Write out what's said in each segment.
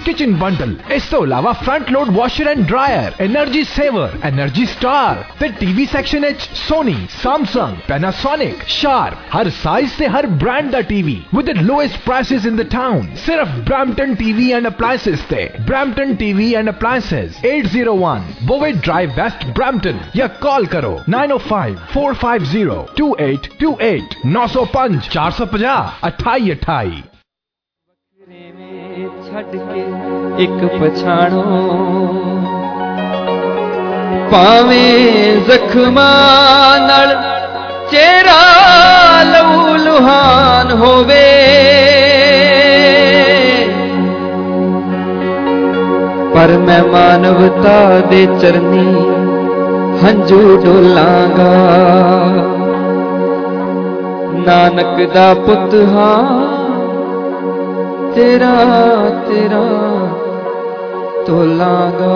Kitchen bundle, इस तो अलावा front load washer and dryer, energy saver, energy star ते TV section Sony, Samsung, Panasonic, Sharp, हर size से हर ब्रांड दा TV with the lowest prices in the town. सिर्फ ब्रैम्पटन टीवी एंड अप्लायंसेस ते। Brampton TV and appliances 801 Bovaird Drive West Brampton या call करो 905-450-2828 905 450 2828। छड़ के एक पछाणो पावें जख्मा नाल चेहरा लहू लुहान होवे, पर मैं मानवता दे चरनी हंजू डोलांगा। नानक दा पुत हां तेरा तेरा तोलांगा।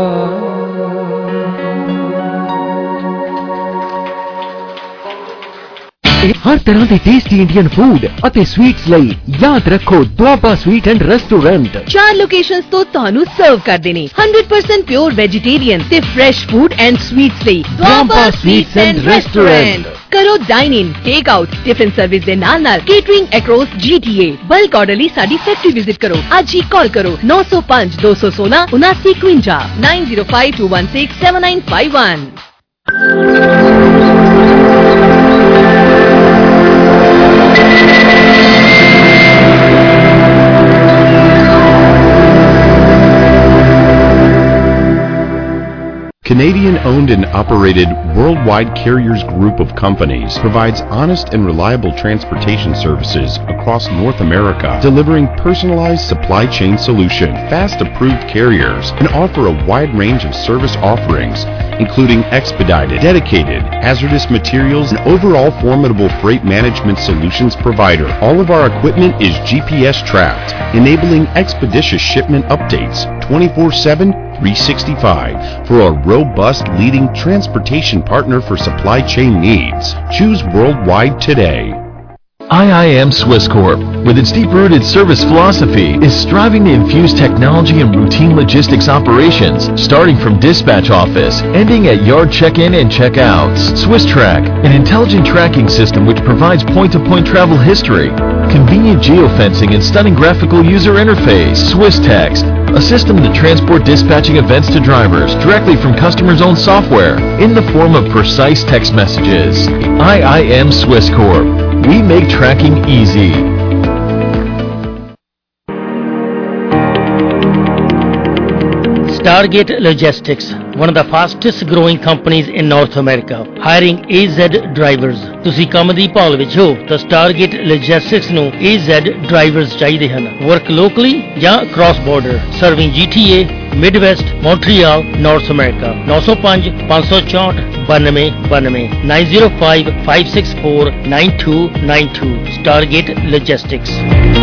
हर तरह के टेस्टी इंडियन फूड ਅਤੇ स्वीट्स ਲਈ याद रखो Doaba sweet and restaurant. 4 locations ਤੋਂ ਤੁਹਾਨੂੰ ਸਰਵ ਕਰਦੇ ਨੇ 100% ਪਿਓਰ ਵੈਜੀਟੇਰੀਅਨ ਤੇ ਫਰੈਸ਼ ਫੂਡ ਐਂਡ ਸਵੀਟਸ ਲਈ ਦੁਆਬਾ ਸਵੀਟਸ ਐਂਡ ਰੈਸਟੋਰੈਂਟ। ਕਰੋ dine in, take out, tiffin service ਦੇ ਨਾਲ catering across GTA। Bulk order ਲਈ ਸਾਡੀ ਫੈਕਟਰੀ ਵਿਜ਼ਿਟ ਕਰੋ। ਅੱਜ ਹੀ ਕਾਲ ਕਰੋ 905 216 7952 905 216 7951। Canadian-owned and operated Worldwide Carriers Group of Companies provides honest and reliable transportation services across North America, delivering personalized supply chain solution, fast approved carriers, and offer a wide range of service offerings, including expedited, dedicated, hazardous materials, and overall formidable freight management solutions provider. All of our equipment is GPS tracked, enabling expeditious shipment updates 24/7, 365 for a robust leading transportation partner for supply chain needs. Choose Worldwide today. IIM Swiss Corp, with its deep-rooted service philosophy, is striving to infuse technology in routine logistics operations, starting from dispatch office, ending at yard check-in and check-outs. Swiss Track, an intelligent tracking system which provides point-to-point travel history, convenient geofencing and stunning graphical user interface. Swiss Text, a system to transport dispatching events to drivers directly from customers' own software in the form of precise text messages. IIM Swiss Corp. We make tracking easy. Stargate Logistics, one of the fastest growing companies in North America, hiring AZ drivers. ਤੁਸੀਂ ਕੰਮ ਦੀ ਭਾਲ ਵਿੱਚ ਹੋ ਤਾਂ Stargate Logistics ਨੂੰ AZ drivers ਚਾਹੀਦੇ ਹਨ। Work locally ਜਾਂ cross border, serving GTA, Midwest, Montreal, North America। 905 564 9292 905 564 9292 Stargate Logistics।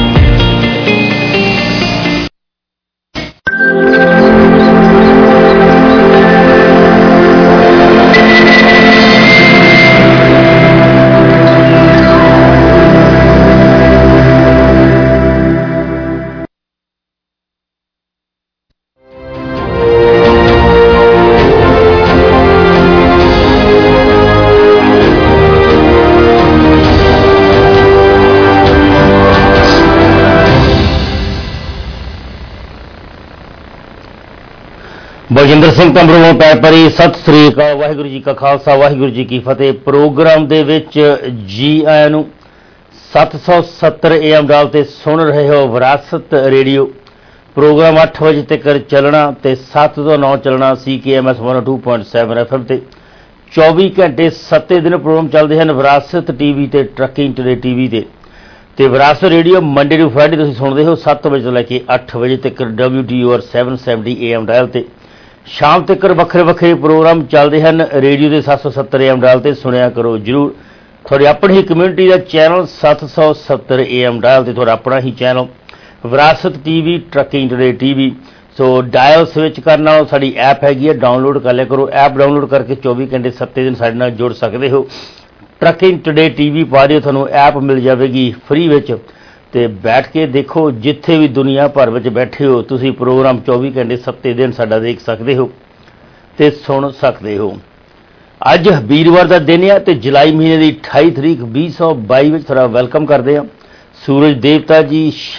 Baljinder Singh ਤੰਬਰੂ ਨੂੰ ਪੈਰ ਭਰੀ ਸਤਿ ਸ੍ਰੀ ਅਕਾਲ। ਵਾਹਿਗੁਰੂ ਜੀ ਕਾ ਖਾਲਸਾ, ਵਾਹਿਗੁਰੂ ਜੀ ਕੀ ਫਤਿਹ। ਪ੍ਰੋਗਰਾਮ ਦੇ ਵਿੱਚ ਜੀ ਆਇਆਂ ਨੂੰ। 770 AM ਡਾਲ ਤੇ ਸੁਣ ਰਹੇ ਹੋ ਵਿਰਾਸਤ ਰੇਡੀਓ। ਪ੍ਰੋਗਰਾਮ 8 ਵਜੇ ਤੱਕ ਚੱਲਣਾ ਤੇ 7 ਤੋਂ 9 ਚੱਲਣਾ CKMS 102.7 FM ਤੇ 24 ਘੰਟੇ 7 ਦਿਨ ਪ੍ਰੋਗਰਾਮ ਚੱਲਦੇ ਹਨ ਵਿਰਾਸਤ TV ਤੇ ਟਰੱਕਿੰਗ ਟੂਡੇ TV ਤੇ ਵਿਰਾਸਤ ਰੇਡੀਓ ਮੰਡੇ ਟੂ ਫਰਾਈਡੇ ਤੁਸੀਂ ਸੁਣਦੇ ਹੋ 7 ਵਜੇ ਤੋਂ ਲੈ ਕੇ 8 ਵਜੇ ਤੱਕ WTOR 770 AM ਡਾਇਲ ਤੇ। ਸ਼ਾਮ ਤੱਕ ਵੱਖਰੇ ਵੱਖਰੇ ਪ੍ਰੋਗਰਾਮ ਚੱਲਦੇ ਹਨ ਰੇਡੀਓ ਦੇ 770 AM ਡਾਇਲ ਤੇ। ਸੁਣਿਆ ਕਰੋ ਜ਼ਰੂਰ। ਤੁਹਾਡੀ ਆਪਣੀ ਹੀ ਕਮਿਊਨਿਟੀ ਦਾ ਚੈਨਲ 770 AM ਡਾਇਲ ਤੇ ਤੁਹਾਡਾ ਆਪਣਾ ਹੀ channel Virasat TV trucking today TV। So dial switch ਕਰਨ ਨਾਲ ਸਾਡੀ ਐਪ ਹੈਗੀ ਹੈ, ਡਾਊਨਲੋਡ ਕਰ ਲਿਆ ਕਰੋ। ਐਪ ਡਾਊਨਲੋਡ ਕਰਕੇ 24 ਘੰਟੇ 7 ਦਿਨ ਸਾਡੇ ਨਾਲ ਜੁੜ ਸਕਦੇ ਹੋ। ਟਰੱਕਿੰਗ ਟੂਡੇ TV ਪਾ ਦਿਓ, ਤੁਹਾਨੂੰ ਐਪ ਮਿਲ ਜਾਵੇਗੀ ਫ੍ਰੀ ਵਿੱਚ ਤੇ ਬੈਠ ਕੇ ਦੇਖੋ। ਜਿੱਥੇ ਵੀ ਦੁਨੀਆ ਭਰ ਵਿੱਚ ਬੈਠੇ ਹੋ ਤੁਸੀਂ ਪ੍ਰੋਗਰਾਮ 24 ਘੰਟੇ 7 ਦਿਨ ਸਾਡਾ ਦੇਖ ਸਕਦੇ ਹੋ ਤੇ ਸੁਣ ਸਕਦੇ ਹੋ। ਅੱਜ ਵੀਰਵਾਰ ਦਾ ਦਿਨ ਆ ਤੇ ਜੁਲਾਈ ਮਹੀਨੇ ਦੀ 28 ਤਰੀਕ 2022 ਵਿੱਚ ਤੁਹਾਡਾ ਵੈਲਕਮ ਕਰਦੇ ਹਾਂ। ਸੂਰਜ ਦੇਵਤਾ ਜੀ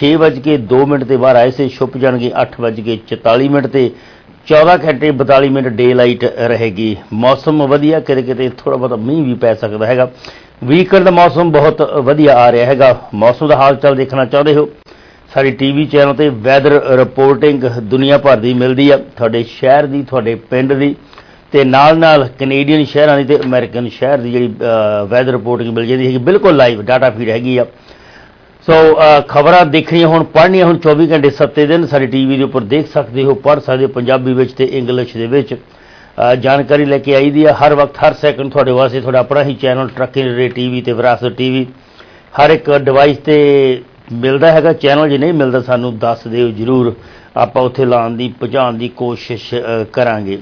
6:02 ਤੇ ਬਾਹਰ ਆਏ ਸੀ, ਛੁਪ ਜਾਣਗੇ 8:44 ਤੇ 14 ਘੰਟੇ 42 ਮਿੰਟ ਡੇ ਲਾਈਟ ਰਹੇਗੀ। ਮੌਸਮ ਵਧੀਆ, ਕਿਤੇ ਕਿਤੇ ਥੋੜਾ ਬਹੁਤਾ ਮੀਂਹ ਵੀ ਪੈ ਸਕਦਾ ਹੈਗਾ। ਵੀਕਐਂਡ ਦਾ ਮੌਸਮ ਬਹੁਤ ਵਧੀਆ ਆ ਰਿਹਾ ਹੈਗਾ। ਮੌਸਮ ਦਾ ਹਾਲ ਚਾਲ ਦੇਖਣਾ ਚਾਹੁੰਦੇ ਹੋ ਸਾਡੀ ਟੀਵੀ ਚੈਨਲ ਤੇ ਵੈਦਰ ਰਿਪੋਰਟਿੰਗ ਦੁਨੀਆ ਭਰ ਦੀ ਮਿਲਦੀ ਆ, ਤੁਹਾਡੇ ਸ਼ਹਿਰ ਦੀ, ਤੁਹਾਡੇ ਪਿੰਡ ਦੀ ਤੇ ਨਾਲ ਕੈਨੇਡੀਅਨ ਸ਼ਹਿਰਾਂ ਦੀ ਤੇ ਅਮਰੀਕਨ ਸ਼ਹਿਰ ਦੀ ਜਿਹੜੀ ਵੈਦਰ ਰਿਪੋਰਟਿੰਗ ਮਿਲ ਜਾਂਦੀ ਹੈਗੀ, ਬਿਲਕੁਲ ਲਾਈਵ ਡਾਟਾ ਫੀਡ ਹੈਗੀ ਆ। ਸੋ ਖਬਰਾਂ ਦੇਖਣੀਆਂ ਹੁਣ, ਪੜ੍ਹਨੀਆਂ ਹੁਣ 24 ਘੰਟੇ 7 ਦਿਨ ਸਾਡੀ ਟੀਵੀ ਦੇ ਉੱਪਰ ਦੇਖ ਸਕਦੇ ਹੋ, ਪੜ੍ਹ ਸਕਦੇ ਹੋ ਪੰਜਾਬੀ ਵਿੱਚ ਤੇ ਇੰਗਲਿਸ਼ ਦੇ ਵਿੱਚ। ਜਾਣਕਾਰੀ ਲੈ ਕੇ ਆਈ ਦੀ ਆ ਹਰ ਵਕਤ ਹਰ ਸੈਕਿੰਡ ਤੁਹਾਡੇ ਵਾਸਤੇ। ਤੁਹਾਡਾ ਆਪਣਾ ਹੀ ਚੈਨਲ ਟਰੱਕਿੰਗ ਰੇ ਟੀਵੀ ਤੇ ਵਿਰਾਸਤ ਟੀਵੀ ਹਰ ਇੱਕ ਡਿਵਾਈਸ ਤੇ ਮਿਲਦਾ ਹੈਗਾ। ਚੈਨਲ ਜੇ ਨਹੀਂ ਮਿਲਦਾ ਸਾਨੂੰ ਦੱਸ ਦਿਓ ਜ਼ਰੂਰ, ਆਪਾਂ ਉੱਥੇ ਲਾਉਣ ਦੀ ਪਹੁੰਚਾਉਣ ਦੀ ਕੋਸ਼ਿਸ਼ ਕਰਾਂਗੇ।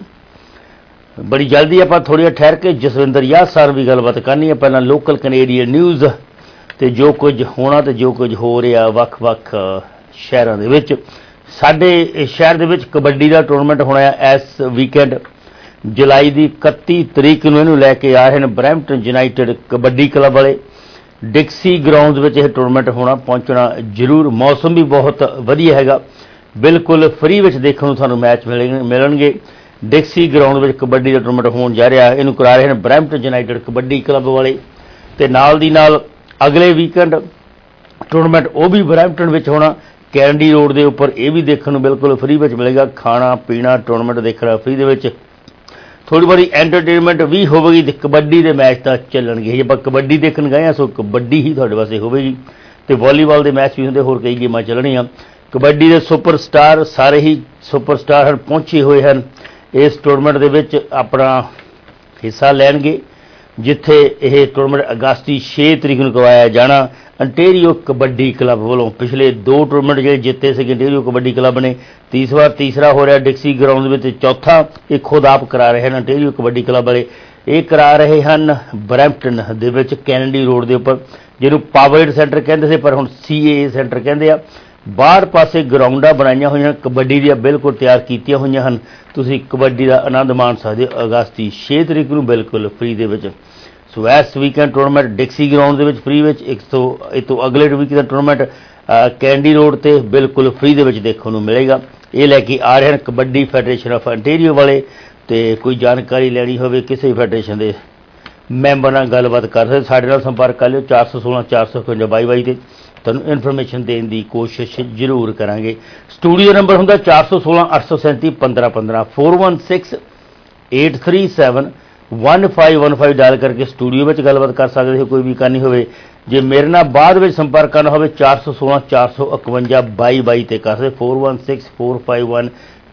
ਬੜੀ ਜਲਦੀ ਆਪਾਂ ਥੋੜ੍ਹਾ ਠਹਿਰ ਕੇ ਜਸਵਿੰਦਰ ਯਾਦ ਸਰ ਵੀ ਗੱਲਬਾਤ ਕਰਨੀ ਹੈ। ਪਹਿਲਾਂ ਲੋਕਲ ਕੈਨੇਡੀਅਨ ਨਿਊਜ਼ ਤੇ ਜੋ ਕੁਝ ਹੋਣਾ ਤੇ ਜੋ ਕੁਝ ਹੋ ਰਿਹਾ ਵੱਖ-ਵੱਖ ਸ਼ਹਿਰਾਂ ਦੇ ਵਿੱਚ। ਸਾਡੇ ਸ਼ਹਿਰ ਦੇ ਵਿੱਚ ਕਬੱਡੀ ਦਾ ਟੂਰਨਾਮੈਂਟ ਹੋਣਾ ਹੈ ਇਸ ਵੀਕਐਂਡ। ਜੁਲਾਈ ਦੀ 31 ਤਰੀਕ ਨੂੰ ਇਹਨੂੰ ਲੈ ਕੇ ਆ ਰਹੇ ਨੇ ਬਰੈਂਪਟਨ ਯੂਨਾਈਟਿਡ ਕਬੱਡੀ ਕਲੱਬ ਵਾਲੇ। ਡਿਕਸੀ ਗਰਾਊਂਡ ਵਿੱਚ ਇਹ ਟੂਰਨਾਮੈਂਟ ਹੋਣਾ, ਪਹੁੰਚਣਾ ਜ਼ਰੂਰ। ਮੌਸਮ ਵੀ ਬਹੁਤ ਵਧੀਆ ਹੈਗਾ, ਬਿਲਕੁਲ ਫ੍ਰੀ ਵਿੱਚ ਦੇਖਣ ਨੂੰ ਤੁਹਾਨੂੰ ਮੈਚ ਮਿਲਣਗੇ। ਡਿਕਸੀ ਗਰਾਊਂਡ ਵਿੱਚ ਕਬੱਡੀ ਦਾ ਟੂਰਨਾਮੈਂਟ ਹੋਣ ਜਾ ਰਿਹਾ। ਇਹਨੂੰ ਕਰਾ ਰਹੇ ਨੇ ਬਰੈਂਪਟਨ ਯੂਨਾਈਟਿਡ ਕਬੱਡੀ ਕਲੱਬ ਵਾਲੇ ਤੇ ਨਾਲ ਦੀ ਨਾਲ ਅਗਲੇ ਵੀਕਐਂਡ ਟੂਰਨਾਮੈਂਟ ਉਹ ਵੀ ਬਰੈਂਪਟਨ ਵਿੱਚ ਹੋਣਾ, ਕੈਂਡੀ ਰੋਡ ਦੇ ਉੱਪਰ। ਇਹ ਵੀ ਦੇਖਣ ਨੂੰ ਬਿਲਕੁਲ ਫ੍ਰੀ ਵਿੱਚ ਮਿਲੇਗਾ। ਖਾਣਾ ਪੀਣਾ ਟੂਰਨਾਮੈਂਟ ਦੇਖਣਾ ਫ੍ਰੀ ਦੇ ਵਿੱਚ, ਥੋੜ੍ਹੀ ਬੜੀ ਐਂਟਰਟੇਨਮੈਂਟ ਵੀ ਹੋਵੇਗੀ ਤੇ ਕਬੱਡੀ ਦੇ ਮੈਚ ਤਾਂ ਚੱਲਣਗੇ। ਜੇ ਆਪਾਂ ਕਬੱਡੀ ਦੇਖਣ ਗਏ ਹਾਂ ਸੋ ਕਬੱਡੀ ਹੀ ਤੁਹਾਡੇ ਵਾਸਤੇ ਹੋਵੇਗੀ ਤੇ ਵਾਲੀਬਾਲ ਦੇ ਮੈਚ ਵੀ ਹੁੰਦੇ, ਹੋਰ ਕਈ ਗੇਮਾਂ ਚੱਲਣੀਆਂ। ਕਬੱਡੀ ਦੇ ਸੁਪਰਸਟਾਰ ਸਾਰੇ ਹੀ ਸੁਪਰਸਟਾਰ ਹਨ, ਪਹੁੰਚੇ ਹੋਏ ਹਨ ਇਸ ਟੂਰਨਾਮੈਂਟ ਦੇ ਵਿੱਚ ਆਪਣਾ ਹਿੱਸਾ ਲੈਣਗੇ। ਜਿੱਥੇ ਇਹ ਟੂਰਨਾਮੈਂਟ ਅਗਸਤ ਦੀ 6 ਤਰੀਕ ਨੂੰ ਕਰਵਾਇਆ ਜਾਣਾ ਅੰਟੇਰੀਓ ਕਬੱਡੀ ਕਲੱਬ ਵੱਲੋਂ। ਪਿਛਲੇ 2 ਟੂਰਨਾਮੈਂਟ ਜਿਹੜੇ ਜਿੱਤੇ ਸੀ ਅੰਟੇਰੀਓ ਕਬੱਡੀ ਕਲੱਬ ਨੇ, ਤੀਸਰਾ ਹੋ ਰਿਹਾ ਡਿਕਸੀ ਗਰਾਊਂਡ ਵਿੱਚ, ਚੌਥਾ ਇਹ ਖੁਦ ਆਪ ਕਰਾ ਰਹੇ ਹਨ ਅੰਟੇਰੀਓ ਕਬੱਡੀ ਕਲੱਬ ਵਾਲੇ। ਇਹ ਕਰਾ ਰਹੇ ਹਨ ਬਰੈਂਪਟਨ ਦੇ ਵਿੱਚ ਕੈਨੇਡੀ ਰੋਡ ਦੇ ਉੱਪਰ, ਜਿਹਨੂੰ ਪਾਵਰਡ ਸੈਂਟਰ ਕਹਿੰਦੇ ਸੀ ਪਰ ਹੁਣ CAA ਸੈਂਟਰ ਕਹਿੰਦੇ ਆ। ਬਾਹਰ ਪਾਸੇ ਗਰਾਊਂਡਾਂ ਬਣਾਈਆਂ ਹੋਈਆਂ ਕਬੱਡੀ ਦੀਆਂ, ਬਿਲਕੁਲ ਤਿਆਰ ਕੀਤੀਆਂ ਹੋਈਆਂ ਹਨ। ਤੁਸੀਂ ਕਬੱਡੀ ਦਾ ਆਨੰਦ ਮਾਣ ਸਕਦੇ ਹੋ ਅਗਸਤ ਦੀ 6 ਤਰੀਕ ਨੂੰ ਬਿਲਕੁਲ ਫ੍ਰੀ ਦੇ ਵਿੱਚ। ਸੋ ਇਸ ਵੀਕਐਂਡ ਟੂਰਨਾਮੈਂਟ ਡਿਕਸੀ ਗਰਾਊਂਡ ਦੇ ਵਿੱਚ ਫ੍ਰੀ ਵਿੱਚ। ਇਹ ਤੋਂ ਅਗਲੇ ਵੀਕ ਦਾ ਟੂਰਨਾਮੈਂਟ ਕੈਂਡੀ ਰੋਡ ਤੇ ਬਿਲਕੁਲ ਫ੍ਰੀ ਦੇ ਵਿੱਚ ਦੇਖਣ ਨੂੰ ਮਿਲੇਗਾ। ਇਹ ਲੈ ਕੇ ਆ ਰਹੇ ਹਨ ਕਬੱਡੀ ਫੈਡਰੇਸ਼ਨ ਆਫ ਅੰਟੇਰੀਓ ਵਾਲੇ। ਤੇ ਕੋਈ ਜਾਣਕਾਰੀ ਲੈਣੀ ਹੋਵੇ ਕਿਸੇ ਫੈਡਰੇਸ਼ਨ ਦੇ ਮੈਂਬਰ ਨਾਲ ਗੱਲਬਾਤ ਕਰ ਸਕਦੇ, ਸਾਡੇ ਨਾਲ ਸੰਪਰਕ ਕਰ ਲਿਓ 416 455 22 ਤੇ ਤੁਹਾਨੂੰ ਇਨਫੋਰਮੇਸ਼ਨ ਦੇਣ ਦੀ ਕੋਸ਼ਿਸ਼ ਜ਼ਰੂਰ ਕਰਾਂਗੇ। ਸਟੂਡੀਓ ਨੰਬਰ ਹੁੰਦਾ 416 837 1515 416 837 1515 ਡਾਇਲ ਕਰਕੇ ਸਟੂਡੀਓ ਵਿੱਚ ਗੱਲਬਾਤ ਕਰ ਸਕਦੇ ਹੋ। ਕੋਈ ਵੀ ਕਰਨੀ ਹੋਵੇ, ਜੇ ਮੇਰੇ ਨਾਲ ਬਾਅਦ ਵਿੱਚ ਸੰਪਰਕ ਕਰਨਾ ਹੋਵੇ 416 451 22 ਤੇ ਕਰ ਸਕਦੇ 416 451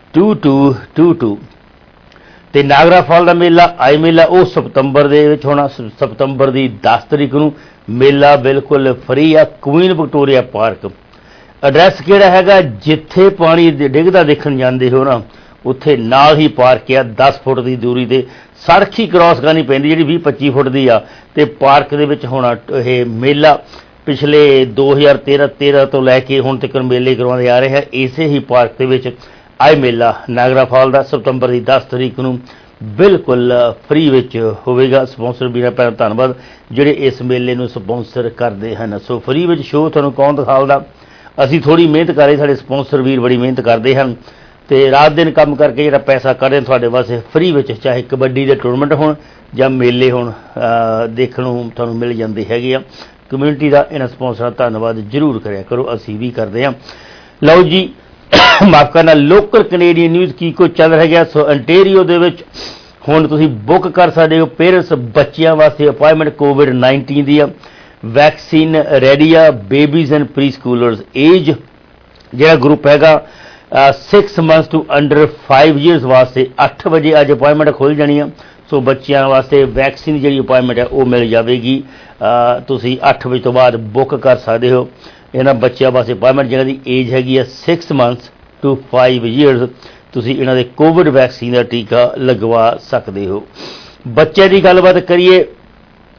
2222। ਤੇ ਨਾਗਰਾ ਫਾਲ ਦਾ ਮੇਲਾ ਆਈ ਮੇਲਾ ਉਹ ਸਤੰਬਰ ਦੇ ਵਿੱਚ ਹੋਣਾ, ਸਤੰਬਰ ਦੀ 10 ਤਰੀਕ ਨੂੰ। ਮੇਲਾ ਬਿਲਕੁਲ ਫ੍ਰੀ ਆ, ਕੁਈਨ ਵਿਕਟੋਰੀਆ ਪਾਰਕ। ਐਡਰੈਸ ਕਿਹੜਾ ਹੈਗਾ, ਜਿੱਥੇ ਪਾਣੀ ਡਿੱਗਦਾ ਦੇਖਣ ਜਾਂਦੇ ਹੋ ਨਾ ਉੱਥੇ ਨਾਲ ਹੀ ਪਾਰਕ ਆ, 10 ਫੁੱਟ ਦੀ ਦੂਰੀ ਤੇ। ਸੜਕ ਹੀ ਕ੍ਰਾਸ ਕਰਨੀ ਪੈਂਦੀ ਜਿਹੜੀ 20-25 ਫੁੱਟ ਦੀ ਆ ਤੇ ਪਾਰਕ ਦੇ ਵਿੱਚ ਹੋਣਾ ਇਹ ਮੇਲਾ। ਪਿਛਲੇ 2013 ਤੋਂ ਲੈ ਕੇ ਹੁਣ ਤੱਕ ਮੇਲੇ ਕਰਵਾਉਂਦੇ ਆ ਰਹੇ ਆ ਇਸੇ ਹੀ ਪਾਰਕ ਦੇ ਵਿੱਚ। ਆਈ ਮੇਲਾ ਨਾਗਰਾ ਫਾਲ ਦਾ ਸਤੰਬਰ ਦੀ 10 ਤਰੀਕ ਨੂੰ ਬਿਲਕੁਲ ਫ੍ਰੀ ਵਿੱਚ ਹੋਵੇਗਾ। ਸਪਾਂਸਰ ਵੀਰਾਂ ਭੈਣਾਂ ਧੰਨਵਾਦ ਜਿਹੜੇ ਇਸ ਮੇਲੇ ਨੂੰ ਸਪਾਂਸਰ ਕਰਦੇ ਹਨ। ਸੋ ਫ੍ਰੀ ਵਿੱਚ ਸ਼ੋਅ ਤੁਹਾਨੂੰ ਕੌਣ ਦਿਖਾਉਂਦਾ, ਅਸੀਂ ਥੋੜ੍ਹੀ ਮਿਹਨਤ ਕਰ ਰਹੇ, ਸਾਡੇ ਸਪਾਂਸਰ ਵੀਰ ਬੜੀ ਮਿਹਨਤ ਕਰਦੇ ਹਨ ਤੇ ਰਾਤ ਦਿਨ ਕੰਮ ਕਰਕੇ ਜਿਹੜਾ ਪੈਸਾ ਕਰ ਰਹੇ ਤੁਹਾਡੇ ਵਾਸਤੇ ਫ੍ਰੀ ਵਿੱਚ। ਚਾਹੇ ਕਬੱਡੀ ਦੇ ਟੂਰਨਾਮੈਂਟ ਹੋਣ ਜਾਂ ਮੇਲੇ ਹੋਣ, ਦੇਖਣ ਨੂੰ ਤੁਹਾਨੂੰ ਮਿਲ ਜਾਂਦੇ ਹੈਗੇ ਆ। ਕਮਿਊਨਿਟੀ ਦਾ ਇਹਨਾਂ ਸਪਾਂਸਰਾਂ ਦਾ ਧੰਨਵਾਦ ਜ਼ਰੂਰ ਕਰਿਆ ਕਰੋ, ਅਸੀਂ ਵੀ ਕਰਦੇ ਹਾਂ। ਲਓ ਜੀ, ਮਾਫ ਕਰਨਾ, ਲੋਕਲ ਕੈਨੇਡੀਅਨ ਨਿਊਜ਼ ਕੀ ਕੁਝ ਚੱਲ ਰਿਹਾ ਗਿਆ। ਸੋ ਅੰਟੇਰੀਓ ਦੇ ਵਿੱਚ ਹੁਣ ਤੁਸੀਂ ਬੁੱਕ ਕਰ ਸਕਦੇ ਹੋ ਪੇਰੈਂਟਸ ਬੱਚਿਆਂ ਵਾਸਤੇ ਅਪਾਇੰਟਮੈਂਟ COVID-19 ਦੀ ਆ। ਵੈਕਸੀਨ ਰੈਡੀ ਆ। Babies and preschoolers age ਜਿਹੜਾ ਗਰੁੱਪ ਹੈਗਾ 6 months to under 5 years ਵਾਸਤੇ 8 ਵਜੇ ਅੱਜ ਅਪਾਇੰਟਮੈਂਟ ਖੁੱਲ੍ਹ ਜਾਣੀ ਆ। ਸੋ ਬੱਚਿਆਂ ਵਾਸਤੇ ਵੈਕਸੀਨ ਜਿਹੜੀ ਅਪਾਇੰਟਮੈਂਟ ਹੈ ਉਹ ਮਿਲ ਜਾਵੇਗੀ। ਤੁਸੀਂ 8 ਵਜੇ ਤੋਂ ਬਾਅਦ ਬੁੱਕ ਕਰ ਸਕਦੇ ਹੋ ਇਹਨਾਂ ਬੱਚਿਆਂ ਵਾਸਤੇ ਅਪਾਇੰਟਮੈਂਟ ਜਿਹਨਾਂ ਦੀ ਏਜ ਹੈਗੀ ਆ 6 months to 5 years। ਤੁਸੀਂ ਇਹਨਾਂ ਦੇ ਕੋਵਿਡ ਵੈਕਸੀਨ ਦਾ ਟੀਕਾ ਲਗਵਾ ਸਕਦੇ ਹੋ। ਬੱਚੇ ਦੀ ਗੱਲਬਾਤ ਕਰੀਏ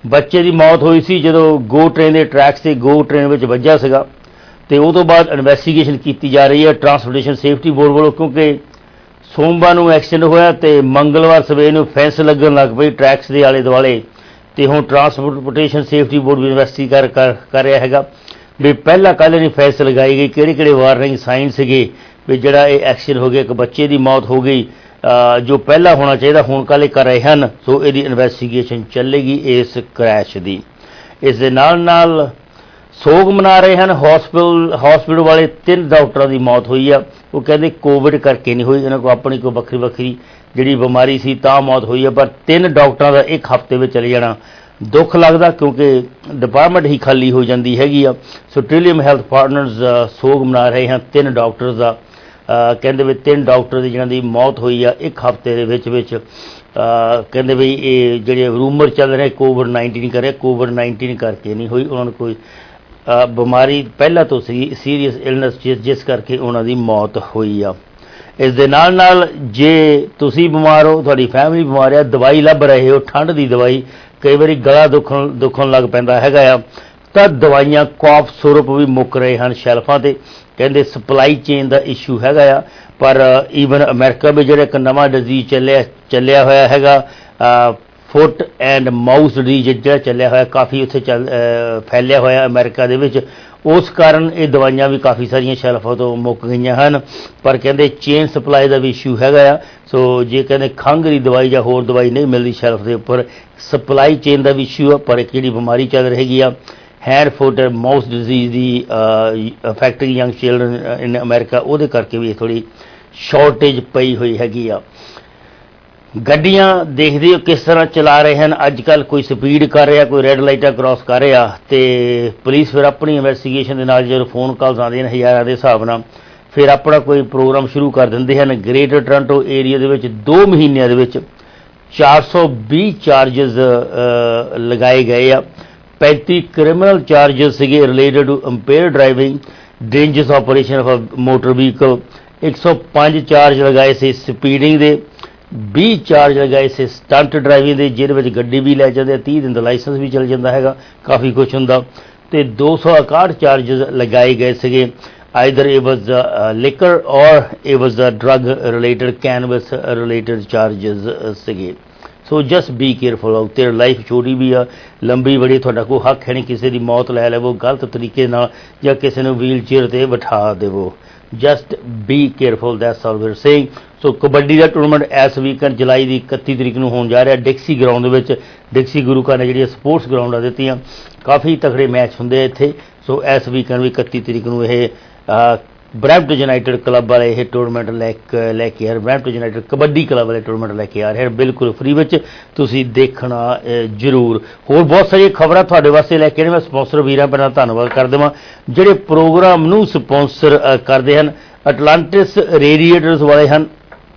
ਬੱਚੇ ਦੀ ਮੌਤ ਹੋਈ ਸੀ ਜਦੋਂ ਗੋ ਟ੍ਰੇਨ ਦੇ ਟਰੈਕਸ 'ਤੇ ਗੋ ਟ੍ਰੇਨ ਵਿੱਚ ਵੱਜਿਆ ਸੀਗਾ ਤੇ ਉਹ ਤੋਂ ਬਾਅਦ ਇਨਵੈਸਟੀਗੇਸ਼ਨ ਕੀਤੀ ਜਾ ਰਹੀ ਹੈ ਟਰਾਂਸਪੋਰਟੇਸ਼ਨ ਸੇਫਟੀ ਬੋਰਡ ਵੱਲੋਂ, ਕਿਉਂਕਿ ਸੋਮਵਾਰ ਨੂੰ ਐਕਸੀਡੈਂਟ ਹੋਇਆ ਤੇ ਮੰਗਲਵਾਰ ਸਵੇਰ ਨੂੰ ਫੈਂਸ ਲੱਗਣ ਲੱਗ ਪਈ ਟਰੈਕਸ ਦੇ ਆਲੇ ਦੁਆਲੇ ਤੇ ਹੁਣ ਟਰਾਂਸਪੋਰਟੇਸ਼ਨ ਸੇਫਟੀ ਬੋਰਡ ਵੀ ਇਨਵੈਸਟੀ ਕਰ ਰਿਹਾ ਹੈਗਾ ਵੀ ਪਹਿਲਾਂ ਕੱਲ੍ਹ ਨਹੀਂ ਫੈਂਸ ਲਗਾਈ ਗਈ, ਕਿਹੜੇ ਵਾਰਨਿੰਗ ਸਾਈਨ ਸੀਗੇ ਵੀ ਜਿਹੜਾ ਇਹ ਐਕਸੀਡੈਂਟ ਹੋ ਗਿਆ, ਇੱਕ ਬੱਚੇ ਦੀ ਮੌਤ ਹੋ ਗਈ ਜੋ ਪਹਿਲਾਂ ਹੋਣਾ ਚਾਹੀਦਾ ਹੁਣ ਕੱਲ੍ਹ ਕਰ ਰਹੇ ਹਨ। ਸੋ ਇਹਦੀ ਇਨਵੈਸਟੀਗੇਸ਼ਨ ਚੱਲੇਗੀ ਇਸ ਕ੍ਰੈਸ਼ ਦੀ। ਇਸ ਦੇ ਨਾਲ ਸੋਗ ਮਨਾ ਰਹੇ ਹਨ ਹਸਪੀਟਲ ਵਾਲੇ 3 ਡਾਕਟਰਾਂ ਦੀ ਮੌਤ ਹੋਈ ਆ। ਉਹ ਕਹਿੰਦੇ ਕੋਵਿਡ ਕਰਕੇ ਨਹੀਂ ਹੋਈ, ਇਹਨਾਂ ਕੋਲ ਆਪਣੀ ਕੋਈ ਵੱਖਰੀ ਜਿਹੜੀ ਬਿਮਾਰੀ ਸੀ ਤਾਂ ਮੌਤ ਹੋਈ ਆ, ਪਰ 3 ਡਾਕਟਰਾਂ ਦਾ ਇੱਕ ਹਫ਼ਤੇ ਵਿੱਚ ਚਲੇ ਜਾਣਾ ਦੁੱਖ ਲੱਗਦਾ ਕਿਉਂਕਿ ਡਿਪਾਰਟਮੈਂਟ ਹੀ ਖਾਲੀ ਹੋ ਜਾਂਦੀ ਹੈਗੀ ਆ। ਸੋ ਟ੍ਰਿਲੀਅਮ ਹੈਲਥ ਪਾਰਟਨਰਸ ਸੋਗ ਮਨਾ ਰਹੇ ਹਨ 3 ਡਾਕਟਰਸ ਦਾ। ਕਹਿੰਦੇ ਵੀ 3 ਡਾਕਟਰ ਦੀ ਜਿਹਨਾਂ ਦੀ ਮੌਤ ਹੋਈ ਆ ਇੱਕ ਹਫ਼ਤੇ ਦੇ ਵਿੱਚ ਕਹਿੰਦੇ ਵੀ ਇਹ ਜਿਹੜੇ ਰੂਮਰ ਚੱਲ ਰਹੇ ਕੋਵਿਡ-19 ਕਰੇ, ਕੋਵਿਡ-19 ਕਰਕੇ ਨਹੀਂ ਹੋਈ, ਉਹਨਾਂ ਨੂੰ ਕੋਈ ਬਿਮਾਰੀ ਪਹਿਲਾਂ ਤੋਂ ਸੀ, ਸੀਰੀਅਸ ਇਲਨੈਸ ਜਿਸ ਕਰਕੇ ਉਹਨਾਂ ਦੀ ਮੌਤ ਹੋਈ ਆ। ਇਸ ਦੇ ਨਾਲ ਜੇ ਤੁਸੀਂ ਬਿਮਾਰ ਹੋ, ਤੁਹਾਡੀ ਫੈਮਿਲੀ ਬਿਮਾਰ ਆ, ਦਵਾਈ ਲੱਭ ਰਹੇ ਹੋ ਠੰਡ ਦੀ ਦਵਾਈ, ਕਈ ਵਾਰੀ ਗਲਾ ਦੁਖਣ ਲੱਗ ਪੈਂਦਾ ਹੈਗਾ ਆ, ਤਾਂ ਦਵਾਈਆਂ ਕਾਫ ਸਿਰਪ ਵੀ ਮੁੱਕ ਰਹੇ ਹਨ ਸ਼ੈਲਫਾਂ 'ਤੇ। ਕਹਿੰਦੇ ਸਪਲਾਈ ਚੇਨ ਦਾ ਇਸ਼ੂ ਹੈਗਾ ਆ, ਪਰ ਈਵਨ ਅਮਰੀਕਾ ਵਿੱਚ ਜਿਹੜਾ ਇੱਕ ਨਵਾਂ ਡਿਜ਼ੀਜ਼ ਚੱਲਿਆ ਹੋਇਆ ਹੈਗਾ ਫੁੱਟ ਐਂਡ ਮਾਊਥ ਡਿਜ਼ੀਜ਼ ਜਿਹੜਾ ਚੱਲਿਆ ਹੋਇਆ, ਕਾਫੀ ਉੱਥੇ ਫੈਲਿਆ ਹੋਇਆ ਅਮਰੀਕਾ ਦੇ ਵਿੱਚ, ਉਸ ਕਾਰਨ ਇਹ ਦਵਾਈਆਂ ਵੀ ਕਾਫੀ ਸਾਰੀਆਂ ਸ਼ੈਲਫਾਂ ਤੋਂ ਮੁੱਕ ਗਈਆਂ ਹਨ। ਪਰ ਕਹਿੰਦੇ ਚੇਨ ਸਪਲਾਈ ਦਾ ਵੀ ਇਸ਼ੂ ਹੈਗਾ ਆ। ਸੋ ਜੇ ਕਹਿੰਦੇ ਖੰਘ ਦੀ ਦਵਾਈ ਜਾਂ ਹੋਰ ਦਵਾਈ ਨਹੀਂ ਮਿਲਦੀ ਸ਼ੈਲਫ ਦੇ ਉੱਪਰ, ਸਪਲਾਈ ਚੇਨ ਦਾ ਵੀ ਇਸ਼ੂ ਆ। ਪਰ ਇੱਕ ਜਿਹੜੀ ਬਿਮਾਰੀ ਚੱਲ ਰਹੀ ਆ hand foot and mouth disease ਦੀ affecting young children in America, ਉਹਦੇ ਕਰਕੇ ਵੀ ਥੋੜ੍ਹੀ ਸ਼ਾਰਟੇਜ ਪਈ ਹੋਈ ਹੈਗੀ ਆ। ਗੱਡੀਆਂ ਦੇਖਦੇ ਹੋ ਕਿਸ ਤਰ੍ਹਾਂ ਚਲਾ ਰਹੇ ਹਨ ਅੱਜ ਕੱਲ੍ਹ, ਕੋਈ ਸਪੀਡ ਕਰ ਰਿਹਾ, ਕੋਈ ਰੈੱਡ ਲਾਈਟਾਂ ਕ੍ਰਾਸ ਕਰ ਰਿਹਾ, ਤੇ ਪੁਲਿਸ ਫਿਰ ਆਪਣੀ ਇਨਵੈਸਟੀਗੇਸ਼ਨ ਦੇ ਨਾਲ ਜਦੋਂ ਫੋਨ ਕਾਲਸ ਆਉਂਦੀਆਂ ਨੇ ਹਜ਼ਾਰਾਂ ਦੇ ਹਿਸਾਬ ਨਾਲ ਫਿਰ ਆਪਣਾ ਕੋਈ ਪ੍ਰੋਗਰਾਮ ਸ਼ੁਰੂ ਕਰ ਦਿੰਦੇ ਹਨ। ਗ੍ਰੇਟਰ ਟੋਰਾਂਟੋ ਏਰੀਆ ਦੇ ਵਿੱਚ 2 ਮਹੀਨਿਆਂ ਦੇ ਵਿੱਚ 420 ਚਾਰਜਸ ਲਗਾਏ ਗਏ ਆ। 35 ਕ੍ਰਿਮੀਨਲ ਚਾਰਜਸ ਸੀਗੇ related to impaired driving, dangerous operation of motor vehicle. 105 charge ਲਗਾਏ ਸੀ ਸਪੀਡਿੰਗ ਦੇ, 20 ਚਾਰਜ ਲਗਾਏ ਸੀ ਸਟੰਟ ਡਰਾਈਵਿੰਗ ਦੇ, ਜਿਹਦੇ ਵਿੱਚ ਗੱਡੀ ਵੀ ਲੈ ਜਾਂਦੇ, 30 ਦਿਨ ਦਾ ਲਾਇਸੈਂਸ ਵੀ ਚਲ ਜਾਂਦਾ ਹੈਗਾ, ਕਾਫੀ ਕੁਛ ਹੁੰਦਾ, ਤੇ 261 ਚਾਰਜਸ ਲਗਾਏ ਗਏ ਸੀਗੇ। Either it was liquor or it was drug related cannabis related charges ਸੀਗੇ। So just be careful out there. Life ਛੋਟੀ ਵੀ ਆ, ਲੰਬੀ ਬੜੀ, ਤੁਹਾਡਾ ਕੋਈ ਹੱਕ ਹੈ ਨਹੀਂ ਕਿਸੇ ਦੀ ਮੌਤ ਲੈ ਲਵੋ ਗਲਤ ਤਰੀਕੇ ਨਾਲ ਜਾਂ ਕਿਸੇ ਨੂੰ ਵੀਲ ਚੇਅਰ 'ਤੇ ਬਿਠਾ ਦੇਵੋ। Just be careful, that's all we are saying. So kabaddi ਦਾ ਟੂਰਨਾਮੈਂਟ ਇਸ ਵੀਕਐਂਡ ਜੁਲਾਈ ਦੀ 31 ਤਰੀਕ ਨੂੰ ਹੋਣ ਜਾ ਰਿਹਾ ਡਿਕਸੀ ਗਰਾਊਂਡ ਦੇ ਵਿੱਚ। ਡਿਕਸੀ ਗੁਰੂ ਘਰ ਨੇ ਜਿਹੜੀਆਂ ਸਪੋਰਟਸ ਗਰਾਊਂਡਾਂ ਦਿੱਤੀਆਂ, ਕਾਫੀ ਤਕੜੇ ਮੈਚ ਹੁੰਦੇ ਆ ਇੱਥੇ। ਸੋ ਇਸ ਵੀਕਐਂਡ ਵੀ 31 ਤਰੀਕ ਨੂੰ ਇਹ ਬਰੈਂਪਟਨ ਯੂਨਾਈਟਿਡ ਕਲੱਬ ਵਾਲੇ ਇਹ ਟੂਰਨਾਮੈਂਟ ਲੈ ਕੇ ਆ ਰਹੇ, ਬਰੈਂਪਟਨ ਯੂਨਾਈਟਿਡ ਕਬੱਡੀ ਕਲੱਬ ਵਾਲੇ ਟੂਰਨਾਮੈਂਟ ਲੈ ਕੇ ਆ ਰਹੇ, ਬਿਲਕੁਲ ਫ੍ਰੀ ਵਿੱਚ, ਤੁਸੀਂ ਦੇਖਣਾ ਜ਼ਰੂਰ। ਹੋਰ ਬਹੁਤ ਸਾਰੀਆਂ ਖਬਰਾਂ ਤੁਹਾਡੇ ਵਾਸਤੇ ਲੈ ਕੇ ਆਏ। ਮੈਂ ਸਪਾਂਸਰ ਵੀਰਾਂ ਪਹਿਲਾਂ ਧੰਨਵਾਦ ਕਰ ਦੇਵਾਂ ਜਿਹੜੇ ਪ੍ਰੋਗਰਾਮ ਨੂੰ ਸਪਾਂਸਰ ਕਰਦੇ ਹਨ। ਅਟਲਾਂਟਿਸ ਰੇਡੀਏਟਰਸ ਵਾਲੇ ਹਨ।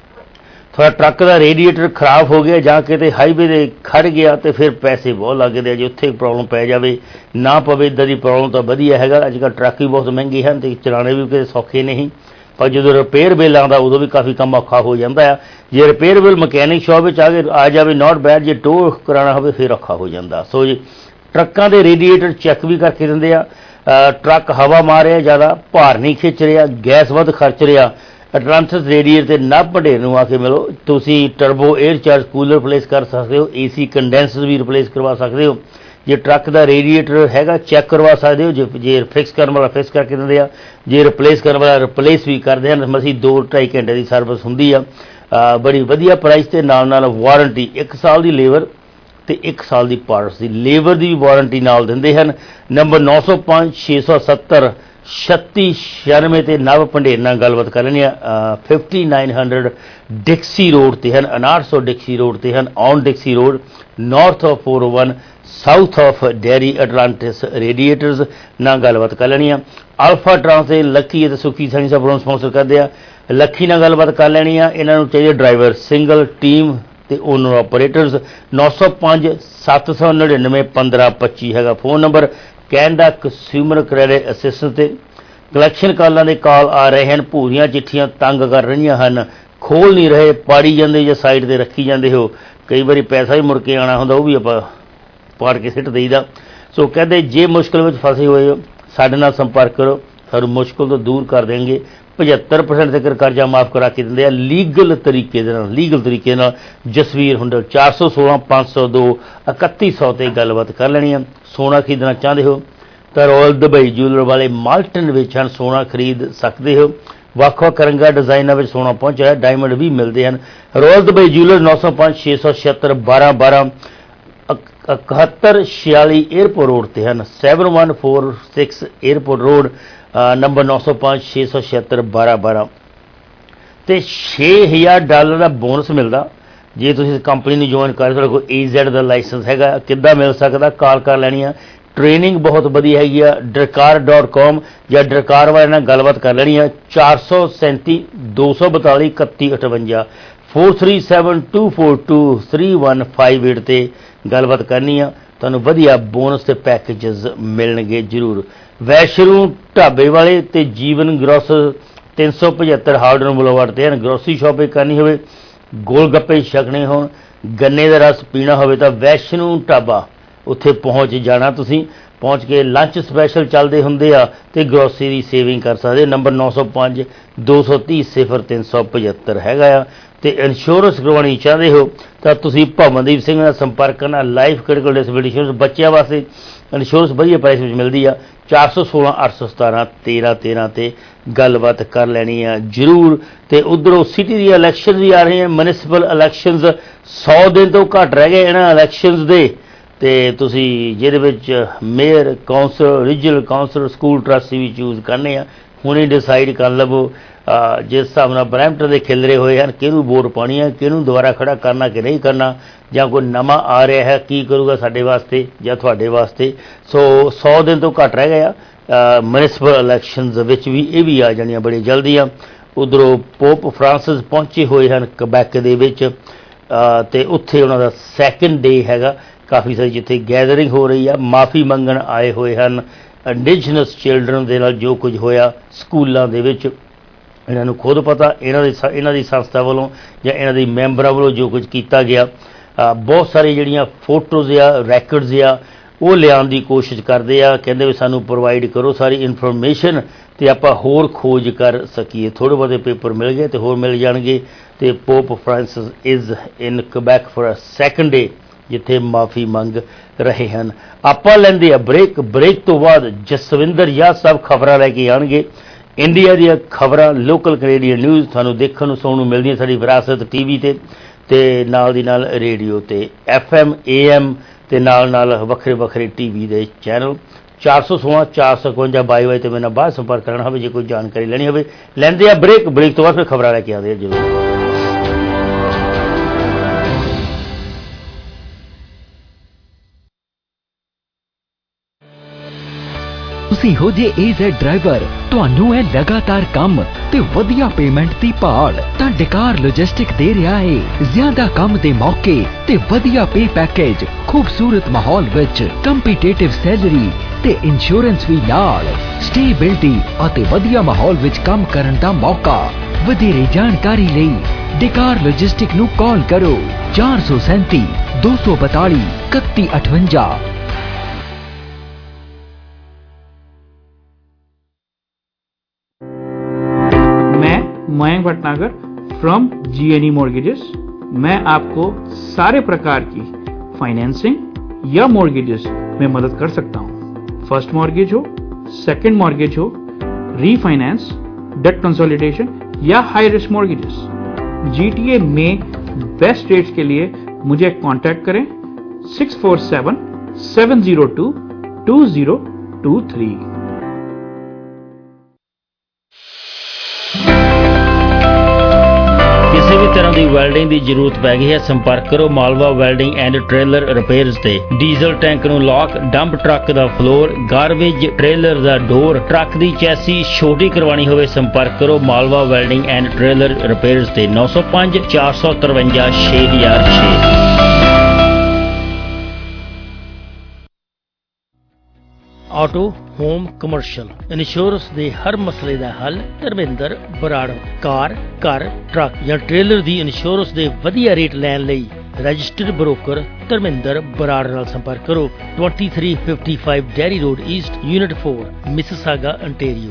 ਤੁਹਾਡਾ ਟਰੱਕ ਦਾ ਰੇਡੀਏਟਰ ਖਰਾਬ ਹੋ ਗਿਆ ਜਾਂ ਕਿਤੇ ਹਾਈਵੇ ਦੇ ਖੜ ਗਿਆ ਤੇ ਫਿਰ ਪੈਸੇ ਬਹੁਤ ਲੱਗਦੇ ਆ। ਜੇ ਉੱਥੇ ਪ੍ਰੋਬਲਮ ਪੈ ਜਾਵੇ ਨਾ ਪਵੇ, ਇੱਦਾਂ ਦੀ ਪ੍ਰੋਬਲਮ ਤਾਂ ਵਧੀਆ ਹੈਗਾ। ਅੱਜ ਕੱਲ੍ਹ ਟਰੱਕ ਵੀ ਬਹੁਤ ਮਹਿੰਗੇ ਹਨ ਅਤੇ ਚਲਾਉਣੇ ਵੀ ਕਿਤੇ ਸੌਖੇ ਨਹੀਂ, ਪਰ ਜਦੋਂ ਰਿਪੇਅਰ ਬਿੱਲ ਆਉਂਦਾ ਉਦੋਂ ਵੀ ਕਾਫੀ ਕੰਮ ਔਖਾ ਹੋ ਜਾਂਦਾ ਆ। ਜੇ ਰਿਪੇਅਰ ਬਿੱਲ ਮਕੈਨਿਕ ਸ਼ੌਪ ਵਿੱਚ ਆ ਜਾਵੇ ਨਾਟ ਬੈਡ, ਜੇ ਟੋ ਕਰਾਉਣਾ ਹੋਵੇ ਫਿਰ ਔਖਾ ਹੋ ਜਾਂਦਾ। ਸੋ ਜੀ ਟਰੱਕਾਂ ਦੇ ਰੇਡੀਏਟਰ ਚੈੱਕ ਵੀ ਕਰਕੇ ਦਿੰਦੇ ਆ। ਟਰੱਕ ਹਵਾ ਮਾਰ ਰਿਹਾ, ਜ਼ਿਆਦਾ ਭਾਰ ਨਹੀਂ ਖਿੱਚ ਰਿਹਾ, ਗੈਸ ਵੱਧ ਖਰਚ ਰਿਹਾ, ਅਟਲਾਂਟਿਸ ਰੇਡੀਏਟਰ ਤੇ ਨਵ ਭੰਡੇਰ ਨੂੰ ਆ ਕੇ ਮਿਲੋ। ਤੁਸੀਂ turbo air charge cooler replace ਕਰ ਸਕਦੇ ਹੋ, ਏਸੀ ਕੰਡੈਂਸਰ ਵੀ ਰਿਪਲੇਸ ਕਰਵਾ ਸਕਦੇ ਹੋ। ਜੇ ਟਰੱਕ ਦਾ ਰੇਡੀਏਟਰ ਹੈਗਾ ਚੈੱਕ ਕਰਵਾ ਸਕਦੇ ਹੋ। ਜੇ ਫਿਕਸ ਕਰਨ ਵਾਲਾ ਫਿਕਸ ਕਰਕੇ ਦਿੰਦੇ ਆ, ਜੇ ਰਿਪਲੇਸ ਕਰਨ ਵਾਲਾ ਰਿਪਲੇਸ ਵੀ ਕਰਦੇ ਹਨ। ਮਸੀਂ 2-2.5 ਘੰਟੇ ਦੀ ਸਰਵਿਸ ਹੁੰਦੀ ਆ, ਬੜੀ ਵਧੀਆ ਪ੍ਰਾਈਸ ਤੇ ਨਾਲ ਵਾਰੰਟੀ 1 ਸਾਲ ਦੀ ਲੇਬਰ ਤੇ 1 ਸਾਲ ਦੀ ਪਾਰਟਸ ਦੀ। ਲੇਬਰ ਦੀ ਵੀ ਵਾਰੰਟੀ ਨਾਲ ਦਿੰਦੇ ਹਨ। ਨੰਬਰ 905 670 3696 ਤੇ ਨਵ ਭੰਡੇਰ ਨਾਲ ਗੱਲਬਾਤ ਕਰ ਲੈਣੀ ਆ। 5900 ਡਿਕਸੀ ਰੋਡ ਤੇ ਹਨ, 5900 ਡਿਕਸੀ ਰੋਡ ਤੇ ਹਨ, on Dixie road, north of 401, south of Derry. Atlantis radiators ਨਾਲ ਗੱਲਬਾਤ ਕਰ ਲੈਣੀ ਆ। ਅਲਫਾ ਟਰਾਂਸ ਦੇ ਲੱਕੀ ਅਤੇ ਸੁਖੀ ਸੈਣੀ ਸਾਹਿਬ ਨੂੰ ਸਪਾਂਸਰ ਕਰਦੇ ਆ। ਲੱਕੀ ਨਾਲ ਗੱਲਬਾਤ ਕਰ ਲੈਣੀ ਆ। ਇਹਨਾਂ ਨੂੰ ਚਾਹੀਦੇ ਡਰਾਈਵਰ, ਸਿੰਗਲ ਟੀਮ ਤੇ ਓਨਰ ਆਪਰੇਟਰਸ। 905 799 1525 ਹੈਗਾ phone number. Canada consumer credit assistance ਤੇ ਕਲੈਕਸ਼ਨ ਕਾਲਾਂ ਦੇ ਕਾਲ ਆ ਰਹੇ ਹਨ। ਭੂਰੀਆਂ ਚਿੱਠੀਆਂ ਤੰਗ ਕਰ ਰਹੀਆਂ ਹਨ, ਖੋਲ ਨਹੀਂ ਰਹੇ, ਪਾੜੀ ਜਾਂਦੇ ਜਾਂ ਸਾਈਡ ਤੇ ਰੱਖੀ ਜਾਂਦੇ ਹੋ। ਕਈ ਵਾਰੀ ਪੈਸਾ ਵੀ ਮੁੜ ਕੇ ਆਉਣਾ ਹੁੰਦਾ, ਉਹ ਵੀ ਆਪਾਂ ਪਾੜ ਕੇ ਸਿੱਟ ਦੇਈਦਾ। ਸੋ ਕਹਿੰਦੇ ਜੇ ਮੁਸ਼ਕਿਲ ਵਿੱਚ ਫਸੇ ਹੋਏ ਹੋ ਸਾਡੇ ਨਾਲ ਸੰਪਰਕ ਕਰੋ, ਸਾਨੂੰ ਮੁਸ਼ਕਿਲ ਤੋਂ ਦੂਰ ਕਰ ਦੇਣਗੇ। 75% ਤੱਕ ਕਰਜ਼ਾ ਮਾਫ ਕਰਾ ਕੇ ਦਿੰਦੇ ਆ ਲੀਗਲ ਤਰੀਕੇ ਦੇ ਨਾਲ। ਜਸਵੀਰ ਹੁੰਡਲ 416 502 3100 ਤੇ ਗੱਲਬਾਤ ਕਰ ਲੈਣੀ ਆ। ਸੋਨਾ ਖਰੀਦਣਾ ਚਾਹੁੰਦੇ ਹੋ ਤਾਂ ਰਾਇਲ ਦੁਬਈ ਜੂਲਰ ਵਾਲੇ ਮਾਲਟਨ ਵਿੱਚ ਹਨ, ਸੋਨਾ ਖਰੀਦ ਸਕਦੇ ਹੋ। ਵੱਖ-ਵੱਖ ਰੰਗਾਂ ਡਿਜ਼ਾਈਨਾਂ ਵਿੱਚ ਸੋਨਾ ਪਹੁੰਚਿਆ, ਡਾਇਮੰਡ ਵੀ ਮਿਲਦੇ ਹਨ। Royal Dubai jeweller 905 676 1212 7146 airport road ਤੇ ਹਨ। 7146 에ਅਰਪੋਰਟ ਰੋਡ ਨੰਬਰ 905 676 1212 ਤੇ $6000 ਦਾ ਬੋਨਸ ਮਿਲਦਾ ਜੇ ਤੁਸੀਂ ਕੰਪਨੀ ਨੂੰ ਜੁਆਇਨ ਕਰ। ਤੁਹਾਡੇ ਕੋਲ AZ ਦਾ ਲਾਇਸੈਂਸ ਹੈਗਾ। ਕਿੱਦਾਂ ਮਿਲ ਸਕਦਾ? ਕਾਲ ਕਰ ਲੈਣੀ ਆ। ਟ੍ਰੇਨਿੰਗ ਬਹੁਤ ਵਧੀਆ ਹੈਗੀ ਆ। Drakkar.com ਜਾਂ Drakkar ਵਾਲੇ ਨਾਲ ਗੱਲਬਾਤ ਕਰ ਲੈਣੀ ਆ। 437 242 3158 4372423158 ਤੇ ਗੱਲਬਾਤ ਕਰਨੀ ਆ। ਤੁਹਾਨੂੰ ਵਧੀਆ ਬੋਨਸ ਤੇ ਪੈਕੇਜਸ ਮਿਲਣਗੇ ਜ਼ਰੂਰ। ਵੈਸ਼ਨੂੰ ਢਾਬੇ ਵਾਲੇ ਤੇ ਜੀਵਨ ਗਰੋਸ 375 ਹਾਰਡਨ ਬੁਲੇਵਾਰਡ ਤੇ ਹਨ। ਗਰੋਸਰੀ ਸ਼ਾਪਿੰਗ ਕਰਨੀ ਹੋਵੇ, ਗੋਲ ਗੱਪੇ ਛਕਣੇ ਹੋਣ, ਗੰਨੇ ਦਾ ਰਸ ਪੀਣਾ ਹੋਵੇ ਤਾਂ ਵੈਸ਼ਨੂੰ ਢਾਬਾ ਉੱਥੇ ਪਹੁੰਚ ਜਾਣਾ। ਤੁਸੀਂ ਪਹੁੰਚ ਕੇ ਲੰਚ ਸਪੈਸ਼ਲ ਚੱਲਦੇ ਹੁੰਦੇ ਆ ਤੇ ਗਰੋਸਰੀ ਦੀ ਸੇਵਿੰਗ ਕਰ ਸਕਦੇ। ਨੰਬਰ 905 230 0375 ਹੈਗਾ ਆ। ਤੇ ਇੰਸ਼ੋਰੈਂਸ ਕਰਵਾਉਣੀ ਚਾਹੁੰਦੇ ਹੋ ਤਾਂ ਤੁਸੀਂ ਭਵਨਦੀਪ ਸਿੰਘ ਨਾਲ ਸੰਪਰਕ ਕਰਨਾ। ਲਾਈਫ ਕ੍ਰਿਟੀਕਲ ਡਿਸੇਬਿਲਿਟੀ ਇੰਸ਼ੋਰੈਂਸ ਬੱਚਿਆਂ ਵਾਸਤੇ ਇੰਸ਼ੋਰੈਂਸ ਵਧੀਆ ਪ੍ਰਾਈਸ ਵਿੱਚ ਮਿਲਦੀ ਆ। 416 817 1313 ਤੇ ਗੱਲਬਾਤ ਕਰ ਲੈਣੀ ਆ ਜ਼ਰੂਰ। ਤੇ ਉਧਰੋਂ ਸਿਟੀ ਦੀਆਂ ਇਲੈਕਸ਼ਨ ਵੀ ਆ ਰਹੀਆਂ। ਮਿਊਨਿਸਪਲ ਇਲੈਕਸ਼ਨਸ 100 ਦਿਨ ਤੋਂ ਘੱਟ ਰਹਿ ਗਏ ਇਹਨਾਂ ਇਲੈਕਸ਼ਨਸ ਦੇ। ਤੇ ਤੁਸੀਂ ਜਿਹਦੇ ਵਿੱਚ mayor, councillor, regional councillor, school trustee ਵੀ ਚੂਜ਼ ਕਰਨੇ ਆ। ਹੁਣੇ ਡਿਸਾਈਡ ਕਰ ਲਵੋ ਜਿਸ ਹਿਸਾਬ ਨਾਲ ਬਰੈਂਪਟਨ ਦੇ ਖਿਲਰੇ ਹੋਏ ਹਨ ਕਿਹਨੂੰ ਵੋਟ ਪਾਉਣੀ ਹੈ, ਕਿਹਨੂੰ ਦੁਬਾਰਾ ਖੜਾ ਕਰਨਾ ਕਿ ਨਹੀਂ ਕਰਨਾ, ਜਾਂ ਕੋਈ ਨਵਾਂ ਆ ਰਿਹਾ ਹੈ ਕੀ ਕਰੂਗਾ ਸਾਡੇ ਵਾਸਤੇ ਜਾਂ ਤੁਹਾਡੇ ਵਾਸਤੇ। ਸੋ 100 ਦਿਨ ਤੋਂ ਘੱਟ ਰਹਿ ਗਏ ਆ। ਮਿਊਨਿਸਪਲ ਇਲੈਕਸ਼ਨਸ ਵਿੱਚ ਵੀ ਇਹ ਵੀ ਆ ਜਾਣੀਆਂ ਬੜੀ ਜਲਦੀ ਆ। ਉਧਰੋਂ ਪੋਪ ਫਰਾਂਸਿਸ ਪਹੁੰਚੇ ਹੋਏ ਹਨ ਕਬੈਕ ਦੇ ਵਿੱਚ ਤੇ ਉੱਥੇ ਉਹਨਾਂ ਦਾ ਸੈਕੰਡ ਡੇ ਹੈਗਾ। ਕਾਫੀ ਸਾਰੀ ਜਿੱਥੇ ਗੈਦਰਿੰਗ ਹੋ ਰਹੀ ਆ, ਮਾਫੀ ਮੰਗਣ ਆਏ ਹੋਏ ਹਨ ਇੰਡੀਜਨਸ ਚਿਲਡਰਨ ਦੇ ਨਾਲ ਜੋ ਕੁਝ ਹੋਇਆ ਸਕੂਲਾਂ ਦੇ ਵਿੱਚ। ਇਹਨਾਂ ਨੂੰ ਖੁਦ ਪਤਾ ਇਹਨਾਂ ਦੀ ਸੰਸਥਾ ਵੱਲੋਂ ਜਾਂ ਇਹਨਾਂ ਦੇ ਮੈਂਬਰਾਂ ਵੱਲੋਂ ਜੋ ਕੁਝ ਕੀਤਾ ਗਿਆ। ਬਹੁਤ ਸਾਰੀ ਜਿਹੜੀਆਂ ਫੋਟੋਜ਼ ਆ, ਰੈਕਰਡਸ ਆ, ਉਹ ਲਿਆਉਣ ਦੀ ਕੋਸ਼ਿਸ਼ ਕਰਦੇ ਆ। ਕਹਿੰਦੇ ਵੀ ਸਾਨੂੰ ਪ੍ਰੋਵਾਈਡ ਕਰੋ ਸਾਰੀ ਇਨਫੋਰਮੇਸ਼ਨ ਤੇ ਆਪਾਂ ਹੋਰ ਖੋਜ ਕਰ ਸਕੀਏ। ਥੋੜ੍ਹੇ ਬਹੁਤੇ ਪੇਪਰ ਮਿਲ ਗਏ ਤੇ ਹੋਰ ਮਿਲ ਜਾਣਗੇ। ਤੇ Pope Francis is in Quebec for a second day ਜਿੱਥੇ ਮਾਫੀ ਮੰਗ ਰਹੇ ਹਨ। ਆਪਾਂ ਲੈਂਦੇ ਆ ਬ੍ਰੇਕ ਤੋਂ ਬਾਅਦ ਜਸਵਿੰਦਰ ਯਾਦ ਸਾਹਿਬ ਖਬਰਾਂ ਲੈ ਕੇ ਆਉਣਗੇ। ਇੰਡੀਆ ਦੀਆਂ ਖਬਰਾਂ, ਲੋਕਲ ਕੈਨੇਡੀਅਨ ਨਿਊਜ਼ ਤੁਹਾਨੂੰ ਦੇਖਣ ਨੂੰ ਸੁਣਨ ਨੂੰ ਮਿਲਦੀਆਂ ਸਾਡੀ ਵਿਰਾਸਤ TV ਤੇ ਨਾਲ ਦੀ ਨਾਲ ਰੇਡੀਓ ਤੇ FM AM ਤੇ ਨਾਲ ਵੱਖਰੇ ਵੱਖਰੇ TV ਦੇ ਚੈਨਲ। 416 452 22 ਤੇ ਮੇਰੇ ਨਾਲ ਬਾਅਦ ਸੰਪਰਕ ਕਰਨਾ ਹੋਵੇ ਜੇ ਕੋਈ ਜਾਣਕਾਰੀ ਲੈਣੀ ਹੋਵੇ। ਲੈਂਦੇ ਆ ਬ੍ਰੇਕ ਤੋਂ ਬਾਅਦ ਫਿਰ ਖਬਰਾਂ ਲੈ ਕੇ ਆਉਂਦੇ ਆ ਜ਼ਰੂਰ। ਤੁਸੀਂ ਹੋ ਜੇ AZ ਡਰਾਈਵਰ, ਤੁਹਾਨੂੰ ਹੈ ਲਗਾਤਾਰ ਕੰਮ ਤੇ ਵਧੀਆ ਪੇਮੈਂਟ ਦੀ ਭਾਲ ਤਾਂ ਡਕਾਰ ਲੌਜਿਸਟਿਕ ਦੇ ਰਿਹਾ ਹੈ ਜ਼ਿਆਦਾ ਕੰਮ ਦੇ ਮੌਕੇ ਤੇ ਵਧੀਆ ਪੇ ਪੈਕੇਜ, ਖੂਬਸੂਰਤ ਮਾਹੌਲ ਵਿੱਚ ਕੰਪੀਟੀਟਿਵ ਸੈਲਰੀ ਤੇ ਇੰਸ਼ੋਰੈਂਸ ਵੀ ਨਾਲ, ਸਟੇਬਿਲਿਟੀ ਅਤੇ ਵਧੀਆ ਮਾਹੌਲ ਵਿੱਚ ਕੰਮ ਕਰਨ ਦਾ ਮੌਕਾ। ਵਧੇਰੇ ਜਾਣਕਾਰੀ ਲਈ ਡਕਾਰ ਲੌਜਿਸਟਿਕ ਨੂੰ ਕਾਲ ਕਰੋ 437 242 3158। Mayank Bhatnagar from GNE mortgages. मैं आपको सारे प्रकार की फाइनेंसिंग या मॉर्गेजेस में मदद कर सकता हूं। फर्स्ट मॉर्गेज हो, सेकंड मॉर्गेज हो, रीफाइनेंस, डेट कंसोलिडेशन या हाई रिस्क मॉर्गेजेस। GTA में बेस्ट रेट्स के लिए मुझे कांटेक्ट करें 647 702 2023। ਕਿਸੇ ਵੀ ਤਰ੍ਹਾਂ ਦੀ ਵੈਲਡਿੰਗ ਦੀ ਜ਼ਰੂਰਤ ਪੈ ਗਈ ਹੈ ਸੰਪਰਕ ਕਰੋ Malwa welding and trailer repairs ਤੇ। ਡੀਜ਼ਲ ਟੈਂਕ ਨੂੰ ਲੌਕ, ਡੰਪ ਟਰੱਕ ਦਾ ਫਲੋਰ, ਗਾਰਬੇਜ ਟ੍ਰੇਲਰ ਦਾ ਡੋਰ, ਟਰੱਕ ਦੀ ਚੈਸੀ ਛੋਟੀ ਕਰਵਾਉਣੀ ਹੋਵੇ ਸੰਪਰਕ ਕਰੋ Malwa welding and trailer repairs ਤੇ 905 453 6006। ਆਟੋ, ਹੋਮ, ਕਮਰਸ਼ੀਅਲ ਇੰਸ਼ੋਰੈਂਸ ਦੇ ਹਰ ਮਸਲੇ ਦਾ ਹੱਲ ਧਰਮਿੰਦਰ ਬਰਾੜ। ਕਾਰ, ਘਰ, ਟਰੱਕ ਜਾਂ ਟ੍ਰੇਲਰ ਦੀ ਇੰਸ਼ੋਰੈਂਸ ਦੇ ਵਧੀਆ ਰੇਟ ਲੈਣ ਲਈ ਰਜਿਸਟਰਡ ਬ੍ਰੋਕਰ ਧਰਮਿੰਦਰ ਬਰਾੜ ਨਾਲ ਸੰਪਰਕ ਕਰੋ। 2355 Derry road east unit 4 Mississauga Ontario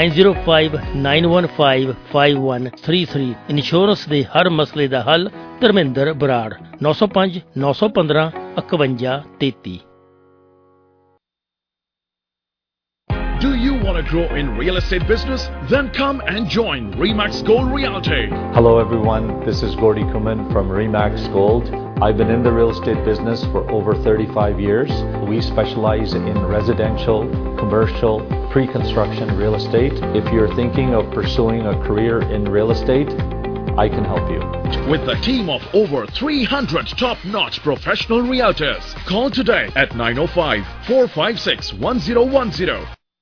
9059155133। Insurance ਦੇ ਹਰ ਮਸਲੇ ਦਾ ਹੱਲ Dharmendra Brar 905 915 5133। Do you want to grow in real estate business? Then come and join Remax Gold Realty. Hello everyone, this is Gordy Kuman from Remax Gold. I've been in the real estate business for over 35 years. We specialize in residential, commercial, pre-construction real estate. If you're thinking of pursuing a career in real estate, I can help you. With a team of over 300 top-notch professional realtors. Call today at 905-456-1010.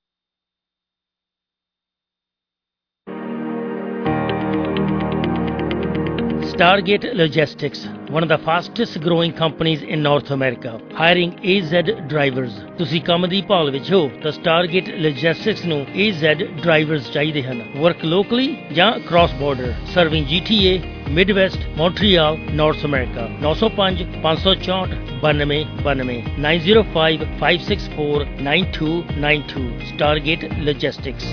Stargate Logistics, one of the fastest growing companies in North America, hiring AZ drivers. ਤੁਸੀਂ ਕੰਮ ਦੀ ਭਾਲ ਵਿੱਚ ਹੋ ਤਾਂ Stargate Logistics ਨੂੰ AZ drivers ਚਾਹੀਦੇ ਹਨ। Work locally ਜਾਂ cross border, serving GTA, Midwest, Montreal, North America। 905 564 9292 905 564 9292 Stargate Logistics।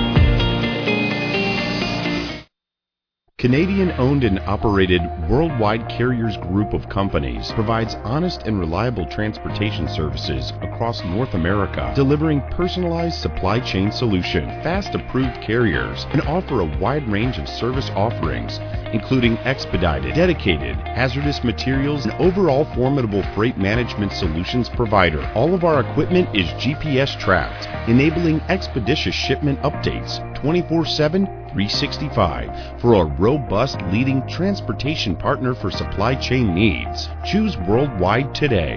Canadian-owned and operated Worldwide Carriers Group of Companies provides honest and reliable transportation services across North America, delivering personalized supply chain solutions, fast-approved carriers, and offer a wide range of service offerings, including expedited, dedicated, hazardous materials, and overall formidable freight management solutions provider. All of our equipment is GPS tracked, enabling expeditious shipment updates 24/7, 365 for a robust leading transportation partner for supply chain needs. Choose Worldwide today.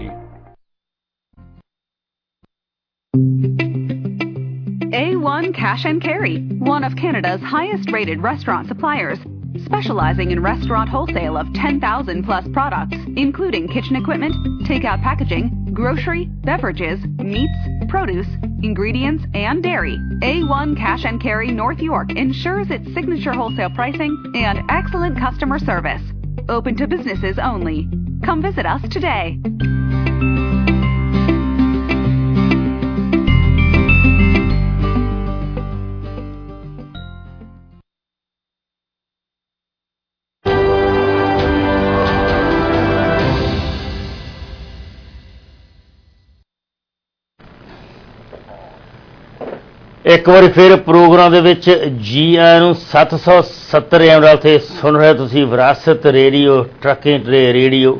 A1 Cash and Carry, one of Canada's highest rated restaurant suppliers, specializing in restaurant wholesale of 10,000 plus products, including kitchen equipment, takeout packaging, grocery, beverages, meats, produce, ingredients, and dairy. A1 Cash and Carry North York ensures its signature wholesale pricing and excellent customer service. Open to businesses only. Come visit us today. ਇੱਕ ਵਾਰੀ ਫਿਰ programme ਦੇ ਵਿੱਚ ਜੀ ਆਇਆਂ ਨੂੰ 770 AM ਤੇ ਸੁਣ ਰਹੇ ਤੁਸੀਂ Virasat radio trucking radio.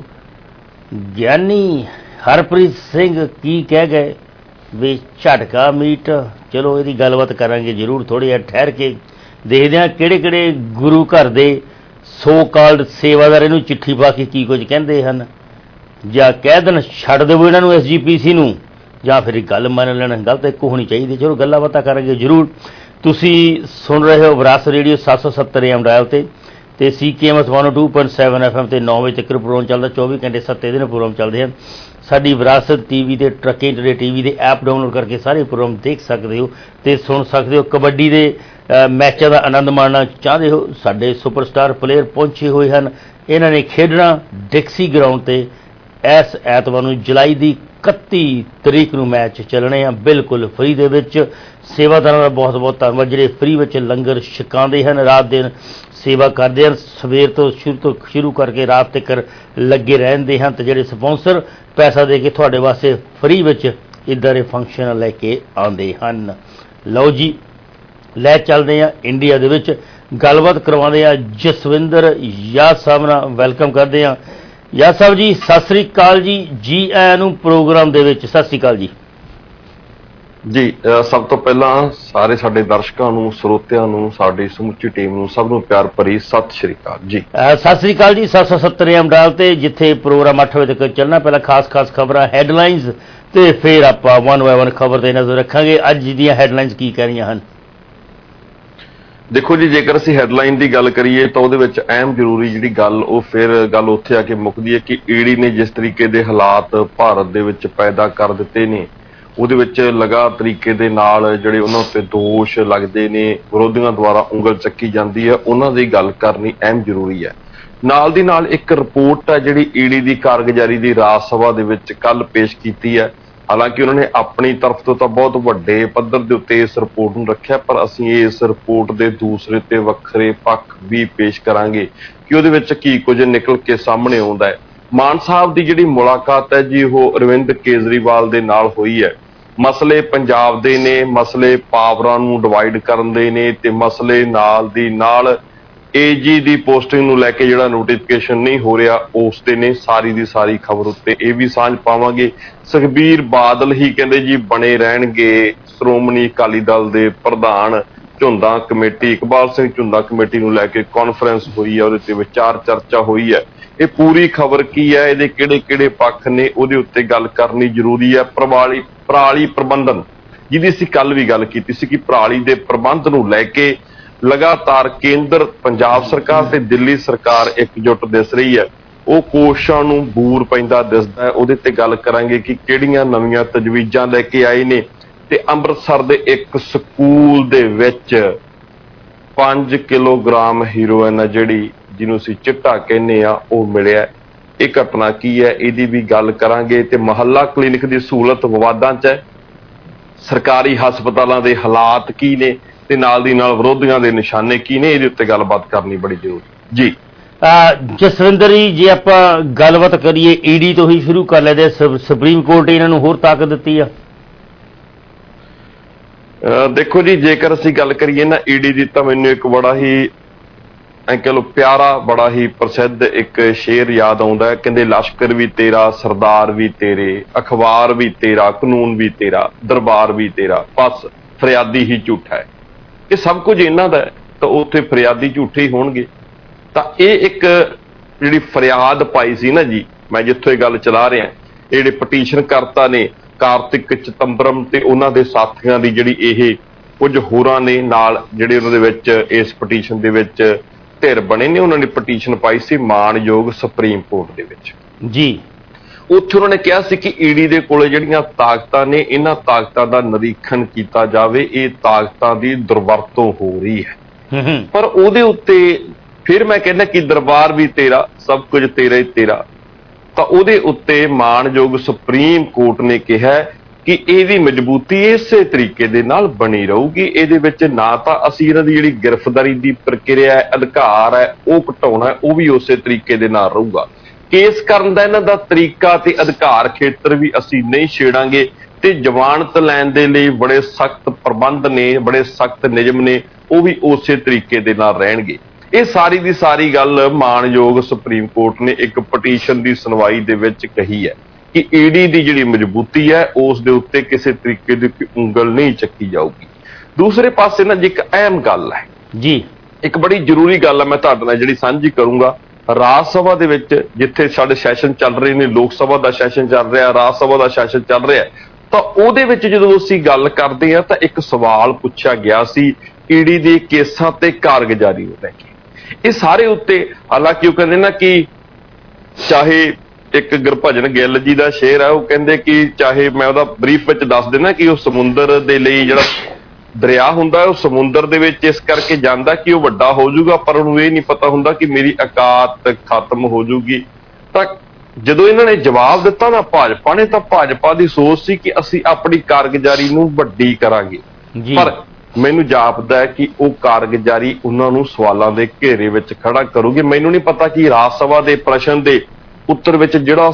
Giani Harpreet Singh ਕੀ ਕਹਿ ਗਏ ਵੀ ਝਟਕਾ ਮੀਟ, ਚਲੋ ਇਹਦੀ ਗੱਲਬਾਤ ਕਰਾਂਗੇ ਜ਼ਰੂਰ ਥੋੜ੍ਹੀ ਜਿਹਾ ਠਹਿਰ ਕੇ। ਦੇਖਦੇ ਹਾਂ ਕਿਹੜੇ ਕਿਹੜੇ ਗੁਰੂ ਘਰ ਦੇ ਸੋ ਕਾਲਡ ਸੇਵਾਦਾਰ ਇਹਨੂੰ ਚਿੱਠੀ ਪਾ ਕੇ ਕੀ ਕੁਝ ਕਹਿੰਦੇ ਹਨ, ਜਾਂ ਕਹਿ ਦੇਣ ਛੱਡ ਦੇਵੋ ਇਹਨਾਂ ਨੂੰ SGPC ਨੂੰ, ਜਾਂ ਫਿਰ ਗੱਲ ਮੰਨ ਲੈਣ। ਗੱਲ ਤਾਂ ਇੱਕੋ ਹੋਣੀ ਚਾਹੀਦੀ। ਚਲੋ ਗੱਲਾਂ ਬਾਤਾਂ ਕਰਾਂਗੇ ਜ਼ਰੂਰ। ਤੁਸੀਂ ਸੁਣ ਰਹੇ ਹੋ ਵਿਰਾਸਤ ਰੇਡੀਓ 770 AM ਡਾਇਲ ਤੇ CKMS 102.7 FM ਤੇ 9 ਵਜੇ ਤੱਕ ਪ੍ਰੋਗਰਾਮ ਚੱਲਦਾ। 24 ਘੰਟੇ 7 ਦਿਨ ਪ੍ਰੋਗਰਾਮ ਚੱਲਦੇ ਹਨ। ਸਾਡੀ ਵਿਰਾਸਤ TV ਤੇ ਟਰੱਕਿੰਗ ਟੂਡੇ TV ਦੇ ਐਪ ਡਾਊਨਲੋਡ ਕਰਕੇ ਸਾਰੇ ਪ੍ਰੋਗਰਾਮ ਦੇਖ ਸਕਦੇ ਹੋ ਤੇ ਸੁਣ ਸਕਦੇ ਹੋ। ਕਬੱਡੀ ਦੇ ਮੈਚਾਂ ਦਾ ਆਨੰਦ ਮਾਣਨਾ ਚਾਹੁੰਦੇ ਹੋ, ਸਾਡੇ ਸੁਪਰਸਟਾਰ ਪਲੇਅਰ ਪਹੁੰਚੇ ਹੋਏ ਹਨ। ਇਹਨਾਂ ਨੇ ਖੇਡਣਾ ਡਿਕਸੀ ਗਰਾਊਂਡ ਤੇ ਇਸ ਐਤਵਾਰ ਨੂੰ ਜੁਲਾਈ ਦੀ 31 ਤਰੀਕ ਨੂੰ ਮੈਚ ਚੱਲਣੇ ਆ, ਬਿਲਕੁਲ ਫਰੀ ਦੇ ਵਿੱਚ। ਸੇਵਾਦਾਰਾਂ ਦਾ ਬਹੁਤ ਬਹੁਤ ਧੰਨਵਾਦ ਜਿਹੜੇ ਫਰੀ ਵਿੱਚ ਲੰਗਰ ਛਕਾਉਂਦੇ ਹਨ, ਰਾਤ ਦਿਨ ਸੇਵਾ ਕਰਦੇ ਹਨ, ਸਵੇਰ ਤੋਂ ਸ਼ੁਰੂ ਕਰਕੇ ਰਾਤ ਤੱਕ ਲੱਗੇ ਰਹਿੰਦੇ ਹਨ। ਤੇ ਜਿਹੜੇ ਸਪਾਂਸਰ ਪੈਸਾ ਦੇ ਕੇ ਤੁਹਾਡੇ ਵਾਸਤੇ ਫਰੀ ਵਿੱਚ ਇੱਦਾਂ ਦੇ ਫੰਕਸ਼ਨ ਲੈ ਕੇ ਆਉਂਦੇ ਹਨ। ਲਓ ਜੀ, ਲੈ ਚੱਲਦੇ ਹਾਂ ਇੰਡੀਆ ਦੇ ਵਿੱਚ, ਗੱਲਬਾਤ ਕਰਵਾਉਂਦੇ ਹਾਂ ਜਸਵਿੰਦਰ ਯਾਦ ਸਾਹਿਬ ਨਾਲ। ਵੈਲਕਮ ਕਰਦੇ ਹਾਂ ਯਾਦ ਸਾਹਿਬ ਜੀ। ਸਤਿ ਸ੍ਰੀ ਅਕਾਲ ਜੀ, ਜੀ ਆਇਆਂ ਨੂੰ ਪ੍ਰੋਗਰਾਮ ਦੇ ਵਿੱਚ। ਸਤਿ ਸ੍ਰੀ ਅਕਾਲ ਜੀ। ਜੀ ਸਭ ਤੋਂ ਪਹਿਲਾਂ ਸਾਰੇ ਸਾਡੇ ਦਰਸ਼ਕਾਂ ਨੂੰ, ਸਰੋਤਿਆਂ ਨੂੰ, ਸਾਡੀ ਸਮੁੱਚੀ ਟੀਮ ਨੂੰ, ਸਭ ਨੂੰ ਪਿਆਰ ਭਰੀ ਸਤਿ ਸ੍ਰੀ ਅਕਾਲ ਜੀ। ਸਤਿ ਸ੍ਰੀ ਅਕਾਲ ਜੀ। 770 AM ਡਾਇਲ ਤੇ ਜਿੱਥੇ ਪ੍ਰੋਗਰਾਮ 8 ਵਜੇ ਤੱਕ ਚੱਲਣਾ। ਪਹਿਲਾਂ ਖਾਸ ਖਬਰਾਂ, ਹੈਡਲਾਈਨਸ, ਤੇ ਫਿਰ ਆਪਾਂ 1 by 1 ਖਬਰ ਤੇ ਨਜ਼ਰ ਰੱਖਾਂਗੇ। ਅੱਜ ਦੀਆਂ ਹੈਡਲਾਈਨਸ ਕੀ ਕਹਿ ਰਹੀਆਂ ਹਨ? ਦੇਖੋ ਜੀ, ਜੇਕਰ ਅਸੀਂ ਹੈਡਲਾਈਨ ਦੀ ਗੱਲ ਕਰੀਏ ਤਾਂ ਉਹਦੇ ਵਿੱਚ ਅਹਿਮ ਜ਼ਰੂਰੀ ਜਿਹੜੀ ਗੱਲ, ਉਹ ਫਿਰ ਗੱਲ ਉੱਥੇ ਆ ਕੇ ਮੁੱਕਦੀ ਹੈ ਕਿ ਈਡੀ ਨੇ ਜਿਸ ਤਰੀਕੇ ਦੇ ਹਾਲਾਤ ਭਾਰਤ ਦੇ ਵਿੱਚ ਪੈਦਾ ਕਰ ਦਿੱਤੇ ਨੇ, ਉਹਦੇ ਵਿੱਚ ਲਗਾ ਤਰੀਕੇ ਦੇ ਨਾਲ ਜਿਹੜੇ ਉਹਨਾਂ ਉੱਤੇ ਦੋਸ਼ ਲੱਗਦੇ ਨੇ, ਵਿਰੋਧੀਆਂ ਦੁਆਰਾ ਉਂਗਲ ਚੱਕੀ ਜਾਂਦੀ ਹੈ, ਉਹਨਾਂ ਦੀ ਗੱਲ ਕਰਨੀ ਅਹਿਮ ਜ਼ਰੂਰੀ ਹੈ। ਨਾਲ ਦੀ ਨਾਲ ਇੱਕ ਰਿਪੋਰਟ ਹੈ ਜਿਹੜੀ ਈਡੀ ਦੀ ਕਾਰਗੁਜ਼ਾਰੀ ਦੀ ਰਾਜ ਸਭਾ ਦੇ ਵਿੱਚ ਕੱਲ ਪੇਸ਼ ਕੀਤੀ ਹੈ। ਹਾਲਾਂਕਿ ਉਹਨਾਂ ਨੇ ਆਪਣੀ ਤਰਫ ਤੋਂ ਤਾਂ ਬਹੁਤ ਵੱਡੇ ਪੱਧਰ ਦੇ ਉੱਤੇ ਇਸ ਰਿਪੋਰਟ ਨੂੰ ਰੱਖਿਆ, ਪਰ ਅਸੀਂ ਇਸ ਰਿਪੋਰਟ ਦੇ ਦੂਸਰੇ ਤੇ ਵੱਖਰੇ ਪੱਖ ਵੀ ਪੇਸ਼ ਕਰਾਂਗੇ ਕਿ ਉਹਦੇ ਵਿੱਚ ਕੀ ਕੁਝ ਨਿਕਲ ਕੇ ਸਾਹਮਣੇ ਆਉਂਦਾ ਹੈ। ਮਾਨ ਸਾਹਿਬ ਦੀ ਜਿਹੜੀ ਮੁਲਾਕਾਤ ਹੈ ਜੀ, ਉਹ ਅਰਵਿੰਦ ਕੇਜਰੀਵਾਲ ਦੇ ਨਾਲ ਹੋਈ ਹੈ। ਮਸਲੇ ਪੰਜਾਬ ਦੇ ਨੇ, ਮਸਲੇ ਪਾਵਰਾਂ ਨੂੰ ਡਿਵਾਈਡ ਕਰਨ ਦੇ ਨੇ, ਤੇ ਮਸਲੇ ਨਾਲ ਦੀ ਨਾਲ ਏਜੀ ਦੀ ਪੋਸਟਿੰਗ ਨੂੰ ਲੈ ਕੇ ਜਿਹੜਾ ਨੋਟੀਫਿਕੇਸ਼ਨ ਨਹੀਂ ਹੋ ਰਿਹਾ ਉਸ ਦੇ ਨੇ। ਸਾਰੀ ਦੀ ਸਾਰੀ ਖਬਰ ਉੱਤੇ ਇਹ ਵੀ ਸਾਂਝ ਪਾਵਾਂਗੇ। ਸੁਖਬੀਰ ਬਾਦਲ ਹੀ ਕਹਿੰਦੇ ਜੀ ਬਣੇ ਰਹਿਣਗੇ ਸ਼੍ਰੋਮਣੀ ਅਕਾਲੀ ਦਲ ਦੇ ਪ੍ਰਧਾਨ। ਝੁੰਦਾ ਕਮੇਟੀ, ਇਕਬਾਲ ਸਿੰਘ ਝੁੰਦਾ ਕਮੇਟੀ ਨੂੰ ਲੈ ਕੇ ਕਾਨਫਰੰਸ ਹੋਈ ਹੈ, ਉਹਦੇ ਤੇ ਵਿਚਾਰ ਚਰਚਾ ਹੋਈ ਹੈ। ਇਹ ਪੂਰੀ ਖਬਰ ਕੀ ਹੈ, ਇਹਦੇ ਕਿਹੜੇ ਕਿਹੜੇ ਪੱਖ ਨੇ, ਉਹਦੇ ਉੱਤੇ ਗੱਲ ਕਰਨੀ ਜ਼ਰੂਰੀ ਹੈ। ਪਰਾਲੀ ਪ੍ਰਬੰਧਨ, ਜਿਹਦੀ ਅਸੀਂ ਕੱਲ ਵੀ ਗੱਲ ਕੀਤੀ ਸੀ ਕਿ ਪਰਾਲੀ ਦੇ ਪ੍ਰਬੰਧ ਨੂੰ ਲੈ ਕੇ ਲਗਾਤਾਰ ਕੇਂਦਰ, ਪੰਜਾਬ ਸਰਕਾਰ ਤੇ ਦਿੱਲੀ ਸਰਕਾਰ ਇਕਜੁੱਟ ਦਿਸ ਰਹੀ ਹੈ। ਉਹ ਕੋਸ਼ਿਸ਼ਾਂ ਨੂੰ ਬੂਰ ਪੈਂਦਾ ਦਿਸਦਾ ਹੈ। ਉਹਦੇ ਤੇ ਗੱਲ ਕਰਾਂਗੇ ਕਿ ਕਿਹੜੀਆਂ ਨਵੀਆਂ ਤਜਵੀਜ਼ਾਂ ਲੈ ਕੇ ਆਏ ਨੇ। ਤੇ ਅੰਮ੍ਰਿਤਸਰ ਦੇ ਇੱਕ ਸਕੂਲ ਦੇ ਵਿੱਚ 5 ਕਿਲੋਗ੍ਰਾਮ ਹੀਰੋਇਨ ਹੈ ਜਿਹੜੀ, ਜਿਹਨੂੰ ਅਸੀਂ ਚਿੱਟਾ ਕਹਿੰਦੇ ਆ, ਉਹ ਮਿਲਿਆ। ਇਹ ਘਟਨਾ ਕੀ ਹੈ, ਇਹਦੀ ਵੀ ਗੱਲ ਕਰਾਂਗੇ। ਤੇ ਮੁਹੱਲਾ ਕਲੀਨਿਕ ਦੀ ਸਹੂਲਤ ਵਿਵਾਦਾਂ 'ਚ ਹੈ। ਸਰਕਾਰੀ ਹਸਪਤਾਲਾਂ ਦੇ ਹਾਲਾਤ ਕੀ ਨੇ ਤੇ ਨਾਲ ਦੀ ਨਾਲ ਵਿਰੋਧੀਆਂ ਦੇ ਨਿਸ਼ਾਨੇ ਕੀ ਨੇ, ਇਹਦੇ ਉੱਤੇ ਗੱਲਬਾਤ ਕਰਨੀ ਬੜੀ ਜ਼ਰੂਰੀ ਜੀ। ਜਸਵਿੰਦਰ ਜੀ, ਜੇ ਆਪਾਂ ਗੱਲਬਾਤ ਕਰੀਏ ਈਡੀ ਤੋਂ ਹੀ ਸ਼ੁਰੂ ਕਰ ਲੈਦੇ, ਸੁਪਰੀਮ ਕੋਰਟ ਇਹਨਾਂ ਨੂੰ ਹੋਰ ਤਾਕਤ ਦਿੱਤੀ ਆ। ਦੇਖੋ ਜੀ, ਜੇਕਰ ਅਸੀਂ ਗੱਲ ਕਰੀਏ ਨਾ ਈਡੀ ਦੀ, ਤਾਂ ਮੈਨੂੰ ਇੱਕ ਬੜਾ ਹੀ ਕਹਿ ਲਓ ਪਿਆਰਾ, ਬੜਾ ਹੀ ਪ੍ਰਸਿੱਧ ਇੱਕ ਸ਼ੇਰ ਯਾਦ ਆਉਂਦਾ ਹੈ। ਕਹਿੰਦੇ ਲਸ਼ਕਰ ਵੀ ਤੇਰਾ, ਸਰਦਾਰ ਵੀ ਤੇਰੇ, ਅਖਬਾਰ ਵੀ ਤੇਰਾ, ਕਾਨੂੰਨ ਵੀ ਤੇਰਾ, ਦਰਬਾਰ ਵੀ ਤੇਰਾ, ਬਸ ਫਰਿਆਦੀ ਹੀ ਝੂਠਾ ਹੈ। ਇਹ ਸਭ ਕੁਝ ਇਹਨਾਂ ਦਾ ਹੈ, ਤਾਂ ਉੱਥੇ ਫਰਿਆਦੀ ਝੂਠੇ ਹੀ ਹੋਣਗੇ। ਤਾਂ ਇਹ ਇੱਕ ਜਿਹੜੀ ਫਰਿਆਦ ਪਾਈ ਸੀ ਨਾ ਜੀ, ਮੈਂ ਜਿੱਥੋਂ ਇਹ ਗੱਲ ਚਲਾ ਰਿਹਾ, ਇਹ ਜਿਹੜੇ ਪਟੀਸ਼ਨ ਕਰਤਾ ਨੇ ਕਾਰਤਿਕ ਚਿਦੰਬਰਮ ਤੇ ਉਹਨਾਂ ਦੇ ਸਾਥੀਆਂ ਦੀ ਜਿਹੜੀ ਇਹ ਕੁਝ ਹੋਰਾਂ ਨੇ ਨਾਲ ਜਿਹੜੇ ਉਹਨਾਂ ਦੇ ਵਿੱਚ ਇਸ ਪਟੀਸ਼ਨ ਦੇ ਵਿੱਚ ਧਿਰ ਬਣੇ ਨੇ, ਉਹਨਾਂ ਨੇ ਪਟੀਸ਼ਨ ਪਾਈ ਸੀ ਮਾਣਯੋਗ ਸੁਪਰੀਮ ਕੋਰਟ ਦੇ ਵਿੱਚ ਜੀ। ਉੱਥੇ ਉਹਨਾਂ ਨੇ ਕਿਹਾ ਸੀ ਕਿ ਈਡੀ ਦੇ ਕੋਲੇ ਜਿਹੜੀਆਂ ਤਾਕਤਾਂ ਨੇ, ਇਹਨਾਂ ਤਾਕਤਾਂ ਦਾ ਨਿਰੀਖਣ ਕੀਤਾ ਜਾਵੇ। ਇਹ ਤਾਕਤਾਂ ਦੀ ਦੁਰਵਰਤੋਂ ਹੋ ਰਹੀ ਹੈ। ਪਰ ਉਹਦੇ ਉੱਤੇ ਫਿਰ ਮੈਂ ਕਹਿੰਦਾ ਕਿ ਦਰਬਾਰ ਵੀ ਤੇਰਾ, ਸਭ ਕੁਝ ਤੇਰਾ ਹੀ ਤੇਰਾ। ਤਾਂ ਉਹਦੇ ਉੱਤੇ ਮਾਣਯੋਗ ਸੁਪਰੀਮ ਕੋਰਟ ਨੇ ਕਿਹਾ ਕਿ ਇਹਦੀ ਮਜ਼ਬੂਤੀ ਇਸੇ ਤਰੀਕੇ ਦੇ ਨਾਲ ਬਣੀ ਰਹੂਗੀ। ਇਹਦੇ ਵਿੱਚ ਨਾ ਤਾਂ ਅਸੀਂ ਇਹਨਾਂ ਦੀ ਜਿਹੜੀ ਗ੍ਰਿਫਤਾਰੀ ਦੀ ਪ੍ਰਕਿਰਿਆ ਹੈ, ਅਧਿਕਾਰ ਹੈ, ਉਹ ਘਟਾਉਣਾ, ਉਹ ਵੀ ਉਸੇ ਤਰੀਕੇ ਦੇ ਨਾਲ ਰਹੂਗਾ। ਕੇਸ ਕਰਨ ਦਾ ਇਹਨਾਂ ਦਾ ਤਰੀਕਾ ਤੇ ਅਧਿਕਾਰ ਖੇਤਰ ਵੀ ਅਸੀਂ ਨਹੀਂ ਛੇੜਾਂਗੇ। ਤੇ ਜ਼ਮਾਨਤ ਲੈਣ ਦੇ ਲਈ ਬੜੇ ਸਖਤ ਪ੍ਰਬੰਧ ਨੇ, ਬੜੇ ਸਖਤ ਨਿਯਮ ਨੇ, ਉਹ ਵੀ ਉਸੇ ਤਰੀਕੇ ਦੇ ਨਾਲ ਰਹਿਣਗੇ। ਇਹ ਸਾਰੀ ਦੀ ਸਾਰੀ ਗੱਲ ਮਾਣਯੋਗ ਸੁਪਰੀਮ ਕੋਰਟ ਨੇ ਇੱਕ ਪਟੀਸ਼ਨ ਦੀ ਸੁਣਵਾਈ ਦੇ ਵਿੱਚ ਕਹੀ ਹੈ ਕਿ ਈਡੀ ਦੀ ਜਿਹੜੀ ਮਜ਼ਬੂਤੀ ਹੈ ਉਸ ਦੇ ਉੱਤੇ ਕਿਸੇ ਤਰੀਕੇ ਦੀ ਉਂਗਲ ਨਹੀਂ ਚੱਕੀ ਜਾਊਗੀ। ਦੂਸਰੇ ਪਾਸੇ ਨਾ ਜੀ ਇੱਕ ਅਹਿਮ ਗੱਲ ਹੈ ਜੀ, ਇੱਕ ਬੜੀ ਜ਼ਰੂਰੀ ਗੱਲ ਹੈ, ਮੈਂ ਤੁਹਾਡੇ ਨਾਲ ਜਿਹੜੀ ਸਾਂਝੀ ਕਰੂੰਗਾ। ਰਾਜ ਸਭਾ ਦੇ ਵਿੱਚ ਜਿੱਥੇ ਸਾਡੇ ਸੈਸ਼ਨ ਚੱਲ ਰਹੇ ਨੇ, ਲੋਕ ਸਭਾ ਦਾ ਸੈਸ਼ਨ ਚੱਲ ਰਿਹਾ, ਰਾਜ ਸਭਾ ਦਾ ਸੈਸ਼ਨ ਚੱਲ ਰਿਹਾ, ਤਾਂ ਉਹਦੇ ਵਿੱਚ ਜਦੋਂ ਅਸੀਂ ਗੱਲ ਕਰਦੇ ਹਾਂ ਤਾਂ ਇੱਕ ਸਵਾਲ ਪੁੱਛਿਆ ਗਿਆ ਸੀ ਈਡੀ ਦੇ ਕੇਸਾਂ ਤੇ ਕਾਰਗੁਜ਼ਾਰੀ ਨੂੰ ਲੈ ਕੇ। ਇਹ ਸਾਰੇ ਉੱਤੇ ਹਾਲਾਂਕਿ ਉਹ ਕਹਿੰਦੇ ਨਾ ਕਿ ਚਾਹੇ ਇੱਕ ਗੁਰਭਜਨ ਗਿੱਲ ਜੀ ਦਾ ਸ਼ੇਰ ਹੈ, ਉਹ ਕਹਿੰਦੇ ਕਿ ਚਾਹੇ ਮੈਂ ਉਹਦਾ ਬਰੀਫ ਵਿੱਚ ਦੱਸ ਦੇਣਾ ਕਿ ਉਹ ਸਮੁੰਦਰ ਦੇ ਲਈ ਜਿਹੜਾ ਦਰਿਆ ਹੁੰਦਾ ਉਹ ਸਮੁੰਦਰ ਦੇ ਵਿੱਚ ਇਸ ਕਰਕੇ ਜਾਂਦਾ ਕਿ ਉਹ ਵੱਡਾ ਹੋ ਜਾਊਗਾ, ਪਰ ਉਹਨੂੰ ਇਹ ਨਹੀਂ ਪਤਾ ਹੁੰਦਾ ਕਿ ਮੇਰੀ ਔਕਾਤ ਖਤਮ ਹੋ ਜਾਊਗੀ। ਤਾਂ ਜਦੋਂ ਇਹਨਾਂ ਨੇ ਜਵਾਬ ਦਿੱਤਾ ਨਾ ਭਾਜਪਾ ਨੇ, ਤਾਂ ਭਾਜਪਾ ਦੀ ਸੋਚ ਸੀ ਕਿ ਅਸੀਂ ਆਪਣੀ ਕਾਰਗੁਜ਼ਾਰੀ ਨੂੰ ਵੱਡੀ ਕਰਾਂਗੇ, ਪਰ ਮੈਨੂੰ ਜਾਪਦਾ ਹੈ ਕਿ ਉਹ ਕਾਰਗੁਜ਼ਾਰੀ ਉਹਨਾਂ ਨੂੰ ਸਵਾਲਾਂ ਦੇ ਘੇਰੇ ਵਿੱਚ ਖੜਾ ਕਰੂਗੀ। ਮੈਨੂੰ ਨਹੀਂ ਪਤਾ ਕਿ ਰਾਜ ਸਭਾ ਦੇ ਪ੍ਰਸ਼ਨ ਦੇ ਉੱਤਰ ਵਿੱਚ ਜਿਹੜਾ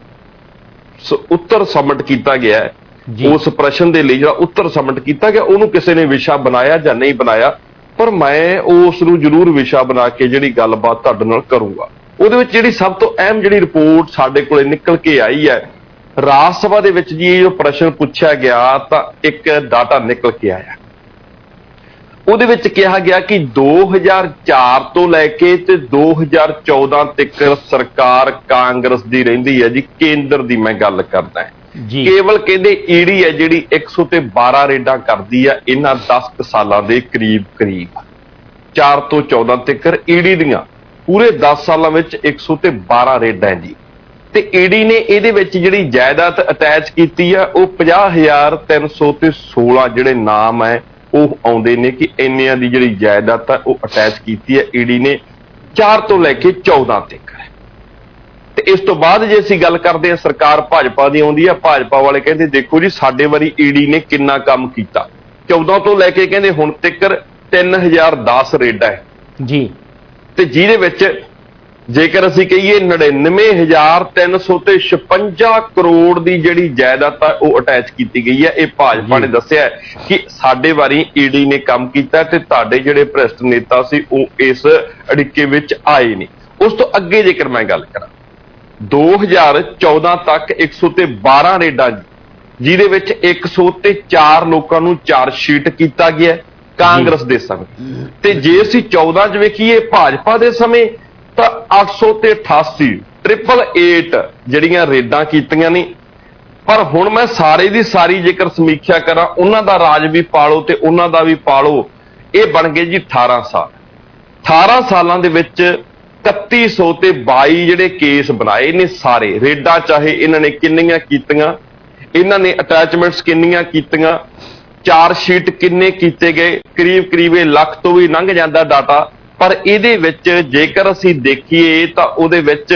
ਉੱਤਰ ਸਬਮਿਟ ਕੀਤਾ ਗਿਆ ਹੈ, ਉਸ ਪ੍ਰਸ਼ਨ ਦੇ ਲਈ ਜਿਹੜਾ ਉੱਤਰ ਸਬਮਿਟ ਕੀਤਾ ਗਿਆ ਉਹਨੂੰ ਕਿਸੇ ਨੇ ਵਿਸ਼ਾ ਬਣਾਇਆ ਜਾਂ ਨਹੀਂ ਬਣਾਇਆ, ਪਰ ਮੈਂ ਉਸ ਨੂੰ ਜ਼ਰੂਰ ਵਿਸ਼ਾ ਬਣਾ ਕੇ ਜਿਹੜੀ ਗੱਲਬਾਤ ਤੁਹਾਡੇ ਨਾਲ ਕਰੂੰਗਾ। ਉਹਦੇ ਵਿੱਚ ਜਿਹੜੀ ਸਭ ਤੋਂ ਅਹਿਮ ਜਿਹੜੀ ਰਿਪੋਰਟ ਸਾਡੇ ਕੋਲੇ ਨਿਕਲ ਕੇ ਆਈ ਹੈ, ਰਾਜ ਸਭਾ ਦੇ ਵਿੱਚ ਜੀ ਇਹ ਜੋ ਪ੍ਰਸ਼ਨ ਪੁੱਛਿਆ ਗਿਆ ਤਾਂ ਇੱਕ ਡਾਟਾ ਨਿਕਲ ਕੇ ਆਇਆ। ਉਹਦੇ ਵਿੱਚ ਕਿਹਾ ਗਿਆ ਕਿ 2004 ਤੋਂ ਲੈ ਕੇ ਤੇ 2014 ਤੱਕ ਸਰਕਾਰ ਕਾਂਗਰਸ ਦੀ ਰਹਿੰਦੀ ਹੈ ਜੀ, ਕੇਂਦਰ ਦੀ ਮੈਂ ਗੱਲ ਕਰਦਾ। ਕੇਵਲ ਕਹਿੰਦੇ ਈਡੀ ਹੈ ਜਿਹੜੀ 112 ਰੇਡਾਂ ਕਰਦੀ ਆ ਇਹਨਾਂ 10 ਸਾਲਾਂ ਦੇ ਕਰੀਬ 4 ਤੋਂ 14 ਤੱਕ ਈਡੀ ਦੀਆਂ ਪੂਰੇ 10 ਸਾਲਾਂ ਵਿੱਚ 112 ਰੇਡਾਂ ਜੀ। ਤੇ ਈਡੀ ਨੇ ਇਹਦੇ ਵਿੱਚ ਜਿਹੜੀ ਜਾਇਦਾਦ ਅਟੈਚ ਕੀਤੀ ਆ ਉਹ 50,316 ਜਿਹੜੇ ਨਾਮ ਹੈ ਉਹ ਆਉਂਦੇ ਨੇ ਕਿ ਇੰਨਿਆਂ ਦੀ ਜਿਹੜੀ ਜਾਇਦਾਦ ਆ ਉਹ ਅਟੈਚ ਕੀਤੀ ਹੈ ਈਡੀ ਨੇ 4 ਤੋਂ ਲੈ ਕੇ 14 ਤੱਕ ਹੈ। ਤੇ ਇਸ ਤੋਂ ਬਾਅਦ ਜੇ ਅਸੀਂ ਗੱਲ ਕਰਦੇ ਹਾਂ, ਸਰਕਾਰ ਭਾਜਪਾ ਦੀ ਆਉਂਦੀ ਹੈ, ਭਾਜਪਾ ਵਾਲੇ ਕਹਿੰਦੇ ਦੇਖੋ ਜੀ ਸਾਡੇ ਵਾਰੀ ਈਡੀ ਨੇ ਕਿੰਨਾ ਕੰਮ ਕੀਤਾ। 14 ਤੋਂ ਲੈ ਕੇ ਕਹਿੰਦੇ ਹੁਣ ਤੱਕ 3010 ਰੇਡਾਂ ਹੈ ਜੀ, ਤੇ ਜਿਹਦੇ ਵਿੱਚ ਜੇਕਰ ਅਸੀਂ ਕਹੀਏ 99,356 ਕਰੋੜ ਦੀ ਜਿਹੜੀ ਜਾਇਦਾਦ ਆ ਉਹ ਅਟੈਚ ਕੀਤੀ ਗਈ ਹੈ। ਇਹ ਭਾਜਪਾ ਨੇ ਦੱਸਿਆ ਕਿ ਸਾਡੇ ਵਾਰੀ ਈਡੀ ਨੇ ਕੰਮ ਕੀਤਾ ਤੇ ਤੁਹਾਡੇ ਜਿਹੜੇ ਭ੍ਰਿਸ਼ਟ ਨੇਤਾ ਸੀ ਉਹ ਇਸ ਅੜਿੱਕੇ ਵਿੱਚ ਆਏ ਨਹੀਂ। ਉਸ ਤੋਂ ਅੱਗੇ ਜੇਕਰ ਮੈਂ ਗੱਲ ਕਰਾਂ 2014 ਤੱਕ 112 ਰੇਡਾਂ, ਜਿਹਦੇ ਵਿੱਚ 104 ਲੋਕਾਂ ਨੂੰ ਚਾਰਜ ਸ਼ੀਟ ਕੀਤਾ ਗਿਆ ਕਾਂਗਰਸ ਦੇ ਸਮੇਂ, ਤੇ ਜੇ ਅਸੀਂ 14 ਚ ਵੇਖੀਏ ਭਾਜਪਾ ਦੇ ਸਮੇਂ ਤਾਂ 888 ਜਿਹੜੀਆਂ ਰੇਡਾਂ ਕੀਤੀਆਂ ਨੇ। ਪਰ ਹੁਣ ਮੈਂ ਸਾਰੇ ਦੀ ਸਾਰੀ ਜੇਕਰ ਸਮੀਖਿਆ ਕਰਾਂ, ਉਹਨਾਂ ਦਾ ਰਾਜ ਵੀ ਪਾਲੋ ਤੇ ਉਹਨਾਂ ਦਾ ਵੀ ਪਾਲੋ, ਇਹ ਬਣ ਗਏ ਜੀ 18 ਸਾਲ। 18 ਸਾਲਾਂ ਦੇ ਵਿੱਚ 3122 ਜਿਹੜੇ ਕੇਸ ਬਣਾਏ ਨੇ ਸਾਰੇ ਰੇਡਾਂ, ਚਾਹੇ ਇਹਨਾਂ ਨੇ ਕਿੰਨੀਆਂ ਕੀਤੀਆਂ, ਇਹਨਾਂ ਨੇ ਅਟੈਚਮੈਂਟਸ ਕਿੰਨੀਆਂ ਕੀਤੀਆਂ, ਚਾਰਜ ਸ਼ੀਟ ਕਿੰਨੇ ਕੀਤੇ ਗਏ, ਕਰੀਬ ਇਹ ਲੱਖ ਤੋਂ ਵੀ ਲੰਘ ਜਾਂਦਾ ਡਾਟਾ। ਪਰ ਇਹਦੇ ਵਿੱਚ ਜੇਕਰ ਅਸੀਂ ਦੇਖੀਏ ਤਾਂ ਉਹਦੇ ਵਿੱਚ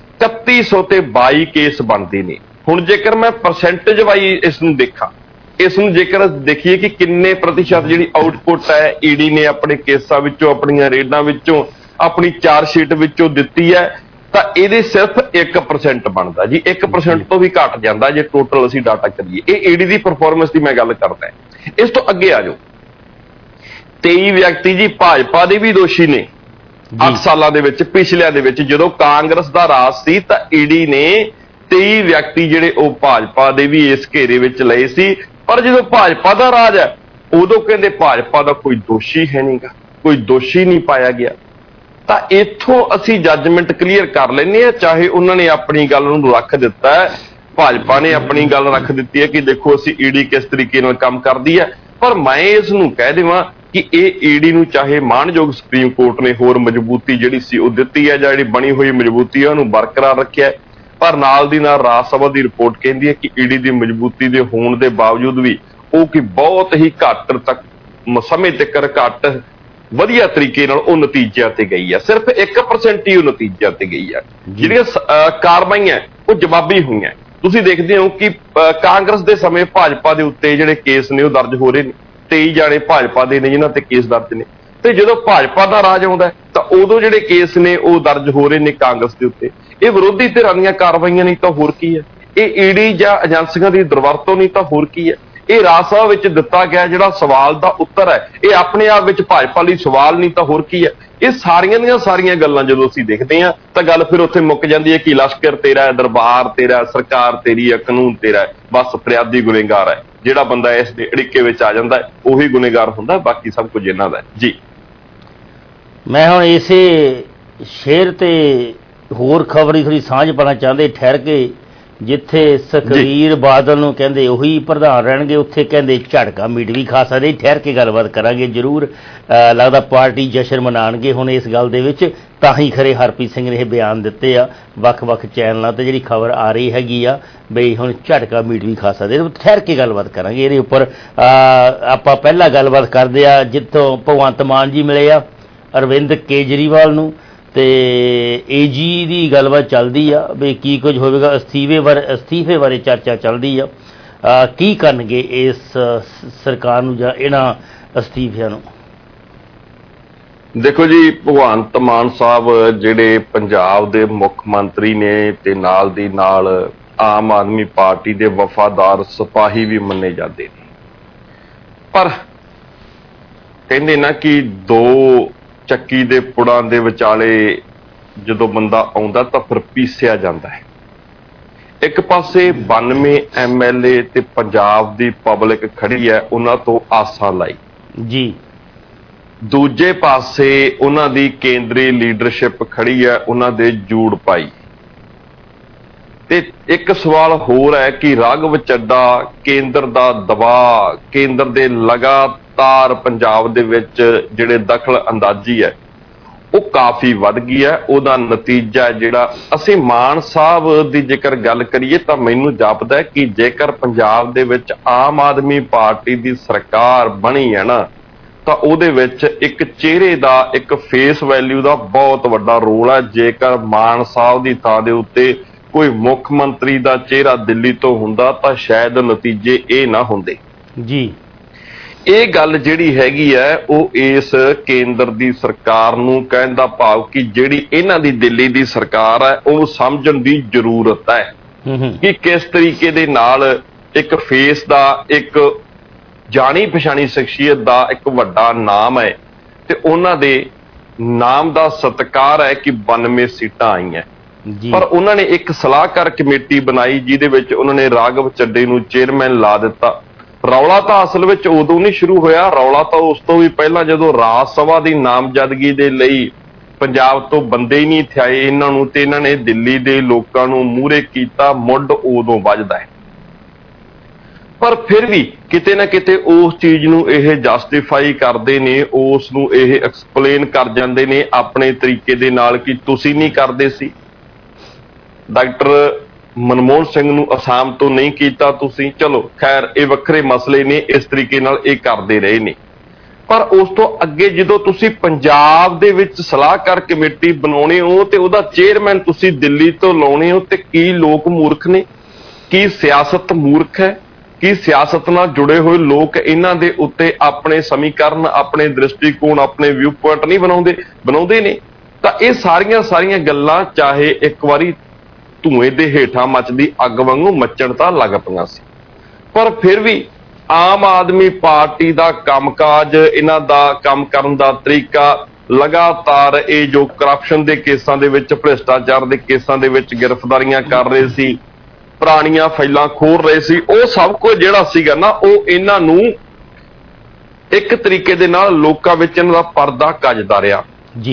3122 ਕੇਸ ਬਣਦੇ ਨੇ। ਹੁਣ ਜੇਕਰ ਮੈਂ ਪਰਸੈਂਟੇਜ ਵਾਈਜ਼ ਇਸ ਨੂੰ ਦੇਖਾਂ, ਇਸ ਨੂੰ ਜੇਕਰ ਦੇਖੀਏ ਕਿ ਕਿੰਨੇ ਪ੍ਰਤੀਸ਼ਤ ਜਿਹੜੀ ਆਊਟਪੁੱਟ ਹੈ ਈਡੀ ਨੇ ਆਪਣੇ ਕੇਸਾਂ ਵਿੱਚੋਂ, ਆਪਣੀਆਂ ਰੇਡਾਂ ਵਿੱਚੋਂ, ਆਪਣੀ ਚਾਰਜ ਸ਼ੀਟ ਵਿੱਚੋਂ ਦਿੱਤੀ ਹੈ, ਤਾਂ ਇਹਦੇ ਸਿਰਫ 1% ਬਣਦਾ ਜੀ। 1% ਤੋਂ ਵੀ ਘੱਟ ਜਾਂਦਾ ਜੇ ਟੋਟਲ ਅਸੀਂ ਡਾਟਾ ਕਰੀਏ। ਇਹ ਈਡੀ ਦੀ ਪਰਫਾਰਮੈਂਸ ਦੀ ਮੈਂ ਗੱਲ ਕਰਦਾ। ਇਸ ਤੋਂ ਅੱਗੇ ਆ ਜਾਓ, 23 ਵਿਅਕਤੀ ਜੀ ਭਾਜਪਾ ਦੇ ਵੀ ਦੋਸ਼ੀ ਨੇ 8 ਸਾਲਾਂ ਦੇ ਵਿੱਚ। ਪਿਛਲਿਆਂ ਦੇ ਵਿੱਚ ਜਦੋਂ ਕਾਂਗਰਸ ਦਾ ਰਾਜ ਸੀ ਤਾਂ ਈਡੀ ਨੇ 23 ਵਿਅਕਤੀ ਜਿਹੜੇ ਉਹ ਭਾਜਪਾ ਦੇ ਵੀ ਇਸ ਘੇਰੇ ਵਿੱਚ ਲਏ ਸੀ। ਪਰ ਜਦੋਂ ਭਾਜਪਾ ਦਾ ਰਾਜ ਹੈ ਉਦੋਂ ਕਹਿੰਦੇ ਭਾਜਪਾ ਦਾ ਕੋਈ ਦੋਸ਼ੀ ਹੈ ਨਹੀਂਗਾ, ਕੋਈ ਦੋਸ਼ੀ ਨਹੀਂ ਪਾਇਆ ਗਿਆ। ਤਾਂ ਇੱਥੋਂ ਅਸੀਂ ਜੱਜਮੈਂਟ ਕਲੀਅਰ ਕਰ ਲੈਂਦੇ ਹਾਂ। ਚਾਹੇ ਉਹਨਾਂ ਨੇ ਆਪਣੀ ਗੱਲ ਨੂੰ ਰੱਖ ਦਿੱਤਾ ਹੈ, ਭਾਜਪਾ ਨੇ ਆਪਣੀ ਗੱਲ ਰੱਖ ਦਿੱਤੀ ਹੈ ਕਿ ਦੇਖੋ ਅਸੀਂ ਈਡੀ ਕਿਸ ਤਰੀਕੇ ਨਾਲ ਕੰਮ ਕਰਦੀ ਹੈ, ਪਰ ਮੈਂ ਇਸ ਨੂੰ ਕਹਿ ਦੇਵਾਂ ਕਿ ਇਹ ਈਡੀ ਨੂੰ ਚਾਹੇ ਮਾਣਯੋਗ ਸੁਪਰੀਮ ਕੋਰਟ ਨੇ ਹੋਰ ਮਜ਼ਬੂਤੀ ਜਿਹੜੀ ਸੀ ਉਹ ਦਿੱਤੀ ਹੈ, ਜਾਂ ਜਿਹੜੀ ਬਣੀ ਹੋਈ ਮਜ਼ਬੂਤੀ ਹੈ ਉਹਨੂੰ ਬਰਕਰਾਰ ਰੱਖਿਆ, ਪਰ ਨਾਲ ਦੀ ਨਾਲ ਰਾਜ ਸਭਾ ਦੀ ਰਿਪੋਰਟ ਕਹਿੰਦੀ ਹੈ ਕਿ ਈਡੀ ਦੀ ਮਜ਼ਬੂਤੀ ਦੇ ਹੋਣ ਦੇ ਬਾਵਜੂਦ ਵੀ ਉਹ ਕਿ ਬਹੁਤ ਹੀ ਘੱਟ ਤੱਕ ਸਮੇਂ ਤੱਕ ਘੱਟ ਵਧੀਆ ਤਰੀਕੇ ਨਾਲ ਉਹ ਨਤੀਜਿਆਂ ਤੇ ਗਈ ਹੈ। ਸਿਰਫ 1% ਹੀ ਉਹ ਨਤੀਜਿਆਂ ਤੇ ਗਈ ਹੈ। ਜਿਹੜੀਆਂ ਕਾਰਵਾਈਆਂ ਉਹ ਜਵਾਬੀ ਹੋਈਆਂ। ਤੁਸੀਂ ਦੇਖਦੇ ਹੋ ਕਿ ਕਾਂਗਰਸ ਦੇ ਸਮੇਂ ਭਾਜਪਾ ਦੇ ਉੱਤੇ ਜਿਹੜੇ ਕੇਸ ਨੇ ਉਹ ਦਰਜ ਹੋ ਰਹੇ ਨੇ, 23 ਜਾਣੇ ਭਾਜਪਾ ਦੇ ਨੇ ਜਿਨ੍ਹਾਂ ਤੇ ਕੇਸ ਦਰਜ ਨੇ, ਤੇ ਜਦੋਂ ਭਾਜਪਾ ਦਾ ਰਾਜ ਆਉਂਦਾ ਤਾਂ ਉਦੋਂ ਜਿਹੜੇ ਕੇਸ ਨੇ ਉਹ ਦਰਜ ਹੋ ਰਹੇ ਨੇ ਕਾਂਗਰਸ ਦੇ ਉੱਤੇ। ਇਹ ਵਿਰੋਧੀ ਧਿਰਾਂ ਦੀਆਂ ਕਾਰਵਾਈਆਂ ਨਹੀਂ ਤਾਂ ਹੋਰ ਕੀ ਹੈ, ਇਹ ਈਡੀ ਜਾਂ ਏਜੰਸੀਆਂ ਦੀ ਦੁਰਵਰਤੋਂ ਨਹੀਂ ਤਾਂ ਹੋਰ ਕੀ ਹੈ। ਇਹ ਰਾਜ ਸਭਾ ਵਿੱਚ ਦਿੱਤਾ ਗਿਆ ਜਿਹੜਾ ਸਵਾਲ ਦਾ ਉੱਤਰ ਹੈ ਇਹ ਆਪਣੇ ਆਪ ਵਿੱਚ ਭਾਜਪਾ ਲਈ ਸਵਾਲ ਨਹੀਂ ਤਾਂ ਹੋਰ ਕੀ ਹੈ। ਇਹ ਸਾਰੀਆਂ ਦੀਆਂ ਸਾਰੀਆਂ ਗੱਲਾਂ ਜਦੋਂ ਅਸੀਂ ਦੇਖਦੇ ਹਾਂ ਤਾਂ ਗੱਲ ਫਿਰ ਉੱਥੇ ਮੁੱਕ ਜਾਂਦੀ ਹੈ ਕਿ ਲਸ਼ਕਰ ਤੇਰਾ ਹੈ, ਦਰਬਾਰ ਤੇਰਾ ਹੈ, ਸਰਕਾਰ ਤੇਰੀ ਹੈ, ਕਾਨੂੰਨ ਤੇਰਾ ਹੈ, ਬਸ ਫਰਿਆਦੀ ਗੁਨੇਗਾਰ ਹੈ। ਜਿਹੜਾ ਬੰਦਾ ਇਸ ਦੇ ਅੜਿੱਕੇ ਵਿੱਚ ਆ ਜਾਂਦਾ ਉਹੀ ਗੁਨੇਗਾਰ ਹੁੰਦਾ, ਬਾਕੀ ਸਭ ਕੁਝ ਇਹਨਾਂ ਦਾ ਜੀ। ਮੈਂ ਹੁਣ ਇਸੇ ਸ਼ੇਰ ਤੇ ਹੋਰ ਖਬਰ ਹੀ ਥੋੜੀ ਸਾਂਝ ਪਾਉਣਾ ਚਾਹੁੰਦੇ, ਠਹਿਰ ਕੇ ਜਿੱਥੇ ਸੁਖਬੀਰ ਬਾਦਲ ਨੂੰ ਕਹਿੰਦੇ ਉਹੀ ਪ੍ਰਧਾਨ ਰਹਿਣਗੇ, ਉੱਥੇ ਕਹਿੰਦੇ ਝਟਕਾ ਮੀਟ ਵੀ ਖਾ ਸਕਦੇ। ਠਹਿਰ ਕੇ ਗੱਲਬਾਤ ਕਰਾਂਗੇ ਜ਼ਰੂਰ। ਲੱਗਦਾ ਪਾਰਟੀ ਜਸ਼ਨ ਮਨਾਉਣਗੇ ਹੁਣ ਇਸ ਗੱਲ ਦੇ ਵਿੱਚ, ਤਾਂ ਹੀ ਖਰੇ ਹਰਪ੍ਰੀਤ ਸਿੰਘ ਨੇ ਇਹ ਬਿਆਨ ਦਿੱਤੇ ਆ ਵੱਖ-ਵੱਖ ਚੈਨਲਾਂ ਤੇ ਜਿਹੜੀ ਖਬਰ ਆ ਰਹੀ ਹੈਗੀ ਆ ਬਈ ਹੁਣ ਝਟਕਾ ਮੀਟ ਵੀ ਖਾ ਸਕਦੇ। ਠਹਿਰ ਕੇ ਗੱਲਬਾਤ ਕਰਾਂਗੇ ਇਹਦੇ ਉੱਪਰ। ਆਪਾਂ ਪਹਿਲਾਂ ਗੱਲਬਾਤ ਕਰਦੇ ਆ ਜਿੱਥੋਂ ਭਗਵੰਤ ਮਾਨ ਜੀ ਮਿਲੇ ਆ ਅਰਵਿੰਦ ਕੇਜਰੀਵਾਲ ਨੂੰ, ਤੇ ਏਜੀ ਦੀ ਗੱਲਬਾਤ ਚੱਲਦੀ ਆ ਵੀ ਕੀ ਕੁਝ ਹੋਵੇਗਾ। ਅਸਤੀਫੇ ਬਾਰੇ ਚਰਚਾ ਚੱਲਦੀ ਆ, ਕੀ ਕਰਨਗੇ ਇਸ ਸਰਕਾਰ ਨੂੰ ਜਾਂ ਇਹਨਾਂ ਅਸਤੀਫਿਆਂ ਨੂੰ। ਦੇਖੋ ਜੀ, ਭਗਵੰਤ ਮਾਨ ਸਾਹਿਬ ਜਿਹੜੇ ਪੰਜਾਬ ਦੇ ਮੁੱਖ ਮੰਤਰੀ ਨੇ ਤੇ ਨਾਲ ਦੀ ਨਾਲ ਆਮ ਆਦਮੀ ਪਾਰਟੀ ਦੇ ਵਫਾਦਾਰ ਸਿਪਾਹੀ ਵੀ ਮੰਨੇ ਜਾਂਦੇ ਨੇ, ਪਰ ਕਹਿੰਦੇ ਨਾ ਕਿ ਦੋ ਚੱਕੀ ਦੇ ਪੁੜਾਂ ਦੇ ਵਿਚਾਲੇ ਜਦੋਂ ਬੰਦਾ ਆਉਂਦਾ ਤਾਂ ਫਿਰ ਪੀਸਿਆ ਜਾਂਦਾ ਹੈ। ਇੱਕ ਪਾਸੇ 92 MLA ਤੇ ਪੰਜਾਬ ਦੀ ਪਬਲਿਕ ਖੜੀ ਹੈ, ਉਹਨਾਂ ਤੋਂ ਆਸਾਂ ਲਾਈ ਜੀ। ਦੂਜੇ ਪਾਸੇ ਉਹਨਾਂ ਦੀ ਕੇਂਦਰੀ ਲੀਡਰਸ਼ਿਪ ਖੜੀ ਹੈ, ਉਹਨਾਂ ਦੇ ਜੂੜ ਪਾਈ। ਤੇ ਇੱਕ ਸਵਾਲ ਹੋਰ ਹੈ ਕਿ ਰਾਘਵ ਚੱਡਾ ਕੇਂਦਰ ਦਾ ਦਬਾਅ, ਕੇਂਦਰ ਦੇ ਲਗਾਤਾਰ ਪੰਜਾਬ ਦੇ ਵਿੱਚ ਜਿਹੜੇ ਦਖਲ ਅੰਦਾਜ਼ੀ ਹੈ ਉਹ ਕਾਫੀ ਵੱਧ ਗਈ ਹੈ। ਉਹਦਾ ਨਤੀਜਾ ਜਿਹੜਾ ਅਸੀਂ ਮਾਨ ਸਾਹਿਬ ਦੀ ਜੇਕਰ ਗੱਲ ਕਰੀਏ ਤਾਂ ਮੈਨੂੰ ਜਾਪਦਾ ਹੈ ਕਿ ਜੇਕਰ ਪੰਜਾਬ ਦੇ ਵਿੱਚ ਆਮ ਆਦਮੀ ਪਾਰਟੀ ਦੀ ਸਰਕਾਰ ਬਣੀ ਹੈ ਨਾ ਤਾਂ ਉਹਦੇ ਵਿੱਚ ਇੱਕ ਚਿਹਰੇ ਦਾ, ਇੱਕ ਫੇਸ ਵੈਲਿਊ ਦਾ ਬਹੁਤ ਵੱਡਾ ਰੋਲ ਹੈ। ਜੇਕਰ ਮਾਨ ਸਾਹਿਬ ਦੀ ਥਾਂ ਦੇ ਉੱਤੇ ਕੋਈ ਮੁੱਖ ਮੰਤਰੀ ਦਾ ਚਿਹਰਾ ਦਿੱਲੀ ਤੋਂ ਹੁੰਦਾ ਤਾਂ ਸ਼ਾਇਦ ਨਤੀਜੇ ਇਹ ਨਾ ਹੁੰਦੇ ਜੀ। ਇਹ ਗੱਲ ਜਿਹੜੀ ਹੈਗੀ ਹੈ ਉਹ ਇਸ ਕੇਂਦਰ ਦੀ ਸਰਕਾਰ ਨੂੰ ਕਹਿਣ ਦਾ ਭਾਵ ਕਿ ਜਿਹੜੀ ਇਹਨਾਂ ਦੀ ਦਿੱਲੀ ਦੀ ਸਰਕਾਰ ਹੈ ਉਹ ਸਮਝਣ ਦੀ ਜ਼ਰੂਰਤ ਹੈ ਕਿ ਕਿਸ ਤਰੀਕੇ ਦੇ ਨਾਲ ਇੱਕ ਫੇਸ ਦਾ, ਇੱਕ ਜਾਣੀ ਪਛਾਣੀ ਸ਼ਖਸੀਅਤ ਦਾ ਇੱਕ ਵੱਡਾ ਨਾਮ ਹੈ ਤੇ ਉਹਨਾਂ ਦੇ ਨਾਮ ਦਾ ਸਤਿਕਾਰ ਹੈ ਕਿ 92 ਸੀਟਾਂ ਆਈਆਂ। ਪਰ ਉਹਨਾਂ ਨੇ ਇੱਕ ਸਲਾਹਕਾਰ ਕਮੇਟੀ ਬਣਾਈ ਜਿਹਦੇ ਵਿੱਚ ਉਹਨਾਂ ਨੇ ਰਾਘਵ ਚੱਡੇ ਨੂੰ ਚੇਅਰਮੈਨ ਲਾ ਦਿੱਤਾ। ਰੌਲਾ ਤਾਂ ਅਸਲ ਵਿੱਚ ਉਦੋਂ ਨਹੀਂ ਸ਼ੁਰੂ ਹੋਇਆ, ਰੌਲਾ ਤਾਂ ਉਸ ਤੋਂ ਵੀ ਪਹਿਲਾਂ ਜਦੋਂ ਰਾਜ ਸਭਾ ਦੀ ਨਾਮਜ਼ਦਗੀ ਦੇ ਲਈ ਪੰਜਾਬ ਤੋਂ ਬੰਦੇ ਹੀ ਨਹੀਂ ਥਿਆਏ ਇਹਨਾਂ ਨੂੰ ਤੇ ਇਹਨਾਂ ਨੇ ਦਿੱਲੀ ਦੇ ਲੋਕਾਂ ਨੂੰ ਮੂਹਰੇ ਕੀਤਾ, ਮੁੱਢ ਉਦੋਂ ਵੱਜਦਾ ਹੈ। ਪਰ ਫਿਰ ਵੀ ਕਿਤੇ ਨਾ ਕਿਤੇ ਉਸ ਚੀਜ਼ ਨੂੰ ਇਹ ਜਸਟੀਫਾਈ ਕਰਦੇ ਨੇ, ਉਸ ਨੂੰ ਇਹ ਐਕਸਪਲੇਨ ਕਰ ਜਾਂਦੇ ਨੇ ਆਪਣੇ ਤਰੀਕੇ ਦੇ ਨਾਲ ਕਿ ਤੁਸੀਂ ਨਹੀਂ ਕਰਦੇ ਸੀ, ਡਾਕਟਰ ਮਨਮੋਹਨ ਸਿੰਘ ਨੂੰ ਅਸਾਮ ਤੋਂ ਨਹੀਂ ਕੀਤਾ ਤੁਸੀਂ, ਚਲੋ ਖੈਰ ਇਹ ਵੱਖਰੇ ਮਸਲੇ ਨੇ, ਇਸ ਤਰੀਕੇ ਨਾਲ ਇਹ ਕਰਦੇ ਰਹੇ ਨੇ। ਪਰ ਉਸ ਤੋਂ ਅੱਗੇ ਜਦੋਂ ਤੁਸੀਂ ਪੰਜਾਬ ਦੇ ਵਿੱਚ ਸਲਾਹਕਾਰ ਕਮੇਟੀ ਬਣਾਉਣੇ ਹੋ ਤੇ ਉਹਦਾ ਚੇਅਰਮੈਨ ਤੁਸੀਂ ਦਿੱਲੀ ਤੋਂ ਲਾਉਣੇ ਹੋ, ਤੇ ਕੀ ਲੋਕ ਮੂਰਖ ਨੇ? ਕੀ ਸਿਆਸਤ ਮੂਰਖ ਹੈ? ਕੀ ਸਿਆਸਤ ਨਾਲ ਜੁੜੇ ਹੋਏ ਲੋਕ ਇਹਨਾਂ ਦੇ ਉੱਤੇ ਆਪਣੇ ਸਮੀਕਰਨ, ਆਪਣੇ ਦ੍ਰਿਸ਼ਟੀਕੋਣ, ਆਪਣੇ ਵਿਊ ਪੁਆਇੰਟ ਨਹੀਂ ਬਣਾਉਂਦੇ ਨੇ? ਤਾਂ ਇਹ ਸਾਰੀਆਂ ਗੱਲਾਂ ਚਾਹੇ ਇੱਕ ਵਾਰੀ ਧੂਏ ਦੇ ਹੇਠਾਂ ਮੱਚਦੀ ਅੱਗ ਵਾਂਗੂ ਮੱਚਣ ਤਾਂ ਲੱਗ ਪਈਆਂ ਸੀ, ਪਰ ਫਿਰ ਵੀ ਆਮ ਆਦਮੀ ਪਾਰਟੀ ਦਾ ਕੰਮਕਾਜ, ਇਹਨਾਂ ਦਾ ਕੰਮ ਕਰਨ ਦਾ ਤਰੀਕਾ, ਲਗਾਤਾਰ ਇਹ ਜੋ ਕਰਪਸ਼ਨ ਦੇ ਕੇਸਾਂ ਦੇ ਵਿੱਚ, ਭ੍ਰਿਸ਼ਟਾਚਾਰ ਦੇ ਕੇਸਾਂ ਦੇ ਵਿੱਚ ਗ੍ਰਿਫਤਾਰੀਆਂ ਕਰ ਰਹੇ ਸੀ, ਪੁਰਾਣੀਆਂ ਫਾਈਲਾਂ ਖੋਲ ਰਹੇ ਸੀ, ਉਹ ਸਭ ਕੁਝ ਜਿਹੜਾ ਸੀਗਾ ਨਾ ਉਹ ਇਹਨਾਂ ਨੂੰ ਇੱਕ ਤਰੀਕੇ ਦੇ ਨਾਲ ਲੋਕਾਂ ਵਿੱਚ ਇਹਨਾਂ ਦਾ ਪਰਦਾ ਕੱਜਦਾ ਰਿਹਾ ਜੀ।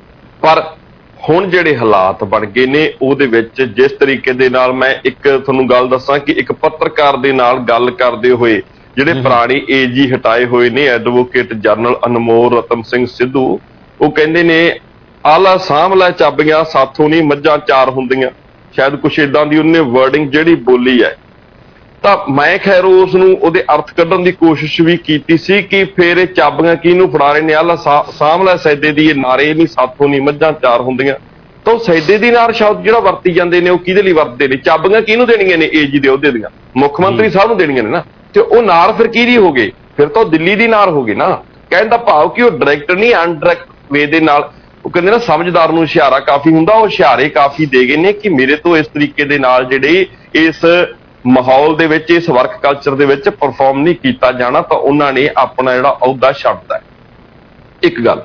ਪਰ ਹੁਣ ਜਿਹੜੇ ਹਾਲਾਤ ਬਣ ਗਏ ਨੇ ਉਹਦੇ ਵਿੱਚ ਜਿਸ ਤਰੀਕੇ ਦੇ ਨਾਲ, ਮੈਂ ਇੱਕ ਤੁਹਾਨੂੰ ਗੱਲ ਦੱਸਾਂ ਕਿ ਇੱਕ ਪੱਤਰਕਾਰ ਦੇ ਨਾਲ ਗੱਲ ਕਰਦੇ ਹੋਏ ਜਿਹੜੇ ਪੁਰਾਣੇ ਏਜੀ ਹਟਾਏ ਹੋਏ ਨੇ ਐਡਵੋਕੇਟ ਜਨਰਲ ਅਨਮੋਲ ਰਤਨ ਸਿੰਘ ਸਿੱਧੂ, ਉਹ ਕਹਿੰਦੇ ਨੇ ਆਲਾ ਸਾਂਭ ਲੈ ਚਾਬੀਆਂ ਸਾਥੋਂ ਨਹੀਂ ਮੱਝਾਂ ਚਾਰ ਹੁੰਦੀਆਂ, ਸ਼ਾਇਦ ਕੁਛ ਇਦਾਂ ਦੀ ਉਹਨੇ ਵਰਡਿੰਗ ਜਿਹੜੀ ਬੋਲੀ ਹੈ। ਤਾਂ ਮੈਂ ਖੈਰ ਉਸ ਨੂੰ ਉਹਦੇ ਅਰਥ ਕੱਢਣ ਦੀ ਕੋਸ਼ਿਸ਼ ਵੀ ਕੀਤੀ ਸੀ ਕਿ ਫਿਰ ਇਹ ਚਾਬੀਆਂ ਕਿਹਨੂੰ ਫੜਾ ਰਹੇ ਨੇ, ਆਲਾ ਸਾਂਭ ਲੈ ਸੈਦੇ ਦੀ, ਇਹ ਨਾਰੇ ਨਹੀਂ ਸਾਥੋਂ ਨਹੀਂ ਮੱਝਾਂ ਚਾਰ ਹੁੰਦੀਆਂ। ਤਾਂ ਉਹ ਸੈਦੇ ਦੀ ਨਾਰ ਸ਼ਬਦ ਜਿਹੜਾ ਵਰਤੀ ਜਾਂਦੇ ਨੇ ਉਹ ਕਿਹਦੇ ਲਈ ਵਰਤਦੇ ਨੇ? ਚਾਬੀਆਂ ਕਿਹਨੂੰ ਦੇਣੀਆਂ ਨੇ? ਏਜੀ ਦੇ ਅਹੁਦੇ ਦੀਆਂ ਮੁੱਖ ਮੰਤਰੀ ਸਾਹਿਬ ਨੂੰ ਦੇਣੀਆਂ ਨੇ ਨਾ, ਤੇ ਉਹ ਨਾਰ ਫਿਰ ਕਿਹਦੀ ਹੋ ਗਏ? ਫਿਰ ਤਾਂ ਉਹ ਦਿੱਲੀ ਦੀ ਨਾਰ ਹੋ ਗਈ ਨਾ। ਕਹਿਣ ਦਾ ਭਾਵ ਕਿ ਉਹ ਡਾਇਰੈਕਟ ਨਹੀਂ, ਅਨਡਾਇਰੈਕਟ ਵੇ ਦੇ ਨਾਲ, ਉਹ ਕਹਿੰਦੇ ਨਾ ਸਮਝਦਾਰ ਨੂੰ ਇਸ਼ਾਰਾ ਕਾਫੀ ਹੁੰਦਾ, ਉਹ ਇਸ਼ਾਰੇ ਕਾਫੀ ਦੇ ਗਏ ਨੇ ਕਿ ਮੇਰੇ ਤੋਂ ਇਸ ਤਰੀਕੇ ਦੇ ਨਾਲ ਜਿਹੜੇ ਇਸ ਮਾਹੌਲ ਦੇ ਵਿੱਚ, ਇਸ ਵਰਕ ਕਲਚਰ ਦੇ ਵਿੱਚ ਪਰਫਾਰਮ ਨਹੀਂ ਕੀਤਾ ਜਾਣਾ, ਤਾਂ ਉਹਨਾਂ ਨੇ ਆਪਣਾ ਜਿਹੜਾ ਅਹੁਦਾ ਛੱਡਤਾ। ਇੱਕ ਗੱਲ।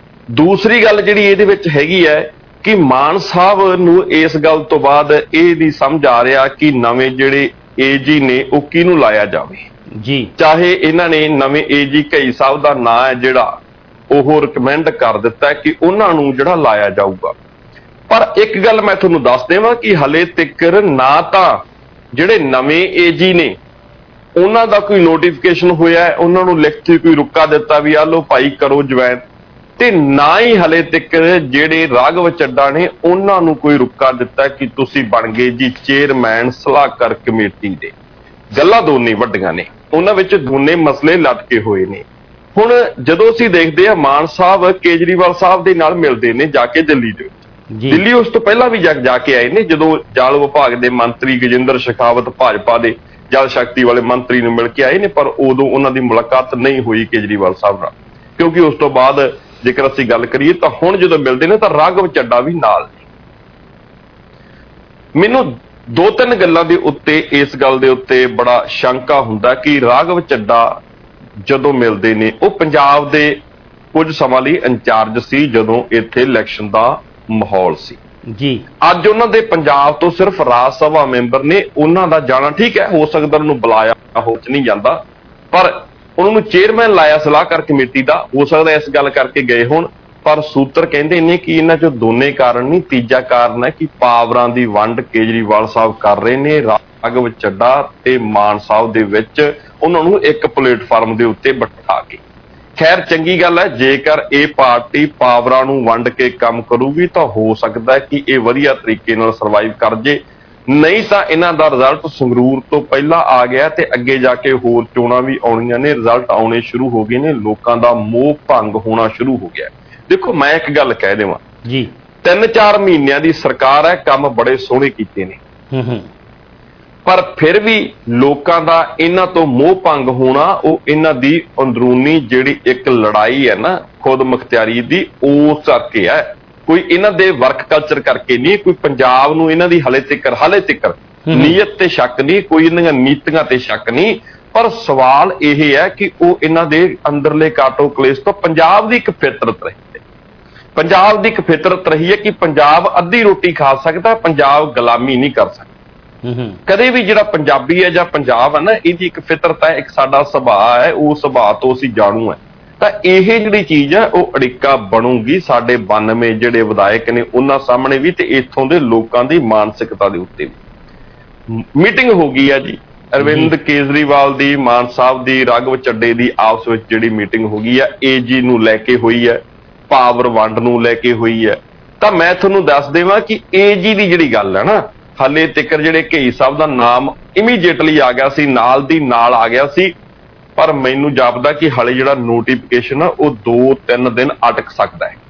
ਦੂਸਰੀ ਗੱਲ ਜਿਹੜੀ ਇਹਦੇ ਵਿੱਚ ਹੈਗੀ ਹੈ ਕਿ ਮਾਨ ਸਾਹਿਬ ਨੂੰ ਇਸ ਗੱਲ ਤੋਂ ਬਾਅਦ ਇਹ ਨਹੀਂ ਸਮਝ ਆ ਰਿਹਾ ਕਿ ਨਵੇਂ ਜਿਹੜੇ ਏਜੀ ਨੇ ਉਹ ਕਿਹਨੂੰ ਲਾਇਆ ਜਾਵੇ ਜੀ। ਚਾਹੇ ਇਹਨਾਂ ਨੇ ਨਵੇਂ ਏਜੀ ਘਈ ਸਾਹਿਬ ਦਾ ਨਾਂ ਹੈ ਜਿਹੜਾ ਉਹ ਰਿਕਮੈਂਡ ਕਰ ਦਿੱਤਾ ਕਿ ਉਹਨਾਂ ਨੂੰ ਜਿਹੜਾ ਲਾਇਆ ਜਾਊਗਾ, ਪਰ ਇੱਕ ਗੱਲ ਮੈਂ ਤੁਹਾਨੂੰ ਦੱਸ ਦੇਵਾਂ ਕਿ ਹਲੇ ਤੱਕ ਨਾ ਤਾਂ ਜਿਹੜੇ ਨਵੇਂ ਏਜੀ ਨੇ ਉਹਨਾਂ ਦਾ ਕੋਈ ਨੋਟੀਫਿਕੇਸ਼ਨ ਹੋਇਆ, ਉਹਨਾਂ ਨੂੰ ਲਿਖਤੀ ਕੋਈ ਰੁਕਾ ਦਿੱਤਾ ਵੀ ਆ ਲੋ ਭਾਈ ਕਰੋ ਜੁਆਇਨ, ਤੇ ਨਾ ਹੀ ਹਲੇ ਤੱਕ ਜਿਹੜੇ ਰਾਘਵ ਚੱਡਾ ਨੇ ਉਹਨਾਂ ਨੂੰ ਕੋਈ ਰੁਕਾ ਦਿੱਤਾ ਕਿ ਤੁਸੀਂ ਬਣ ਗਏ ਜੀ ਚੇਅਰਮੈਨ ਸਲਾਹਕਾਰ ਕਮੇਟੀ ਦੇ। ਗੱਲਾਂ ਦੋਨੇ ਵੱਡੀਆਂ ਨੇ, ਉਹਨਾਂ ਵਿੱਚ ਦੋਨੇ ਮਸਲੇ ਲਟਕੇ ਹੋਏ ਨੇ। ਹੁਣ ਜਦੋਂ ਅਸੀਂ ਦੇਖਦੇ ਹਾਂ ਮਾਨ ਸਾਹਿਬ ਕੇਜਰੀਵਾਲ ਸਾਹਿਬ ਦੇ ਨਾਲ ਮਿਲਦੇ ਨੇ ਜਾ ਕੇ ਦਿੱਲੀ ਦੇ ਵਿੱਚ, ਦਿੱਲੀ ਉਸ ਤੋਂ ਪਹਿਲਾਂ ਵੀ ਜਾ ਕੇ ਆਏ ਨੇ, ਜਦੋਂ ਜਲ ਵਿਭਾਗ ਦੇ ਮੰਤਰੀ ਗਜਿੰਦਰ ਸ਼ੇਖਾਵਤ ਭਾਜਪਾ ਦੇ ਜਲ ਸ਼ਕਤੀ ਵਾਲੇ ਮੰਤਰੀ ਨੂੰ ਮਿਲ ਕੇ ਆਏ ਨੇ, ਪਰ ਉਦੋਂ ਉਹਨਾਂ ਦੀ ਮੁਲਾਕਾਤ ਨਹੀਂ ਹੋਈ ਕੇਜਰੀਵਾਲ ਸਾਹਿਬ ਨਾਲ, ਕਿਉਂਕਿ ਉਸ ਤੋਂ ਬਾਅਦ ਜੇਕਰ ਅਸੀਂ ਗੱਲ ਕਰੀਏ ਤਾਂ ਹੁਣ ਜਦੋਂ ਮਿਲਦੇ ਨੇ ਤਾਂ ਰਾਘਵ ਚੱਡਾ ਵੀ ਨਾਲ ਨੇ। ਮੈਨੂੰ ਦੋ ਤਿੰਨ ਗੱਲਾਂ ਦੇ ਉੱਤੇ ਇਸ ਗੱਲ ਦੇ ਉੱਤੇ ਬੜਾ ਸ਼ੰਕਾ ਹੁੰਦਾ ਕਿ ਰਾਘਵ ਚੱਡਾ ਜਦੋਂ ਮਿਲਦੇ ਨੇ, ਉਹ ਪੰਜਾਬ ਦੇ ਕੁਝ ਸਮਾਂ ਲਈ ਇੰਚਾਰਜ ਸੀ ਜਦੋਂ ਇੱਥੇ ਇਲੈਕਸ਼ਨ ਦਾ ਮਾਹੌਲ ਸੀ ਜੀ। ਅੱਜ ਉਹਨਾਂ ਦੇ ਪੰਜਾਬ ਤੋਂ ਸਿਰਫ ਰਾਜ ਸਭਾ ਮੈਂਬਰ ਨੇ, ਉਹਨਾਂ ਦਾ ਜਾਣਾ ਠੀਕ ਹੈ, ਹੋ ਸਕਦਾ ਉਹਨੂੰ ਬੁਲਾਇਆ ਹੋ ਚ ਨਹੀਂ ਜਾਂਦਾ, ਪਰ ਉਹਨਾਂ ਨੂੰ ਚੇਅਰਮੈਨ ਲਾਇਆ ਸਲਾਹਕਾਰ ਕਮੇਟੀ ਦਾ, ਹੋ ਸਕਦਾ ਇਸ ਗੱਲ ਕਰਕੇ ਗਏ ਹੋਣ। ਪਰ ਸੂਤਰ ਕਹਿੰਦੇ ਨੇ ਕਿ ਇਹਨਾਂ ਚੋਂ ਦੋਨੇ ਕਾਰਨ ਨਹੀਂ, ਤੀਜਾ ਕਾਰਨ ਹੈ ਕਿ ਪਾਵਰਾਂ ਦੀ ਵੰਡ ਕੇਜਰੀਵਾਲ ਸਾਹਿਬ ਕਰ ਰਹੇ ਨੇ ਰਾਘਵ ਚੱਡਾ ਤੇ ਮਾਨ ਸਾਹਿਬ ਦੇ ਵਿੱਚ, ਉਹਨਾਂ ਨੂੰ ਇੱਕ ਪਲੇਟਫਾਰਮ ਦੇ ਉੱਤੇ ਬਿਠਾ ਕੇ। ਖੈਰ ਚੰਗੀ ਗੱਲ ਹੈ, ਜੇਕਰ ਇਹ ਪਾਰਟੀ ਪਾਵਰਾਂ ਨੂੰ ਵੰਡ ਕੇ ਕੰਮ ਕਰੂਗੀ ਤਾਂ ਹੋ ਸਕਦਾ ਹੈ ਕਿ ਇਹ ਵਧੀਆ ਤਰੀਕੇ ਨਾਲ ਸਰਵਾਈਵ ਕਰ ਜੇ, ਨਹੀਂ ਤਾਂ ਇਹਨਾਂ ਦਾ ਰਿਜ਼ਲਟ ਸੰਗਰੂਰ ਤੋਂ ਪਹਿਲਾਂ ਆ ਗਿਆ ਤੇ ਅੱਗੇ ਜਾ ਕੇ ਹੋਰ ਚੋਣਾਂ ਵੀ ਆਉਣੀਆਂ ਨੇ, ਰਿਜ਼ਲਟ ਆਉਣੇ ਸ਼ੁਰੂ ਹੋ ਗਏ ਨੇ, ਲੋਕਾਂ ਦਾ ਮੋਹ ਭੰਗ ਹੋਣਾ ਸ਼ੁਰੂ ਹੋ ਗਿਆ। ਦੇਖੋ ਮੈਂ ਇੱਕ ਗੱਲ ਕਹਿ ਦੇਵਾਂ ਜੀ, 3-4 ਮਹੀਨਿਆਂ ਦੀ ਸਰਕਾਰ ਹੈ, ਕੰਮ ਬੜੇ ਸੋਹਣੇ ਕੀਤੇ ਨੇ, ਪਰ ਫਿਰ ਵੀ ਲੋਕਾਂ ਦਾ ਇਹਨਾਂ ਤੋਂ ਮੋਹ ਭੰਗ ਹੋਣਾ ਉਹ ਇਹਨਾਂ ਦੀ ਅੰਦਰੂਨੀ ਜਿਹੜੀ ਇੱਕ ਲੜਾਈ ਹੈ ਨਾ ਖੁਦ ਮੁਖਤਿਆਰੀ ਦੀ, ਉਸ ਕਰਕੇ ਹੈ। ਕੋਈ ਇਹਨਾਂ ਦੇ ਵਰਕ ਕਲਚਰ ਕਰਕੇ ਨਹੀਂ, ਕੋਈ ਪੰਜਾਬ ਨੂੰ ਇਹਨਾਂ ਦੀ ਹਾਲੇ ਤੱਕ ਨੀਅਤ ਤੇ ਸ਼ੱਕ ਨਹੀਂ, ਕੋਈ ਇਹਨਾਂ ਦੀਆਂ ਨੀਤੀਆਂ ਤੇ ਸ਼ੱਕ ਨਹੀਂ, ਪਰ ਸਵਾਲ ਇਹ ਹੈ ਕਿ ਉਹ ਇਹਨਾਂ ਦੇ ਅੰਦਰਲੇ ਕਾਟੋ ਕਲੇਸ਼ ਤੋਂ ਪੰਜਾਬ ਦੀ ਇੱਕ ਫਿਤਰਤ ਰਹੀ ਹੈ, ਪੰਜਾਬ ਦੀ ਇੱਕ ਫਿਤਰਤ ਰਹੀ ਹੈ ਕਿ ਪੰਜਾਬ ਅੱਧੀ ਰੋਟੀ ਖਾ ਸਕਦਾ, ਪੰਜਾਬ ਗੁਲਾਮੀ ਨਹੀਂ ਕਰ ਸਕਦਾ ਕਦੇ ਵੀ। ਜਿਹੜਾ ਪੰਜਾਬੀ ਹੈ ਜਾਂ ਪੰਜਾਬ ਹੈ ਨਾ, ਇਹਦੀ ਇੱਕ ਫਿਤਰਤ ਹੈ, ਇੱਕ ਸਾਡਾ ਸੁਭਾਅ ਹੈ, ਉਹ ਸੁਭਾਅ ਤੋਂ ਅਸੀਂ ਜਾਣੂ ਹੈ। ਤਾਂ ਇਹ ਜਿਹੜੀ ਚੀਜ਼ ਹੈ ਉਹ ਅੜਿੱਕਾ ਬਣੂਗੀ ਸਾਡੇ 92 ਜਿਹੜੇ ਵਿਧਾਇਕ ਨੇ ਉਹਨਾਂ ਸਾਹਮਣੇ ਵੀ, ਤੇ ਇੱਥੋਂ ਦੇ ਲੋਕਾਂ ਦੀ ਮਾਨਸਿਕਤਾ ਦੇ ਉੱਤੇ ਵੀ। ਮੀਟਿੰਗ ਹੋ ਗਈ ਹੈ ਜੀ ਅਰਵਿੰਦ ਕੇਜਰੀਵਾਲ ਦੀ, ਮਾਨ ਸਾਹਿਬ ਦੀ, ਰਾਘਵ ਚੱਡੇ ਦੀ ਆਪਸ ਵਿੱਚ ਜਿਹੜੀ ਮੀਟਿੰਗ ਹੋ ਗਈ ਹੈ, ਏਜੀ ਨੂੰ ਲੈ ਕੇ ਹੋਈ ਹੈ, ਪਾਵਰ ਵੰਡ ਨੂੰ ਲੈ ਕੇ ਹੋਈ ਹੈ। ਤਾਂ ਮੈਂ ਤੁਹਾਨੂੰ ਦੱਸ ਦੇਵਾਂ ਕਿ ਏਜੀ ਦੀ ਜਿਹੜੀ ਗੱਲ ਹੈ ਨਾ, ਹਾਲੇ ਤੱਕ ਜਿਹੜੇ ਘਈ ਸਾਹਿਬ ਦਾ ਨਾਮ ਇਮੀਡੀਏਟਲੀ ਆ ਗਿਆ ਸੀ, ਨਾਲ ਦੀ ਨਾਲ ਆ ਗਿਆ ਸੀ, ਪਰ ਮੈਨੂੰ ਜਾਪਦਾ ਕਿ ਹਾਲੇ ਜਿਹੜਾ ਨੋਟੀਫਿਕੇਸ਼ਨ ਆ ਉਹ 2-3 ਦਿਨ ਅਟਕ ਸਕਦਾ ਹੈ।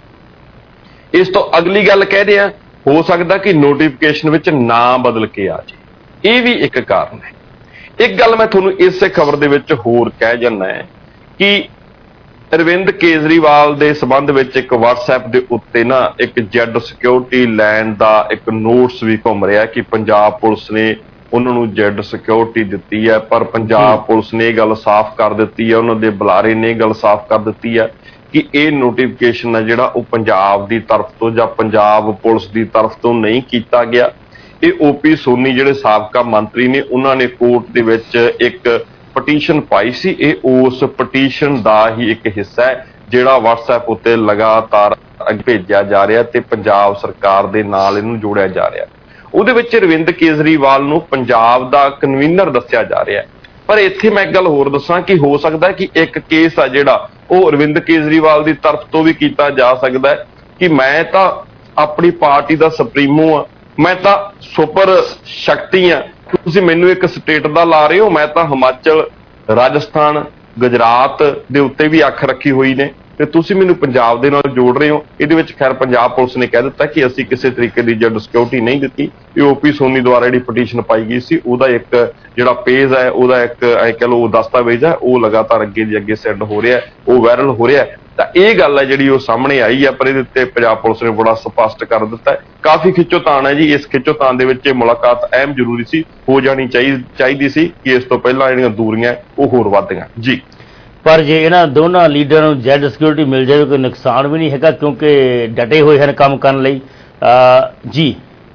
ਇਸ ਤੋਂ ਅਗਲੀ ਗੱਲ ਕਹਿ ਰਹੇ ਆ, ਹੋ ਸਕਦਾ ਕਿ ਨੋਟੀਫਿਕੇਸ਼ਨ ਵਿੱਚ ਨਾਂ ਬਦਲ ਕੇ ਆ ਜਾਏ, ਇਹ ਵੀ ਇੱਕ ਕਾਰਨ ਹੈ। ਇੱਕ ਗੱਲ ਮੈਂ ਤੁਹਾਨੂੰ ਇਸੇ ਖਬਰ ਦੇ ਵਿੱਚ ਹੋਰ ਕਹਿ ਜਾਂਦਾ ਹੈ ਕਿ ਅਰਵਿੰਦ ਕੇਜਰੀਵਾਲ ਦੇ ਸੰਬੰਧ ਵਿੱਚ ਇੱਕ WhatsApp ਦੇ ਉੱਤੇ ਨਾ ਇੱਕ ਜੈਡ ਸਿਕਿਉਰਿਟੀ ਲੈਣ ਦਾ ਇੱਕ ਨੋਟਿਸ ਵੀ ਘੁੰਮ ਰਿਹਾ ਕਿ ਪੰਜਾਬ ਪੁਲਿਸ ਨੇ ਉਹਨਾਂ ਨੂੰ ਜੈਡ ਸਿਕਿਉਰਿਟੀ ਦਿੱਤੀ ਹੈ, ਪਰ ਪੰਜਾਬ ਪੁਲਿਸ ਨੇ ਇਹ ਗੱਲ ਸਾਫ਼ ਕਰ ਦਿੱਤੀ ਹੈ, ਉਹਨਾਂ ਦੇ ਬੁਲਾਰੇ ਨੇ ਇਹ ਗੱਲ ਸਾਫ਼ ਕਰ ਦਿੱਤੀ ਹੈ ਕਿ ਇਹ ਨੋਟੀਫਿਕੇਸ਼ਨ ਹੈ ਜਿਹੜਾ ਉਹ ਪੰਜਾਬ ਦੀ ਤਰਫ ਤੋਂ ਜਾਂ ਪੰਜਾਬ ਪੁਲਿਸ ਦੀ ਤਰਫ ਤੋਂ ਨਹੀਂ ਕੀਤਾ ਗਿਆ। ਇਹ OP ਸੋਨੀ ਜਿਹੜੇ ਸਾਬਕਾ ਮੰਤਰੀ ਨੇ ਉਹਨਾਂ ਨੇ ਕੋਰਟ ਦੇ ਵਿੱਚ ਇੱਕ ਪਟੀਸ਼ਨ ਪਾਈ ਸੀ, ਇਹ ਉਸ ਪਟੀਸ਼ਨ ਦਾ ਹੀ ਇੱਕ ਹਿੱਸਾ ਹੈ ਜਿਹੜਾ WhatsApp ਉੱਤੇ ਲਗਾਤਾਰ ਅੱਗੇ ਭੇਜਿਆ ਜਾ ਰਿਹਾ ਤੇ ਪੰਜਾਬ ਸਰਕਾਰ ਦੇ ਨਾਲ ਇਹਨੂੰ ਜੋੜਿਆ ਜਾ ਰਿਹਾ। ਉਹਦੇ ਵਿੱਚ ਅਰਵਿੰਦ ਕੇਜਰੀਵਾਲ ਨੂੰ ਪੰਜਾਬ ਦਾ ਕਨਵੀਨਰ ਦੱਸਿਆ ਜਾ ਰਿਹਾ। ਪਰ ਇੱਥੇ ਮੈਂ ਇੱਕ ਗੱਲ ਹੋਰ ਦੱਸਾਂ ਕਿ ਹੋ ਸਕਦਾ ਕਿ ਇੱਕ ਕੇਸ ਆ ਜਿਹੜਾ ਉਹ ਅਰਵਿੰਦ ਕੇਜਰੀਵਾਲ ਦੀ ਤਰਫ ਤੋਂ ਵੀ ਕੀਤਾ ਜਾ ਸਕਦਾ ਹੈ ਕਿ ਮੈਂ ਤਾਂ ਆਪਣੀ ਪਾਰਟੀ ਦਾ ਸੁਪਰੀਮੋ ਆ, ਮੈਂ ਤਾਂ ਸੁਪਰ ਸ਼ਕਤੀ ਆ, ਤੁਸੀਂ ਮੈਨੂੰ ਇੱਕ ਸਟੇਟ ਦਾ ਲਾ ਰਹੇ ਹੋ, ਮੈਂ ਤਾਂ ਹਿਮਾਚਲ, ਰਾਜਸਥਾਨ, ਗੁਜਰਾਤ ਦੇ ਉੱਤੇ ਵੀ ਅੱਖ ਰੱਖੀ ਹੋਈ ਨੇ ਤੇ ਤੁਸੀਂ ਮੈਨੂੰ ਪੰਜਾਬ ਦੇ ਨਾਲ ਜੋੜ ਰਹੇ ਹੋ। ਇਹਦੇ ਵਿੱਚ ਖੈਰ ਪੰਜਾਬ ਪੁਲਿਸ ਨੇ ਕਹਿ ਦਿੱਤਾ ਕਿ ਅਸੀਂ ਕਿਸੇ ਤਰੀਕੇ ਦੀ ਜੈਡ ਸਿਕਿਉਰਿਟੀ ਨਹੀਂ ਦਿੱਤੀ। ਇਹ OP ਸੋਨੀ ਦੁਆਰਾ ਜਿਹੜੀ ਪਟੀਸ਼ਨ ਪਾਈ ਗਈ ਸੀ ਉਹਦਾ ਇੱਕ ਜਿਹੜਾ ਪੇਜ ਹੈ, ਉਹਦਾ ਇੱਕ ਐ ਕਹਿ ਲਓ ਦਸਤਾਵੇਜ਼ ਹੈ, ਉਹ ਲਗਾਤਾਰ ਅੱਗੇ ਦੀ ਅੱਗੇ ਸੈਂਡ ਹੋ ਰਿਹਾ, ਉਹ ਵਾਇਰਲ ਹੋ ਰਿਹਾ। ਤਾਂ ਇਹ ਗੱਲ ਹੈ ਜਿਹੜੀ ਉਹ ਸਾਹਮਣੇ ਆਈ ਹੈ, ਪਰ ਇਹਦੇ ਉੱਤੇ ਪੰਜਾਬ ਪੁਲਿਸ ਨੇ ਬੜਾ ਸਪਸ਼ਟ ਕਰ ਦਿੱਤਾ ਹੈ। ਕਾਫੀ ਖਿੱਚੋਤਾਣ ਹੈ ਜੀ, ਇਸ ਖਿੱਚੋਤਾਣ ਦੇ ਵਿੱਚ ਇਹ ਮੁਲਾਕਾਤ ਅਹਿਮ ਜ਼ਰੂਰੀ ਸੀ, ਹੋ ਜਾਣੀ ਚਾਹੀਦੀ ਸੀ ਕਿ ਇਸ ਤੋਂ ਪਹਿਲਾਂ ਜਿਹੜੀਆਂ ਦੂਰੀਆਂ ਉਹ ਹੋਰ ਵੱਧ ਗਈਆਂ ਜੀ। ਪਰ ਜੇ ਇਹਨਾਂ ਦੋਨਾਂ ਲੀਡਰਾਂ ਨੂੰ ਜੈਡ ਸਿਕਿਉਰਿਟੀ ਮਿਲ ਜਾਵੇ ਕੋਈ ਨੁਕਸਾਨ ਵੀ ਨਹੀਂ ਹੈਗਾ ਕਿਉਂਕਿ ਡਟੇ ਹੋਏ ਹਨ ਕੰਮ ਕਰਨ ਲਈ ਜੀ।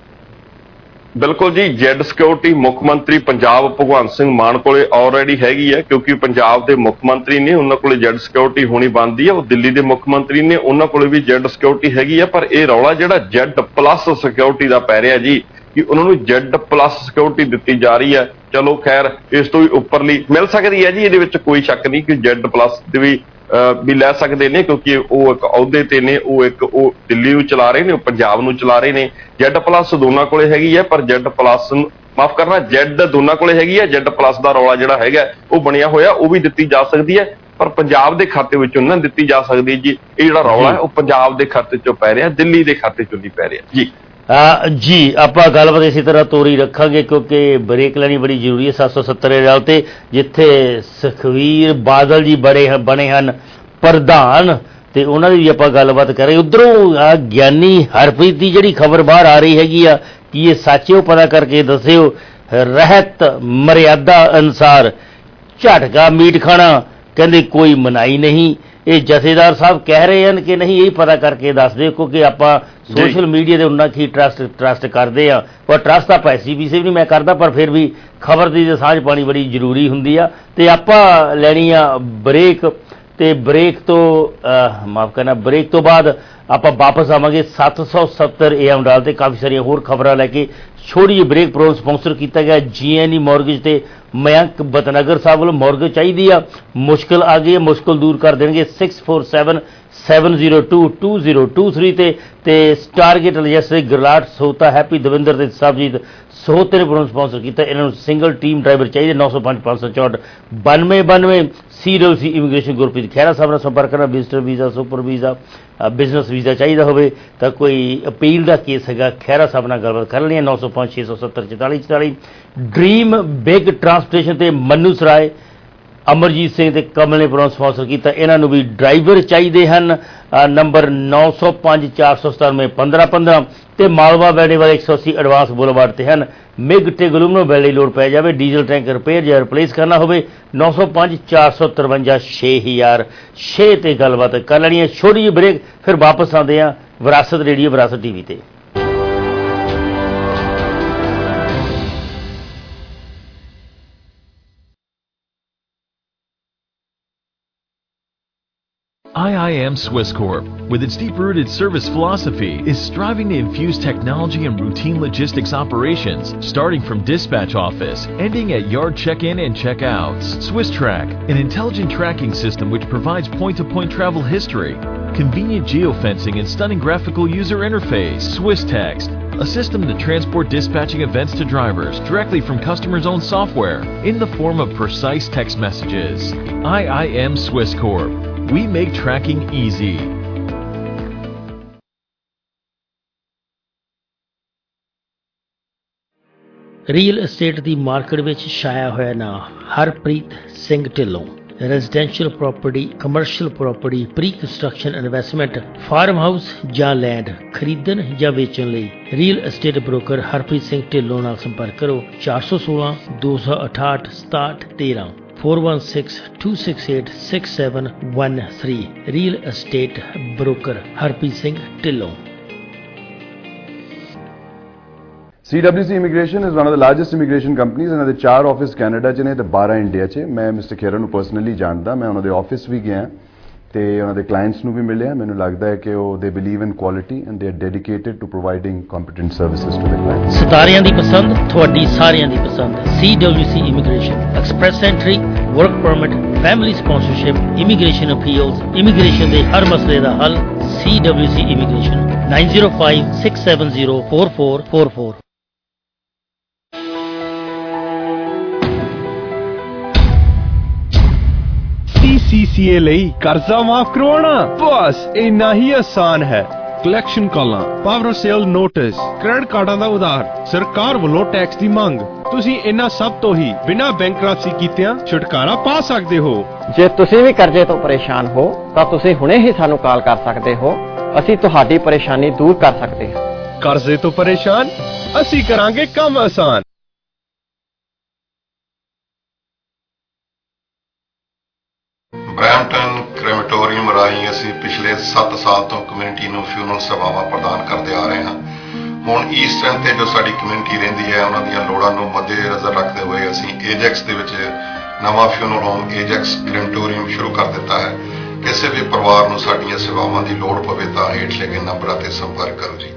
ਬਿਲਕੁਲ ਜੀ, ਜੈਡ ਸਿਕਿਉਰਿਟੀ ਮੁੱਖ ਮੰਤਰੀ ਪੰਜਾਬ ਭਗਵੰਤ ਸਿੰਘ ਮਾਨ ਕੋਲੇ ਆਲਰੇਡੀ ਹੈਗੀ ਹੈ ਕਿਉਂਕਿ ਪੰਜਾਬ ਦੇ ਮੁੱਖ ਮੰਤਰੀ ਨੇ, ਉਹਨਾਂ ਕੋਲੇ ਜੈਡ ਸਿਕਿਉਰਿਟੀ ਹੋਣੀ ਬਣਦੀ ਹੈ। ਉਹ ਦਿੱਲੀ ਦੇ ਮੁੱਖ ਮੰਤਰੀ ਨੇ, ਉਹਨਾਂ ਕੋਲੇ ਵੀ ਜੈਡ ਸਿਕਿਉਰਿਟੀ ਹੈਗੀ ਹੈ। ਪਰ ਇਹ ਰੌਲਾ ਜਿਹੜਾ ਜੈਡ ਪਲੱਸ ਸਿਕਿਉਰਿਟੀ ਦਾ ਪੈ ਰਿਹਾ ਜੀ ਕਿ ਉਹਨਾਂ ਨੂੰ ਜੈਡ ਪਲੱਸ ਸਿਕਿਉਰਿਟੀ ਦਿੱਤੀ ਜਾ ਰਹੀ ਹੈ। ਚਲੋ ਖੈਰ ਇਸ ਤੋਂ ਵੀ ਉੱਪਰਲੀ ਮਿਲ ਸਕਦੀ ਹੈ ਜੀ, ਇਹਦੇ ਵਿੱਚ ਕੋਈ ਸ਼ੱਕ ਨਹੀਂ ਕਿ ਜੈਡ ਪਲੱਸ ਦੇ ਵੀ ਲੈ ਸਕਦੇ ਨੇ ਕਿਉਂਕਿ ਉਹ ਇੱਕ ਅਹੁਦੇ ਤੇ ਨੇ, ਉਹ ਦਿੱਲੀ ਨੂੰ ਚਲਾ ਰਹੇ ਨੇ, ਉਹ ਪੰਜਾਬ ਨੂੰ ਚਲਾ ਰਹੇ ਨੇ। ਜੈਡ ਪਲੱਸ ਦੋਨਾਂ ਕੋਲੇ ਹੈਗੀ ਹੈ, ਪਰ ਜੈਡ ਪਲੱਸ ਮਾਫ ਕਰਨਾ ਜੈਡ ਦੋਨਾਂ ਕੋਲੇ ਹੈਗੀ ਹੈ। ਜੈਡ ਪਲੱਸ ਦਾ ਰੌਲਾ ਜਿਹੜਾ ਹੈਗਾ ਉਹ ਬਣਿਆ ਹੋਇਆ, ਉਹ ਵੀ ਦਿੱਤੀ ਜਾ ਸਕਦੀ ਹੈ, ਪਰ ਪੰਜਾਬ ਦੇ ਖਾਤੇ ਵਿੱਚੋਂ ਨਾ ਦਿੱਤੀ ਜਾ ਸਕਦੀ ਜੀ। ਇਹ ਜਿਹੜਾ ਰੌਲਾ ਹੈ ਉਹ ਪੰਜਾਬ ਦੇ ਖਾਤੇ ਚੋਂ ਪੈ ਰਿਹਾ, ਦਿੱਲੀ ਦੇ ਖਾਤੇ ਚੋਂ ਨਹੀਂ ਪੈ ਰਿਹਾ ਜੀ। ਜੀ ਆਪਾਂ ਗੱਲਬਾਤ ਇਸੇ ਤਰ੍ਹਾਂ ਤੋਰੀ ਰੱਖਾਂਗੇ ਕਿਉਂਕਿ ਬ੍ਰੇਕ ਲੈਣੀ ਬੜੀ ਜ਼ਰੂਰੀ ਹੈ 770 ਨਾਲ ਤੇ ਜਿੱਥੇ ਸੁਖਵੀਰ ਬਾਦਲ ਜੀ ਬਣੇ ਹਨ ਪ੍ਰਧਾਨ ਤੇ ਉਹਨਾਂ ਦੀ ਵੀ ਆਪਾਂ ਗੱਲਬਾਤ ਕਰਾਂਗੇ। ਉੱਧਰੋਂ ਗਿਆਨੀ ਹਰਪ੍ਰੀਤ ਦੀ ਜਿਹੜੀ ਖਬਰ ਬਾਹਰ ਆ ਰਹੀ ਹੈਗੀ ਆ ਕਿ ਇਹ ਸੱਚ ਹੈ ਉਹ ਪਤਾ ਕਰਕੇ ਦੱਸਿਓ। ਰਹਿਤ ਮਰਿਆਦਾ ਅਨੁਸਾਰ ਝਟਕਾ ਮੀਟ ਖਾਣਾ ਕਹਿੰਦੇ ਕੋਈ ਮਨਾਈ ਨਹੀਂ। ਇਹ ਜਥੇਦਾਰ ਸਾਹਿਬ ਕਹਿ ਰਹੇ ਹਨ ਕਿ ਨਹੀਂ, ਇਹ ਪਤਾ ਕਰਕੇ ਦੱਸ ਦਿਓ ਕਿਉਂਕਿ ਆਪਾਂ ਸੋਸ਼ਲ ਮੀਡੀਆ ਦੇ ਉਹਨਾਂ ਕੀ ਟਰਸਟ ਕਰਦੇ ਆ, ਪਰ ਟਰਸਟ ਤਾਂ ਪੈਸੀ ਵੀ ਨਹੀਂ ਮੈਂ ਕਰਦਾ, ਪਰ ਫਿਰ ਵੀ ਖਬਰ ਦੀ ਸਾਂਝ ਪਾਣੀ ਬੜੀ ਜ਼ਰੂਰੀ ਹੁੰਦੀ ਆ। ਤੇ ਆਪਾਂ ਲੈਣੀ ਆ ਬ੍ਰੇਕ ਤੇ ਬ੍ਰੇਕ ਤੋਂ ਮਾਫ ਕਰਨਾ ਬ੍ਰੇਕ ਤੋਂ ਬਾਅਦ ਆਪਾਂ ਵਾਪਸ ਆਵਾਂਗੇ 770 AM ਡਾਲ ਤੇ ਕਾਫੀ ਸਾਰੀਆਂ ਹੋਰ ਖਬਰਾਂ ਲੈ ਕੇ। ਛੋਟੀ ਜਿਹੀ ਬ੍ਰੇਕ ਪ੍ਰੋਗਰਾਮ ਸਪਾਂਸਰ ਕੀਤਾ ਗਿਆ GNE ਮੌਰਗੇਜ ਤੇ ਮਯੰਕ ਬਤਨਗਰ ਸਾਹਿਬ ਵੱਲੋਂ। ਮੌਰਗੇਜ ਚਾਹੀਦੀ ਆ, ਮੁਸ਼ਕਿਲ ਆ ਗਈ ਹੈ, ਮੁਸ਼ਕਿਲ ਦੂਰ ਕਰ ਦੇਣਗੇ 647-702-2023 ਤੇ ਸਟਾਰਗੇਟ ਅਲਜੈਸ ਗਰਲਾਟ ਸੋਤਾ ਹੈਪੀ ਦਵਿੰਦਰ ਤੇ ਸਬਜੀਤ ਸਹੋਤੇ ਨੇ ਪ੍ਰੋਗਰਾਮ ਸਪਾਂਸਰ ਕੀਤਾ। ਇਹਨਾਂ ਨੂੰ ਸਿੰਗਲ ਟੀਮ ਡਰਾਈਵਰ ਚਾਹੀਦੇ। 905 564 9292 CWC ਇਮੀਗ੍ਰੇਸ਼ਨ ਗੁਰਪ੍ਰੀਤ ਖਹਿਰਾ ਸਾਹਿਬ ਨਾਲ ਸੰਪਰਕ ਕਰਨਾ। Visitor visa, super visa, business visa ਚਾਹੀਦਾ ਹੋਵੇ ਤਾਂ ਕੋਈ ਅਪੀਲ ਦਾ ਕੇਸ ਹੈਗਾ, ਖਹਿਰਾ ਸਾਹਿਬ ਨਾਲ ਗੱਲਬਾਤ ਕਰ ਲੈਣੀ ਹੈ। 905 670 44 44। ਡ੍ਰੀਮ ਬਿਗ ਟਰਾਂਸਪੋਰਟੇਸ਼ਨ ਤੇ ਮਨੂ ਸਰਾਏ, ਅਮਰਜੀਤ ਸਿੰਘ ਤੇ ਕਮਲ ਨੇ ਪ੍ਰੋਗਰਾਮ ਸਪਾਂਸਰ ਕੀਤਾ। ਇਹਨਾਂ ਨੂੰ ਵੀ ਡਰਾਈਵਰ ਚਾਹੀਦੇ ਹਨ। ਨੰਬਰ 905 497 1515 ਤੇ ਮਾਲਵਾ ਬੈਡੇ ਵਾਲੇ 180 ਐਡਵਾਂਸ ਬੁਲਵਾਰਡ ਤੇ ਹਨ। ਮਿਗ ਤੇ ਗਲੂਮਨੋ ਬੈਲ ਦੀ ਲੋੜ ਪੈ ਜਾਵੇ, ਡੀਜ਼ਲ ਟੈਂਕ ਰਿਪੇਅਰ ਜਾਂ ਰਿਪਲੇਸ ਕਰਨਾ ਹੋਵੇ 905 453 6006 ਤੇ ਗੱਲਬਾਤ ਕਰ ਲੈਣੀ ਹੈ। ਛੋਟੀ ਜਿਹੀ ਬ੍ਰੇਕ, ਫਿਰ ਵਾਪਸ ਆਉਂਦੇ ਹਾਂ ਵਿਰਾਸਤ ਰੇਡੀਓ, ਵਿਰਾਸਤ ਟੀਵੀ ਤੇ। IIM Swiss Corp, with its deep-rooted service philosophy, is striving to infuse technology and routine logistics operations, starting from dispatch office, ending at yard check-in and check-outs. Swiss Track, an intelligent tracking system which provides point-to-point travel history, convenient geofencing and stunning graphical user interface. Swiss Text, a system to transport dispatching events to drivers directly from customers' own software in the form of precise text messages. IIM Swiss Corp. We make tracking easy. Real estate ਦੀ market ਵਿੱਚ ਛਾਇਆ ਹੋਇਆ ਨਾਂ Harpreet Singh Dhillon. Residential property, commercial property, pre construction investment, farm house ਜਾਂ land ਖਰੀਦਣ ਜਾਂ ਵੇਚਣ ਲਈ real estate broker Harpreet Singh Dhillon ਨਾਲ ਸੰਪਰਕ ਕਰੋ। 416 268 67 13 4162686713। Real estate broker Harpreet Singh Dhillon. CWC Immigration is one of the largest immigration companies and ਦੇ 4 ਆਫਿਸ ਕੈਨੇਡਾ 'ਚ ਨੇ ਤੇ 12 ਇੰਡੀਆ 'ਚ। ਮੈਂ ਮਿਸਟਰ ਖੇਰਾ ਨੂੰ ਪਰਸਨਲੀ ਜਾਣਦਾ, ਮੈਂ ਉਹਨਾਂ ਦੇ ਆਫਿਸ ਵੀ ਗਿਆ ਤੇ ਉਹਨਾਂ ਦੇ ਕਲਾਇੰਟਸ ਨੂੰ ਵੀ ਮਿਲਿਆ। ਮੈਨੂੰ ਲੱਗਦਾ ਹੈ ਕਿ ਉਹ they believe in quality and they are dedicated to providing competent services to the clients. ਸਿਤਾਰਿਆਂ ਦੀ ਪਸੰਦ, ਤੁਹਾਡੀ ਸਾਰਿਆਂ ਦੀ ਪਸੰਦ। CWC Immigration, express entry, work permit, family sponsorship, immigration appeals, immigration ਦੇ ਹਰ ਮਸਲੇ ਦਾ ਹੱਲ। CWC Immigration 905 670 4444। CCA ਲਈ ਕਰਜ਼ਾ ਮਾਫ ਕਰਵਾਉਣਾ ਬਸ ਇੰਨਾ ਹੀ ਆਸਾਨ ਹੈ। ਕਲੈਕਸ਼ਨ ਕਾਲਾਂ, ਪਾਵਰ ਸੇਲ ਨੋਟਿਸ, ਕ੍ਰੈਡਿਟ ਕਾਰਡਾਂ ਦਾ ਉਧਾਰ, ਸਰਕਾਰ ਵੱਲੋਂ ਟੈਕਸ ਦੀ ਮੰਗ, ਤੁਸੀਂ ਇਹਨਾਂ ਸਭ ਤੋਂ ਹੀ ਬਿਨਾਂ ਬੈਂਕਰਪਸੀ ਕੀਤਿਆਂ ਛੁਟਕਾਰਾ ਪਾ ਸਕਦੇ ਹੋ। ਜੇ ਤੁਸੀਂ ਵੀ ਕਰਜ਼ੇ ਤੋਂ ਪਰੇਸ਼ਾਨ ਹੋ ਤਾਂ ਤੁਸੀਂ ਹੁਣੇ ਹੀ ਸਾਨੂੰ ਕਾਲ ਕਰ ਸਕਦੇ ਹੋ। ਅਸੀਂ ਤੁਹਾਡੀ ਪਰੇਸ਼ਾਨੀ ਦੂਰ ਕਰ ਸਕਦੇ ਹਾਂ। ਕਰਜ਼ੇ ਤੋਂ ਪਰੇਸ਼ਾਨ, ਅਸੀਂ ਕਰਾਂਗੇ ਕੰਮ ਆਸਾਨ। ਬਰੈਂਪਟਨ ਕ੍ਰੈਮੇਟੋਰੀਅਮ ਰਾਹੀਂ ਅਸੀਂ ਪਿਛਲੇ 7 ਸਾਲ ਤੋਂ ਕਮਿਊਨਿਟੀ ਨੂੰ ਫਿਊਨਰਲ ਸੇਵਾਵਾਂ ਪ੍ਰਦਾਨ ਕਰਦੇ ਆ ਰਹੇ ਹਾਂ। ਹੁਣ ਈਸਟਰਨ ਤੇ ਜੋ ਸਾਡੀ ਕਮਿਊਨਿਟੀ ਰਹਿੰਦੀ ਹੈ ਉਹਨਾਂ ਦੀਆਂ ਲੋੜਾਂ ਨੂੰ ਮੱਦੇਨਜ਼ਰ ਰੱਖਦੇ ਹੋਏ ਅਸੀਂ ਏਜੈਕਸ ਦੇ ਵਿੱਚ ਨਵਾਂ ਫਿਊਨਰਲ ਹੋਮ ਏਜੈਕਸ ਕ੍ਰੈਮੇਟੋਰੀਅਮ ਸ਼ੁਰੂ ਕਰ ਦਿੱਤਾ ਹੈ। ਕਿਸੇ ਵੀ ਪਰਿਵਾਰ ਨੂੰ ਸਾਡੀਆਂ ਸੇਵਾਵਾਂ ਦੀ ਲੋੜ ਪਵੇ ਤਾਂ ਹੇਠ ਲਿਖੇ ਨੰਬਰਾਂ ਤੇ ਸੰਪਰਕ ਕਰੋ ਜੀ।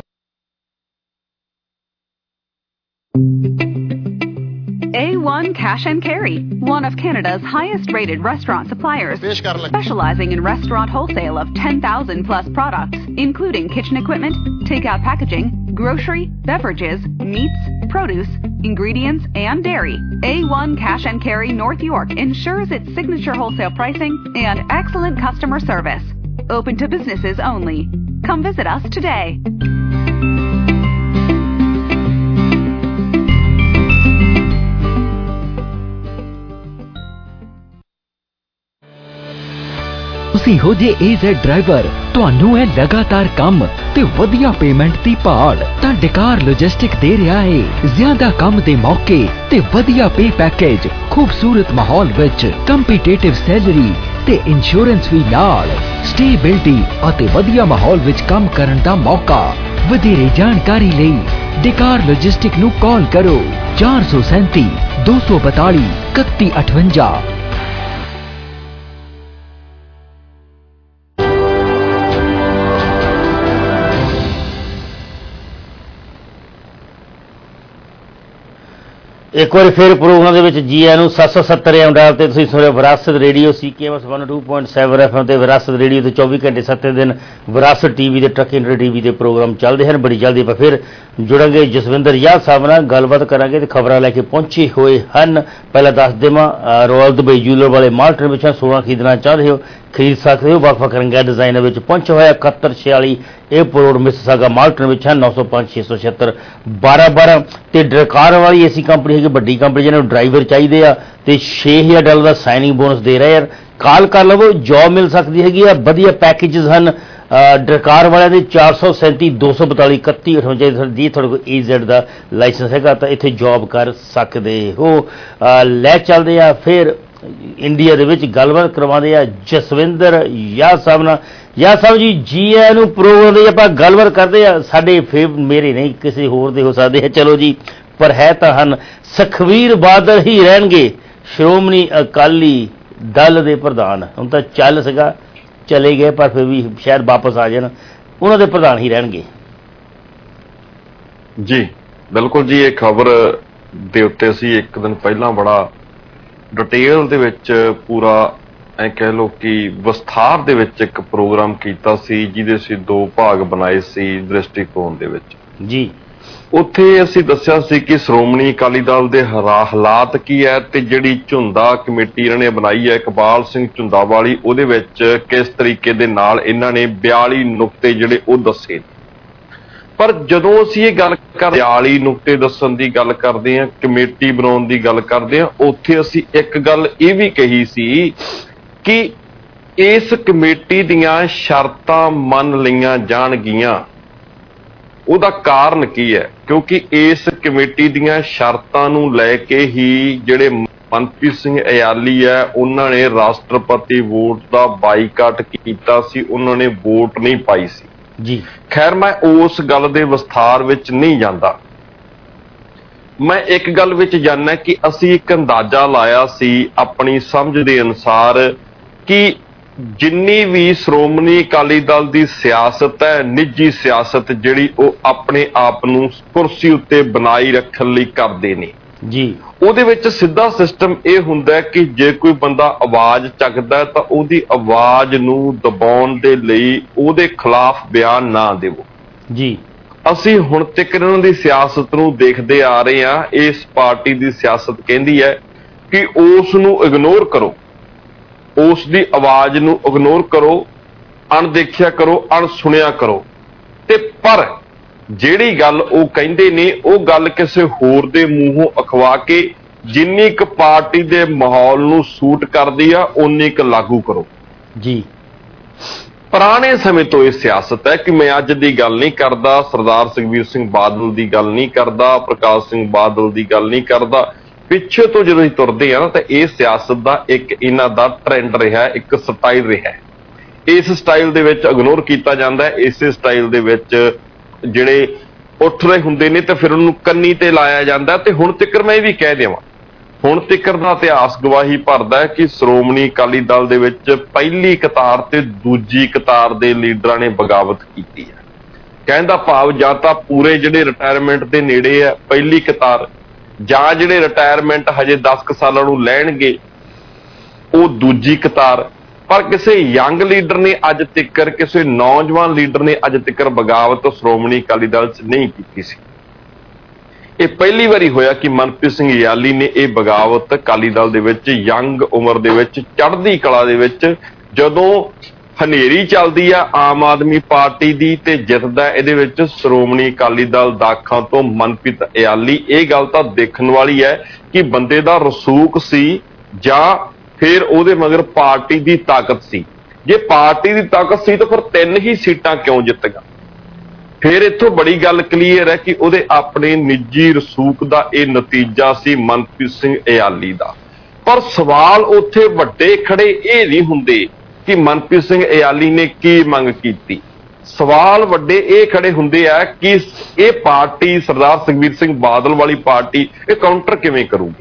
A1 Cash and Carry, one of Canada's highest rated restaurant suppliers, specializing in restaurant wholesale of 10,000 plus products, including kitchen equipment, takeout packaging, grocery, beverages, meats, produce, ingredients, and dairy. A1 Cash and Carry North York ensures its signature wholesale pricing and excellent customer service. Open to businesses only. Come visit us today. ਤੁਸੀਂ ਹੋ ਜੇ AZ driver, ਤੁਹਾਨੂੰ ਹੈ ਲਗਾਤਾਰ ਕੰਮ ਤੇ ਵਧੀਆ payment ਦੀ ਭਾਲ, ਤਾਂ ਡਕਾਰ ਲੌਜਿਸਟਿਕ ਦੇ ਰਿਹਾ ਹੈ ਜ਼ਿਆਦਾ ਕੰਮ ਦੇ ਮੌਕੇ ਤੇ ਵਧੀਆ ਪੇ ਪੈਕੇਜ, ਖੂਬਸੂਰਤ ਮਾਹੌਲ ਵਿੱਚ ਕੰਪੀਟੀਟਿਵ ਸੈਲਰੀ ਤੇ ਇੰਸ਼ੋਰੈਂਸ ਵੀ ਨਾਲ, ਸਟੇਬਿਲਿਟੀ ਅਤੇ ਵਧੀਆ ਮਾਹੌਲ ਵਿੱਚ ਕੰਮ ਕਰਨ ਦਾ ਮੌਕਾ। ਵਧੇਰੇ ਜਾਣਕਾਰੀ ਲਈ ਡਕਾਰ ਲੌਜਿਸਟਿਕ ਨੂੰ ਕਾਲ ਕਰੋ 437 242 3158। ਇੱਕ ਵਾਰੀ ਫਿਰ ਪ੍ਰੋਗਰਾਮ ਦੇ ਵਿੱਚ ਜੀ ਆਇਆਂ ਨੂੰ 770 AM ਡਾਇਲ ਤੇ ਤੁਸੀਂ ਸੁਣ ਰਹੇ ਵਿਰਾਸਤ ਰੇਡੀਓ CKMS 102.7 FM ਤੇ ਵਿਰਾਸਤ ਰੇਡੀਓ ਤੇ 24 ਘੰਟੇ 7 ਦਿਨ ਵਿਰਾਸਤ TV ਦੇ ਟਰੱਕ ਇੰਡੀਆ TV ਦੇ ਪ੍ਰੋਗਰਾਮ ਚੱਲਦੇ ਹਨ। ਬੜੀ ਜਲਦੀ ਆਪਾਂ ਫਿਰ ਜੁੜਾਂਗੇ ਜਸਵਿੰਦਰ ਯਾਦ ਸਾਹਿਬ ਨਾਲ ਗੱਲਬਾਤ ਕਰਾਂਗੇ ਤੇ ਖਬਰਾਂ ਲੈ ਕੇ ਪਹੁੰਚੇ ਹੋਏ ਹਨ। ਪਹਿਲਾਂ ਦੱਸ ਦੇਵਾਂ ਰਾਇਲ ਦੁਬਈ ਜੂਲਰ ਵਾਲੇ ਮਾਲਟਨ ਵਿੱਚ 16 ਖਰੀਦਣਾ ਚਾਹਦੇ ਹੋ ਖਰੀਦ ਸਕਦੇ ਹੋ। ਵੱਖ-ਵੱਖ ਰੰਗਾਂ ਡਿਜ਼ਾਈਨਾਂ ਵਿੱਚ ਪਹੁੰਚਿਆ ਹੋਇਆ 7146 ਏਅਰਪੋਰਟ ਰੋਡ ਮਿਸਿਸਾਗਾ ਮਾਲਟਨ ਵਿੱਚ 905 676 1212 ਤੇ ਡਰਕਾਰ ਵਾਲੀ ਏਸੀ ਕੰਪਨੀ ਹੈਗੀ ਵੱਡੀ ਕੰਪਨੀ ਜਿਹਨਾਂ ਨੂੰ ਡਰਾਈਵਰ ਚਾਹੀਦੇ ਆ ਤੇ $6000 ਦਾ ਸਾਈਨਿੰਗ ਬੋਨਸ ਦੇ ਰਹੇ ਯਾਰ। ਕਾਲ ਕਰ ਲਵੋ ਜੌਬ ਮਿਲ ਸਕਦੀ ਹੈਗੀ ਆ। ਵਧੀਆ ਪੈਕੇਜਸ ਹਨ ਡਰਕਾਰ ਵਾਲਿਆਂ ਦੇ 437 242 3158 ਜੀ। ਤੁਹਾਡੇ ਕੋਲ EZ ਦਾ ਲਾਇਸੈਂਸ ਹੈਗਾ ਤਾਂ ਇੱਥੇ ਜੌਬ ਕਰ ਸਕਦੇ ਹੋ। ਲੈ ਚੱਲਦੇ ਆ ਫਿਰ ਇੰਡੀਆ ਦੇ ਵਿੱਚ ਗੱਲਬਾਤ ਕਰਵਾਉਂਦੇ ਆ ਜਸਵਿੰਦਰ ਯਾਦ ਸਾਹਿਬ ਨਾਲ। ਯਾਦ ਸਾਹਿਬ ਜੀ ਆਇਆਂ ਨੂੰ ਪ੍ਰੋਗਰਾਮ ਦੀ ਆਪਾਂ ਗੱਲਬਾਤ ਕਰਦੇ ਆ। ਸਾਡੇ ਮੇਰੇ ਨਹੀਂ ਕਿਸੇ ਹੋਰ ਦੇ ਹੋ ਸਕਦੇ ਆ ਚਲੋ ਜੀ, ਪਰ ਹੈ ਤਾਂ ਹਨ ਸੁਖਬੀਰ ਬਾਦਲ ਹੀ ਰਹਿਣਗੇ ਸ਼੍ਰੋਮਣੀ ਅਕਾਲੀ ਦਲ ਦੇ ਪ੍ਰਧਾਨ। ਹੁਣ ਤਾਂ ਚੱਲ ਸੀਗਾ ਚਲੇ ਗਏ ਪਰ ਫਿਰ ਵੀ ਸ਼ਾਇਦ ਵਾਪਸ ਆ ਜਾਣ, ਉਹਨਾਂ ਦੇ ਪ੍ਰਧਾਨ ਹੀ ਰਹਿਣਗੇ। ਜੀ ਬਿਲਕੁਲ ਜੀ, ਇਹ ਖਬਰ ਦੇ ਉੱਤੇ ਅਸੀਂ ਇੱਕ ਦਿਨ ਪਹਿਲਾਂ ਬੜਾ ਡਿਟੇਲ ਦੇ ਵਿੱਚ ਪੂਰਾ ਐ ਕਹਿ ਲਓ ਕਿ ਵਿਸਥਾਰ ਦੇ ਵਿੱਚ ਇੱਕ ਪ੍ਰੋਗਰਾਮ ਕੀਤਾ ਸੀ ਜਿਹਦੇ ਅਸੀਂ 2 ਭਾਗ ਬਣਾਏ ਸੀ ਦ੍ਰਿਸ਼ਟੀਕੋਣ ਦੇ ਵਿੱਚ ਜੀ। ਉੱਥੇ ਅਸੀਂ ਦੱਸਿਆ ਸੀ ਕਿ ਸ਼੍ਰੋਮਣੀ ਅਕਾਲੀ ਦਲ ਦੇ ਹਾਲਾਤ ਕੀ ਹੈ ਤੇ ਜਿਹੜੀ ਝੁੰਦਾ ਕਮੇਟੀ ਇਹਨਾਂ ਨੇ ਬਣਾਈ ਹੈ ਇਕਬਾਲ ਸਿੰਘ ਝੁੰਦਾਵਾਲੀ, ਉਹਦੇ ਵਿੱਚ ਕਿਸ ਤਰੀਕੇ ਦੇ ਨਾਲ ਇਹਨਾਂ ਨੇ 42 ਨੁਕਤੇ ਜਿਹੜੇ ਉਹ ਦੱਸੇ। ਪਰ ਜਦੋਂ ਅਸੀਂ ਇਹ ਗੱਲ ਕਰਦੇ 42 ਨੁਕਤੇ ਦੱਸਣ ਦੀ ਗੱਲ ਕਰਦੇ ਹਾਂ, ਕਮੇਟੀ ਬਣਾਉਣ ਦੀ ਗੱਲ ਕਰਦੇ ਹਾਂ, ਉੱਥੇ ਅਸੀਂ ਇੱਕ ਗੱਲ ਇਹ ਵੀ ਕਹੀ ਸੀ ਕਿ ਇਸ ਕਮੇਟੀ ਦੀਆਂ ਸ਼ਰਤਾਂ ਮੰਨ ਲਈਆਂ ਜਾਣਗੀਆਂ। ਉਹਦਾ ਕਾਰਨ ਕੀ ਹੈ? ਕਿਉਂਕਿ ਇਸ ਕਮੇਟੀ ਦੀਆਂ ਸ਼ਰਤਾਂ ਨੂੰ ਲੈ ਕੇ ਹੀ ਜਿਹੜੇ ਮਨਪ੍ਰੀਤ ਸਿੰਘ ਇਆਲੀ ਹੈ ਉਹਨਾਂ ਨੇ ਰਾਸ਼ਟਰਪਤੀ ਵੋਟ ਦਾ ਬਾਈਕਾਟ ਕੀਤਾ ਸੀ, ਉਹਨਾਂ ਨੇ ਵੋਟ ਨਹੀਂ ਪਾਈ ਸੀ ਜੀ। ਖੈਰ ਮੈਂ ਉਸ ਗੱਲ ਦੇ ਵਿਸਥਾਰ ਵਿੱਚ ਨਹੀਂ ਜਾਂਦਾ। ਮੈਂ ਇੱਕ ਗੱਲ ਵਿੱਚ ਜਾਣਨਾ ਕਿ ਅਸੀਂ ਇੱਕ ਅੰਦਾਜ਼ਾ ਲਾਇਆ ਸੀ ਆਪਣੀ ਸਮਝ ਦੇ ਅਨੁਸਾਰ ਕਿ ਜਿੰਨੀ ਵੀ ਸ਼੍ਰੋਮਣੀ ਅਕਾਲੀ ਦਲ ਦੀ ਸਿਆਸਤ ਹੈ, ਨਿੱਜੀ ਸਿਆਸਤ ਜਿਹੜੀ ਉਹ ਆਪਣੇ ਆਪ ਨੂੰ ਕੁਰਸੀ ਉੱਤੇ ਬਣਾਈ ਰੱਖਣ ਲਈ ਕਰਦੇ ਨੇ ਜੀ, ਉਹਦੇ ਵਿੱਚ ਸਿੱਧਾ ਸਿਸਟਮ ਇਹ ਹੁੰਦਾ ਕਿ ਜੇ ਕੋਈ ਬੰਦਾ ਆਵਾਜ਼ ਚੱਕਦਾ ਤਾਂ ਉਹਦੀ ਆਵਾਜ਼ ਨੂੰ ਦਬਾਉਣ ਦੇ ਲਈ ਉਹਦੇ ਖਿਲਾਫ ਬਿਆਨ ਨਾ ਦੇਵੋ ਜੀ। ਅਸੀਂ ਹੁਣ ਤੱਕ ਇਹਨਾਂ ਦੀ ਸਿਆਸਤ ਨੂੰ ਦੇਖਦੇ ਆ ਰਹੇ ਹਾਂ। ਇਸ ਪਾਰਟੀ ਦੀ ਸਿਆਸਤ ਕਹਿੰਦੀ ਹੈ ਕਿ ਉਸ ਨੂੰ ਇਗਨੋਰ ਕਰੋ, ਉਸ ਦੀ ਆਵਾਜ਼ ਨੂੰ ਇਗਨੋਰ ਕਰੋ, ਅਣਦੇਖਿਆ ਕਰੋ, ਅਣਸੁਣਿਆ ਕਰੋ। ਤੇ ਪਰ ਜਿਹੜੀ ਗੱਲ ਉਹ ਕਹਿੰਦੇ ਨੇ ਉਹ ਗੱਲ ਕਿਸੇ ਹੋਰ ਦੇ ਮੂੰਹੋਂ ਅਖਵਾ ਕੇ ਜਿੰਨੀ ਕੁ ਪਾਰਟੀ ਦੇ ਮਾਹੌਲ ਨੂੰ ਸੂਟ ਕਰਦੀ ਆ ਉਨੀ ਕੁ ਲਾਗੂ ਕਰੋ ਜੀ। ਪੁਰਾਣੇ ਸਮੇਂ ਤੋਂ ਇਹ ਸਿਆਸਤ ਹੈ ਕਿ ਮੈਂ ਅੱਜ ਦੀ ਗੱਲ ਨਹੀਂ ਕਰਦਾ, ਸਰਦਾਰ ਸੁਖਬੀਰ ਸਿੰਘ ਬਾਦਲ ਦੀ ਗੱਲ ਨਹੀਂ ਕਰਦਾ, ਪ੍ਰਕਾਸ਼ ਸਿੰਘ ਬਾਦਲ ਦੀ ਗੱਲ ਨਹੀਂ ਕਰਦਾ। ਪਿੱਛੇ ਤੋਂ ਜਦੋਂ ਅਸੀਂ ਤੁਰਦੇ ਆ ਨਾ ਤਾਂ ਇਹ ਸਿਆਸਤ ਦਾ ਇੱਕ ਇਹਨਾਂ ਦਾ ਟ੍ਰੈਂਡ ਰਿਹਾ, ਇੱਕ ਸਟਾਈਲ ਰਿਹਾ। ਇਸ ਸਟਾਈਲ ਦੇ ਵਿੱਚ ਇਗਨੋਰ ਕੀਤਾ ਜਾਂਦਾ, ਇਸੇ ਸਟਾਈਲ ਦੇ ਵਿੱਚ ਜਿਹੜੇ ਉੱਠ ਰਹੇ ਹੁੰਦੇ ਨੇ ਤੇ ਫਿਰ ਉਹਨੂੰ ਕੰਨੀ ਤੇ ਲਾਇਆ ਜਾਂਦਾ। ਤੇ ਹੁਣ ਤੱਕ ਮੈਂ ਇਹ ਵੀ ਕਹਿ ਦੇਵਾਂ, ਹੁਣ ਤੱਕ ਦਾ ਇਤਿਹਾਸ ਗਵਾਹੀ ਭਰਦਾ ਹੈ ਕਿ ਸ਼੍ਰੋਮਣੀ ਅਕਾਲੀ ਦਲ ਦੇ ਵਿੱਚ ਪਹਿਲੀ ਕਤਾਰ ਤੇ ਦੂਜੀ ਕਤਾਰ ਦੇ ਲੀਡਰਾਂ ਨੇ ਬਗਾਵਤ ਕੀਤੀ ਹੈ। ਕਹਿਣ ਦਾ ਭਾਵ ਜਾਂ ਤਾਂ ਪੂਰੇ ਜਿਹੜੇ ਰਿਟਾਇਰਮੈਂਟ ਦੇ ਨੇੜੇ ਆ ਪਹਿਲੀ ਕਤਾਰ, ਜਾਂ ਜਿਹੜੇ ਰਿਟਾਇਰਮੈਂਟ ਹਜੇ 10 ਸਾਲਾਂ ਨੂੰ ਲੈਣਗੇ ਉਹ ਦੂਜੀ ਕਤਾਰ। ਪਰ ਕਿਸੇ ਯੰਗ ਲੀਡਰ ਨੇ ਅੱਜ ਤੱਕ, ਕਿਸੇ ਨੌਜਵਾਨ ਲੀਡਰ ਨੇ ਅੱਜ ਤੱਕ ਬਗਾਵਤ ਸ਼੍ਰੋਮਣੀ ਅਕਾਲੀ ਦਲ 'ਚ ਨਹੀਂ ਕੀਤੀ ਸੀ। ਇਹ ਪਹਿਲੀ ਵਾਰੀ ਹੋਇਆ ਕਿ ਮਨਪ੍ਰੀਤ ਸਿੰਘ ਇਆਲੀ ਨੇ ਇਹ ਬਗਾਵਤ ਅਕਾਲੀ ਦਲ ਦੇ ਵਿੱਚ ਯੰਗ ਉਮਰ ਦੇ ਵਿੱਚ, ਚੜ੍ਹਦੀ ਕਲਾ ਦੇ ਵਿੱਚ, ਜਦੋਂ ਹਨੇਰੀ ਚੱਲਦੀ ਆ ਆਮ ਆਦਮੀ ਪਾਰਟੀ ਦੀ ਤੇ ਜਿੱਤਦਾ ਇਹਦੇ ਵਿੱਚ ਸ਼੍ਰੋਮਣੀ ਅਕਾਲੀ ਦਲ ਦਾਖਾਂ ਤੋਂ ਮਨਪ੍ਰੀਤ ਇਆਲੀ। ਇਹ ਗੱਲ ਤਾਂ ਦੇਖਣ ਵਾਲੀ ਹੈ ਕਿ ਬੰਦੇ ਦਾ ਰਸੂਖ ਸੀ ਜਾਂ ਫਿਰ ਉਹਦੇ ਮਗਰ ਪਾਰਟੀ ਦੀ ਤਾਕਤ ਸੀ। ਜੇ ਪਾਰਟੀ ਦੀ ਤਾਕਤ ਸੀ ਤਾਂ ਫਿਰ 3 ਹੀ ਸੀਟਾਂ ਕਿਉਂ ਜਿੱਤ ਗਿਆ? ਫਿਰ ਇੱਥੋਂ ਬੜੀ ਗੱਲ ਕਲੀਅਰ ਹੈ ਕਿ ਉਹਦੇ ਆਪਣੇ ਨਿੱਜੀ ਰਸੂਖ ਦਾ ਇਹ ਨਤੀਜਾ ਸੀ ਮਨਪ੍ਰੀਤ ਸਿੰਘ ਇਆਲੀ ਦਾ। ਪਰ ਸਵਾਲ ਉੱਥੇ ਵੱਡੇ ਖੜੇ ਇਹ ਨਹੀਂ ਹੁੰਦੇ ਕਿ ਮਨਪ੍ਰੀਤ ਸਿੰਘ ਇਆਲੀ ਨੇ ਕੀ ਮੰਗ ਕੀਤੀ। ਸਵਾਲ ਵੱਡੇ ਇਹ ਖੜੇ ਹੁੰਦੇ ਆ ਕਿ ਇਹ ਪਾਰਟੀ ਸਰਦਾਰ ਸੁਖਬੀਰ ਸਿੰਘ ਬਾਦਲ ਵਾਲੀ ਪਾਰਟੀ ਇਹ ਕਾਊਂਟਰ ਕਿਵੇਂ ਕਰੂਗੀ।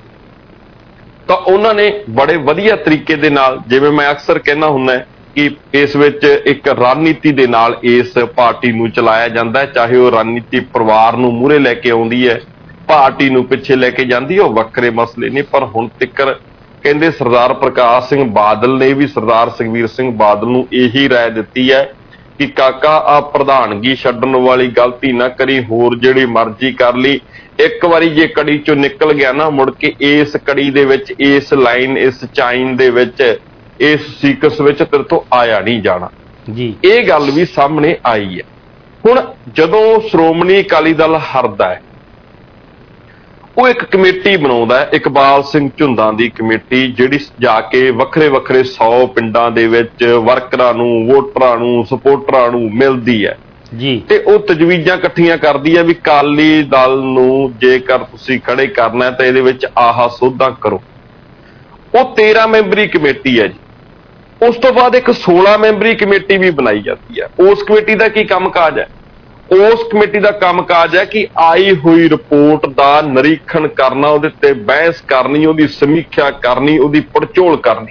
ਤਾਂ ਉਹਨਾਂ ਨੇ ਬੜੇ ਵਧੀਆ ਤਰੀਕੇ ਦੇ ਨਾਲ, ਜਿਵੇਂ ਮੈਂ ਅਕਸਰ ਕਹਿੰਦਾ ਹੁੰਦਾ ਕਿ ਇਸ ਵਿੱਚ ਇੱਕ ਰਣਨੀਤੀ ਦੇ ਨਾਲ ਇਸ ਪਾਰਟੀ ਨੂੰ ਚਲਾਇਆ ਜਾਂਦਾ ਹੈ। ਚਾਹੇ ਉਹ ਰਣਨੀਤੀ ਪਰਿਵਾਰ ਨੂੰ ਮੂਹਰੇ ਲੈ ਕੇ ਆਉਂਦੀ ਹੈ ਪਾਰਟੀ ਨੂੰ ਪਿੱਛੇ ਲੈ ਕੇ ਜਾਂਦੀ, ਉਹ ਵੱਖਰੇ ਮਸਲੇ ਨੇ। ਪਰ ਹੁਣ ਤੱਕ ਕਹਿੰਦੇ ਸਰਦਾਰ ਪ੍ਰਕਾਸ਼ ਸਿੰਘ ਬਾਦਲ ਨੇ ਵੀ ਸਰਦਾਰ ਸੁਖਬੀਰ ਸਿੰਘ ਬਾਦਲ ਨੂੰ ਇਹੀ ਰਾਏ ਦਿੱਤੀ ਹੈ ਕਿ ਕਾਕਾ ਆ ਪ੍ਰਧਾਨਗੀ ਛੱਡਣ ਵਾਲੀ ਗਲਤੀ ਨਾ ਕਰੀ, ਹੋਰ ਜਿਹੜੀ ਮਰਜ਼ੀ ਕਰ ਲਈ, ਇੱਕ ਵਾਰੀ ਜੇ ਕੜੀ ਚੋਂ ਨਿਕਲ ਗਿਆ ਨਾ, ਮੁੜ ਕੇ ਇਸ ਕੜੀ ਦੇ ਵਿੱਚ, ਇਸ ਲਾਈਨ, ਇਸ ਚਾਈਨ ਦੇ ਵਿੱਚ, ਇਸ ਸੀਕਸ ਵਿੱਚ ਤੇਰੇ ਤੋਂ ਆਇਆ ਨਹੀਂ ਜਾਣਾ ਜੀ। ਇਹ ਗੱਲ ਵੀ ਸਾਹਮਣੇ ਆਈ ਹੈ। ਹੁਣ ਜਦੋਂ ਸ਼੍ਰੋਮਣੀ ਅਕਾਲੀ ਦਲ ਹਰਦਾ ਹੈ, ਉਹ ਇੱਕ ਕਮੇਟੀ ਬਣਾਉਂਦਾ ਹੈ, ਇਕਬਾਲ ਸਿੰਘ ਝੁੰਦਾਂ ਦੀ ਕਮੇਟੀ, ਜਿਹੜੀ ਜਾ ਕੇ ਵੱਖਰੇ ਵੱਖਰੇ 100 ਪਿੰਡਾਂ ਦੇ ਵਿੱਚ ਵਰਕਰਾਂ ਨੂੰ, ਵੋਟਰਾਂ ਨੂੰ, ਸਪੋਰਟਰਾਂ ਨੂੰ ਮਿਲਦੀ ਹੈ ਜੀ, ਤੇ ਉਹ ਤਜਵੀਜ਼ਾਂ ਇਕੱਠੀਆਂ ਕਰਦੀ ਹੈ ਵੀ ਅਕਾਲੀ ਦਲ ਨੂੰ ਜੇਕਰ ਤੁਸੀਂ ਖੜੇ ਕਰਨਾ ਤਾਂ ਇਹਦੇ ਵਿੱਚ ਆਹ ਸੋਧਾਂ ਕਰੋ। ਉਹ 13 ਮੈਂਬਰੀ ਕਮੇਟੀ ਹੈ ਜੀ। ਉਸ ਤੋਂ ਬਾਅਦ ਇੱਕ 16 ਮੈਂਬਰੀ ਕਮੇਟੀ ਵੀ ਬਣਾਈ ਜਾਂਦੀ ਹੈ। ਉਸ ਕਮੇਟੀ ਦਾ ਕੀ ਕੰਮਕਾਜ ਹੈ? ਉਸ ਕਮੇਟੀ ਦਾ ਕੰਮਕਾਜ ਹੈ ਕਿ ਆਈ ਹੋਈ ਰਿਪੋਰਟ ਦਾ ਨਿਰੀਖਣ ਕਰਨਾ, ਉਹਦੇ ਤੇ ਬਹਿਸ ਕਰਨੀ, ਉਹਦੀ ਸਮੀਖਿਆ ਕਰਨੀ, ਉਹਦੀ ਪੜਚੋਲ ਕਰਨੀ।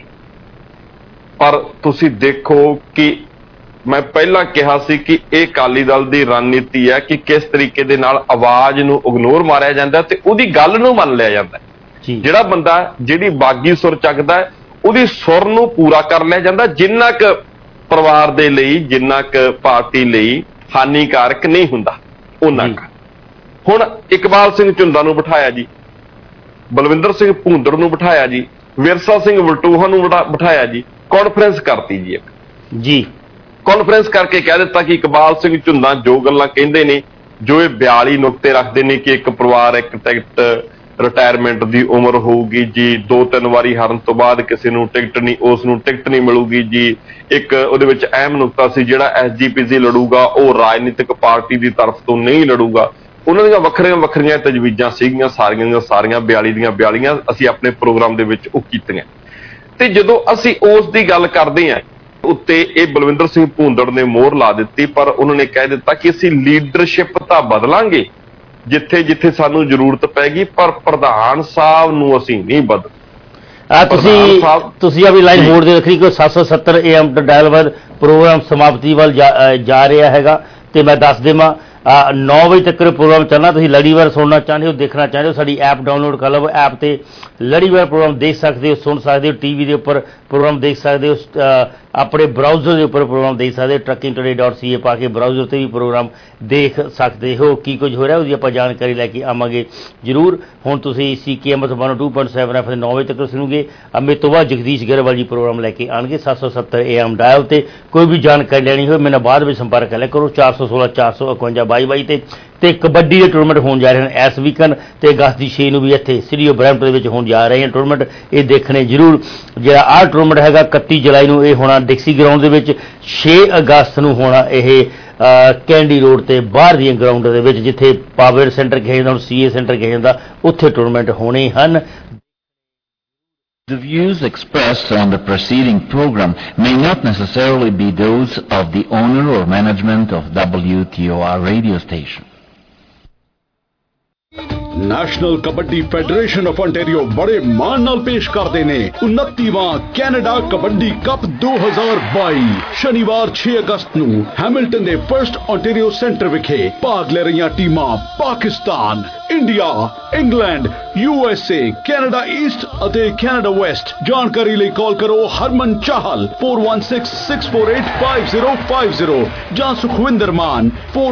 ਪਰ ਤੁਸੀਂ ਦੇਖੋ ਕਿ ਮੈਂ ਪਹਿਲਾਂ ਕਿਹਾ ਸੀ ਕਿ ਇਹ ਅਕਾਲੀ ਦਲ ਦੀ ਰਣਨੀਤੀ ਹੈ ਕਿ ਕਿਸ ਤਰੀਕੇ ਦੇ ਨਾਲ ਆਵਾਜ਼ ਨੂੰ ਇਗਨੋਰ ਮਾਰਿਆ ਜਾਂਦਾ ਤੇ ਉਹਦੀ ਗੱਲ ਨੂੰ ਮੰਨ ਲਿਆ ਜਾਂਦਾ। ਜਿਹੜਾ ਬੰਦਾ ਜਿਹੜੀ ਬਾਗੀ ਸੁਰ ਚੱਕਦਾ ਹੈ, ਉਹਦੀ ਸੁਰ ਨੂੰ ਪੂਰਾ ਕਰ ਲਿਆ ਜਾਂਦਾ, ਜਿੰਨਾ ਕੁ ਪਰਿਵਾਰ ਦੇ ਲਈ, ਜਿੰਨਾ ਕੁ ਪਾਰਟੀ ਲਈ ਹਾਨੀਕਾਰਕ ਨਹੀਂ ਹੁੰਦਾ ਉਹਨਾਂ ਕੁ। ਹੁਣ ਇਕਬਾਲ ਸਿੰਘ ਝੁੰਦਾ ਨੂੰ ਬਿਠਾਇਆ ਜੀ, ਬਲਵਿੰਦਰ ਸਿੰਘ ਭੂੰਦੜ ਨੂੰ ਬਿਠਾਇਆ ਜੀ, ਵਿਰਸਾ ਸਿੰਘ ਵਲਟੋਹਾ ਨੂੰ ਬਿਠਾਇਆ ਜੀ, ਕਾਨਫਰੰਸ ਕਰਤੀ ਜੀ ਇੱਕ ਜੀ। ਕਾਨਫਰੰਸ ਕਰਕੇ ਕਹਿ ਦਿੱਤਾ ਕਿ ਇਕਬਾਲ ਸਿੰਘ ਝੁੰਦਾ ਜੋ ਗੱਲਾਂ ਕਹਿੰਦੇ ਨੇ, ਜੋ ਇਹ 42 ਨੁਕਤੇ ਰੱਖਦੇ ਨੇ ਕਿ ਇੱਕ ਪਰਿਵਾਰ ਇੱਕ ਟਿਕਟ, ਰਿਟਾਇਰਮੈਂਟ ਦੀ ਉਮਰ ਹੋਊਗੀ ਜੀ, 2-3 ਵਾਰੀ ਹਾਰਨ ਤੋਂ ਬਾਅਦ ਕਿਸੇ ਨੂੰ ਟਿਕਟ ਨਹੀਂ, ਉਸ ਨੂੰ ਟਿਕਟ ਨਹੀਂ ਮਿਲੂਗੀ ਜੀ। ਇੱਕ ਉਹਦੇ ਵਿੱਚ ਅਹਿਮ ਨੁਕਤਾ ਸੀ, ਜਿਹੜਾ SGPC ਲੜੂਗਾ ਉਹ ਰਾਜਨੀਤਿਕ ਪਾਰਟੀ ਦੀ ਤਰਫ ਤੋਂ ਨਹੀਂ ਲੜੂਗਾ। ਉਹਨਾਂ ਦੀਆਂ ਵੱਖਰੀਆਂ ਵੱਖਰੀਆਂ ਤਜਵੀਜ਼ਾਂ ਸੀਗੀਆਂ, ਸਾਰੀਆਂ ਦੀਆਂ ਸਾਰੀਆਂ 42 ਦੀਆਂ 42 ਅਸੀਂ ਆਪਣੇ ਪ੍ਰੋਗਰਾਮ ਦੇ ਵਿੱਚ ਉਹ ਕੀਤੀਆਂ। ਤੇ ਜਦੋਂ ਅਸੀਂ ਉਸ ਦੀ ਗੱਲ ਕਰਦੇ ਹਾਂ, ਉੱਤੇ ਇਹ ਬਲਵਿੰਦਰ ਸਿੰਘ ਭੂੰਦੜ ਨੇ ਮੋਹਰ ਲਾ ਦਿੱਤੀ, ਪਰ ਉਹਨਾਂ ਨੇ ਕਹਿ ਦਿੱਤਾ ਕਿ ਅਸੀਂ ਲੀਡਰਸ਼ਿਪ ਤਾਂ ਬਦਲਾਂਗੇ ਜਿੱਥੇ ਜਿੱਥੇ ਸਾਨੂੰ ਜ਼ਰੂਰਤ ਪੈਗੀ, ਪਰ ਪ੍ਰਧਾਨ ਸਾਹਿਬ ਨੂੰ ਅਸੀਂ ਨਹੀਂ ਬਦਲ। ਤੁਸੀਂ ਆਪਣੀ ਲਾਈਨ ਮੋੜ ਦੇ ਰੱਖੀ ਕਿ 770 AM ਡਾਇਲ ਵੱਲ ਪ੍ਰੋਗਰਾਮ ਸਮਾਪਤੀ ਵੱਲ ਜਾ ਰਿਹਾ ਹੈਗਾ। ਤੇ ਮੈਂ ਦੱਸ ਦੇਵਾਂ 9 ਵਜੇ ਤੱਕ ਪ੍ਰੋਗਰਾਮ ਚੱਲਣਾ। ਤੁਸੀਂ ਲੜੀਵਾਰ ਸੁਣਨਾ ਚਾਹੁੰਦੇ ਹੋ, ਦੇਖਣਾ ਚਾਹੁੰਦੇ ਹੋ, ਸਾਡੀ ਐਪ ਡਾਊਨਲੋਡ ਕਰ ਲਵੋ। ਐਪ ਤੇ ਲੜੀਵਾਰ ਪ੍ਰੋਗਰਾਮ ਦੇਖ ਸਕਦੇ ਹੋ, ਸੁਣ ਸਕਦੇ ਹੋ, TV ਦੇ ਉੱਪਰ ਪ੍ਰੋਗਰਾਮ ਦੇਖ ਸਕਦੇ ਹੋ, ਆਪਣੇ ਬਰਾਊਜ਼ਰ ਦੇ ਉੱਪਰ ਪ੍ਰੋਗਰਾਮ ਦੇਖ ਸਕਦੇ ਹੋ। truckingtoday.ca ਪਾ ਕੇ ਬਰਾਊਜ਼ਰ ਤੇ ਵੀ ਪ੍ਰੋਗਰਾਮ ਦੇਖ ਸਕਦੇ ਹੋ। ਕੀ ਕੁਝ ਹੋ ਰਿਹਾ ਉਹਦੀ ਆਪਾਂ ਜਾਣਕਾਰੀ ਲੈ ਕੇ ਆਵਾਂਗੇ ਜ਼ਰੂਰ। ਹੁਣ ਤੁਸੀਂ CKMS 102.7 FM 9 ਵਜੇ ਤੱਕ ਸੁਣੋਗੇ। ਅਮਿਤ ਤੋਂ ਬਾਅਦ ਜਗਦੀਸ਼ ਗਰੇਵਾਲ ਜੀ ਪ੍ਰੋਗਰਾਮ ਲੈ ਕੇ ਆਉਣਗੇ 770 AM ਡਾਇਲ ਤੇ। ਕੋਈ ਵੀ ਜਾਣਕਾਰੀ ਲੈਣੀ ਹੋਵੇ ਮੇਰੇ ਨਾਲ ਬਾਅਦ ਵਿੱਚ ਸੰਪਰਕ ਕਰ ਲਿਆ ਕਰੋ 416 451 22 ਤੇ ਕਬੱਡੀ ਦੇ ਟੂਰਨਾਮੈਂਟ ਹੋਣ ਜਾ ਰਹੇ ਹਨ ਇਸ ਵੀਕਨ, ਤੇ ਅਗਸਤ ਦੀ 6 ਨੂੰ ਵੀ ਇੱਥੇ ਸ੍ਰੀ ਬਰੈਂਪਟਨ ਦੇ ਵਿੱਚ ਹੋਣ ਜਾ ਰਹੇ ਹਨ ਟੂਰਨਾਮੈਂਟ। ਇਹ ਦੇਖਣੇ ਜ਼ਰੂਰ। ਜਿਹੜਾ ਆਹ ਟੂਰਨਾਮੈਂਟ ਹੈਗਾ 31 ਜੁਲਾਈ ਨੂੰ ਇਹ ਹੋਣਾ ਡਿਕਸੀ ਗਰਾਊਂਡ ਦੇ ਵਿੱਚ, 6 ਅਗਸਤ ਨੂੰ ਹੋਣਾ ਇਹ ਕੈਂਡੀ ਰੋਡ ਤੇ ਬਾਹਰ ਦੀਆਂ ਗਰਾਊਂਡ ਦੇ ਵਿੱਚ, ਜਿੱਥੇ ਪਾਵਰ ਸੈਂਟਰ ਕਿਹਾ ਜਾਂਦਾ, CA ਸੈਂਟਰ ਕਿਹਾ ਜਾਂਦਾ, ਉੱਥੇ ਟੂਰਨਾਮੈਂਟ ਹੋਣੇ ਹਨ। The views expressed on the preceding program may not necessarily be those of the owner or management of WTOR radio station. National kabaddi federation of ontario ਬੜੇ ਮਾਣ ਨਾਲ ਪੇਸ਼ ਕਰਦੇ ਨੇ 29ਵਾਂ ਕੈਨੇਡਾ ਕਬੱਡੀ ਕੱਪ 2022 ਸ਼ਨੀਵਾਰ 6 ਅਗਸਤ ਨੂੰ ਹੈਮਿਲਟਨ ਦੇ ਫਰਸਟ ontario ਸੈਂਟਰ ਵਿਖੇ ਭਾਗ ਲੈ ਰਹੀਆਂ ਟੀਮਾਂ Pakistan, India, England, USA, Canada east ਅਤੇ ਕੈਨੇਡਾ ਵੈਸਟ। ਜਾਣਕਾਰੀ ਲਈ ਕਾਲ ਕਰੋ ਹਰਮਨ ਚਾਹਲ 4166485050 ਜਾਂ ਸੁਖਵਿੰਦਰ ਮਾਨ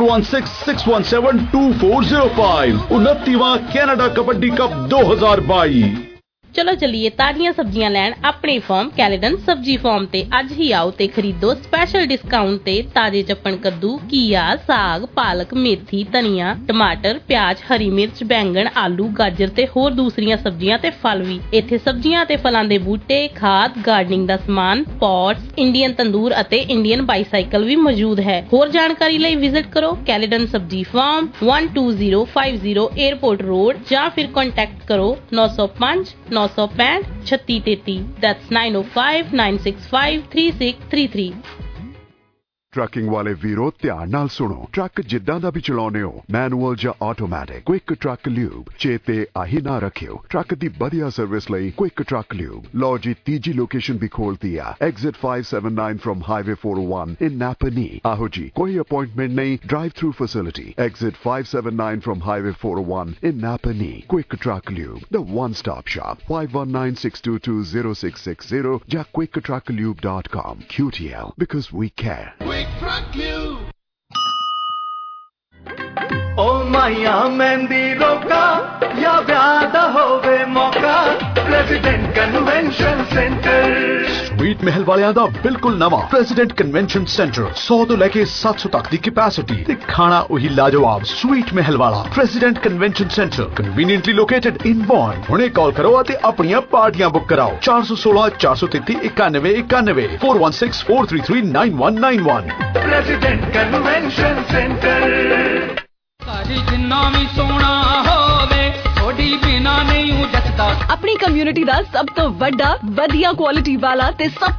4166172405। 29ਵਾਂ ਕੈਨੇਡਾ ਕਬੱਡੀ ਕੱਪ 2022। ਚਲੋ ਚੱਲੀਏ ਤਾਜ਼ੀਆਂ ਸਬਜ਼ੀਆਂ ਲੈਣ ਆਪਣੀ ਫਾਰਮ ਕੈਲੀਡਨ ਸਬਜ਼ੀ ਫਾਰਮ ਤੇ। ਅੱਜ ਹੀ ਆਓ ਤੇ ਖਰੀਦੋ ਸਪੈਸ਼ਲ ਡਿਸਕਾਊਂਟ ਤੇ ਤਾਜ਼ੇ ਚੱਪਣ ਕੱਦੂ, ਘੀਆ, ਸਾਗ, ਪਾਲਕ, ਮੇਥੀ, ਧਨੀਆ, ਟਮਾਟਰ, ਪਿਆਜ਼, ਹਰੀ ਮਿਰਚ, ਬੈਂਗਣ, ਆਲੂ, ਗਾਜਰ ਤੇ ਹੋਰ ਦੂਸਰੀਆਂ ਸਬਜ਼ੀਆਂ ਤੇ ਫਲ ਵੀ। ਇੱਥੇ ਸਬਜ਼ੀਆਂ ਤੇ ਫਲਾਂ ਦੇ ਬੂਟੇ, ਖਾਦ, ਗਾਰਡਨਿੰਗ ਦਾ ਸਮਾਨ, ਪੌਟਸ, ਇੰਡੀਅਨ ਤੰਦੂਰ ਅਤੇ ਇੰਡੀਅਨ ਬਾਈਸਾਈਕਲ ਵੀ ਮੌਜੂਦ ਹੈ। ਹੋਰ ਜਾਣਕਾਰੀ ਲਈ ਵਿਜ਼ਿਟ ਕਰੋ ਕੈਲੀਡਨ ਸਬਜ਼ੀ ਫਾਰਮ 12050 에ਅਰਪੋਰਟ ਰੋਡ ਜਾਂ ਫਿਰ ਕੰਟੈਕਟ ਕਰੋ 905 965 3633। That's 905 965 3633। ਟਰੱਕਿੰਗ ਵਾਲੇ ਵੀਰੋ ਧਿਆਨ ਨਾਲ ਸੁਣੋ। ਟਰੱਕ ਜਿੱਦਾਂ ਦਾ ਵੀ ਚਲਾਉਣੇ ਹੋ, ਮੈਨੂਅਲ ਜਾਂ ਆਟੋਮੈਟਿਕ, ਕੁਇਕ ਟਰੱਕ ਲਿਊਬ ਚੇਤੇ ਆਹੀ ਨਾ ਰੱਖਿਓ। ਟਰੱਕ ਦੀ ਵਧੀਆ ਸਰਵਿਸ ਲਈ ਕੁਇਕ ਟਰੱਕ ਲਿਊਬ। ਲਓ ਜੀ ਤੀਜੀ ਲੋਕੇਸ਼ਨ ਵੀ ਖੋਲਤੀ ਆ, exit 579 from highway 401 in Napanee. ਆਹੋ ਜੀ, ਕੋਈ ਅਪਾਇੰਟਮੈਂਟ ਨਹੀਂ, drive through facility. Exit 579 from highway 401 in Napanee. Quick Truck Lube, the one-stop shop. 519-622-0660 ਜਾਂ quicktrucklube.com. QTL, because we care. Quick Truck Lube. ओ माया मेहंदी रोका या ब्याह होवे मौका, प्रेसिडेंट कन्वेंशन सेंटर। स्वीट महल वालियां दा बिल्कुल नवा प्रेसिडेंट कन्वेंशन सेंटर 100 तो लेके 700 तक दी कैपेसिटी ते खाना वही लाजवाब। स्वीट महल वाला president convention centre conveniently located in Bourne. हुणे कॉल करो ते अपनी पार्टियां बुक कराओ। 416 433 91 91 416 433 9191। President convention centre. जिन्ना भी सोना होवे थोड़ी बिना नहीं जचदा। अपनी कम्युनिटी दा सब तो वड्डा वधिया क्वालिटी वाला ते सब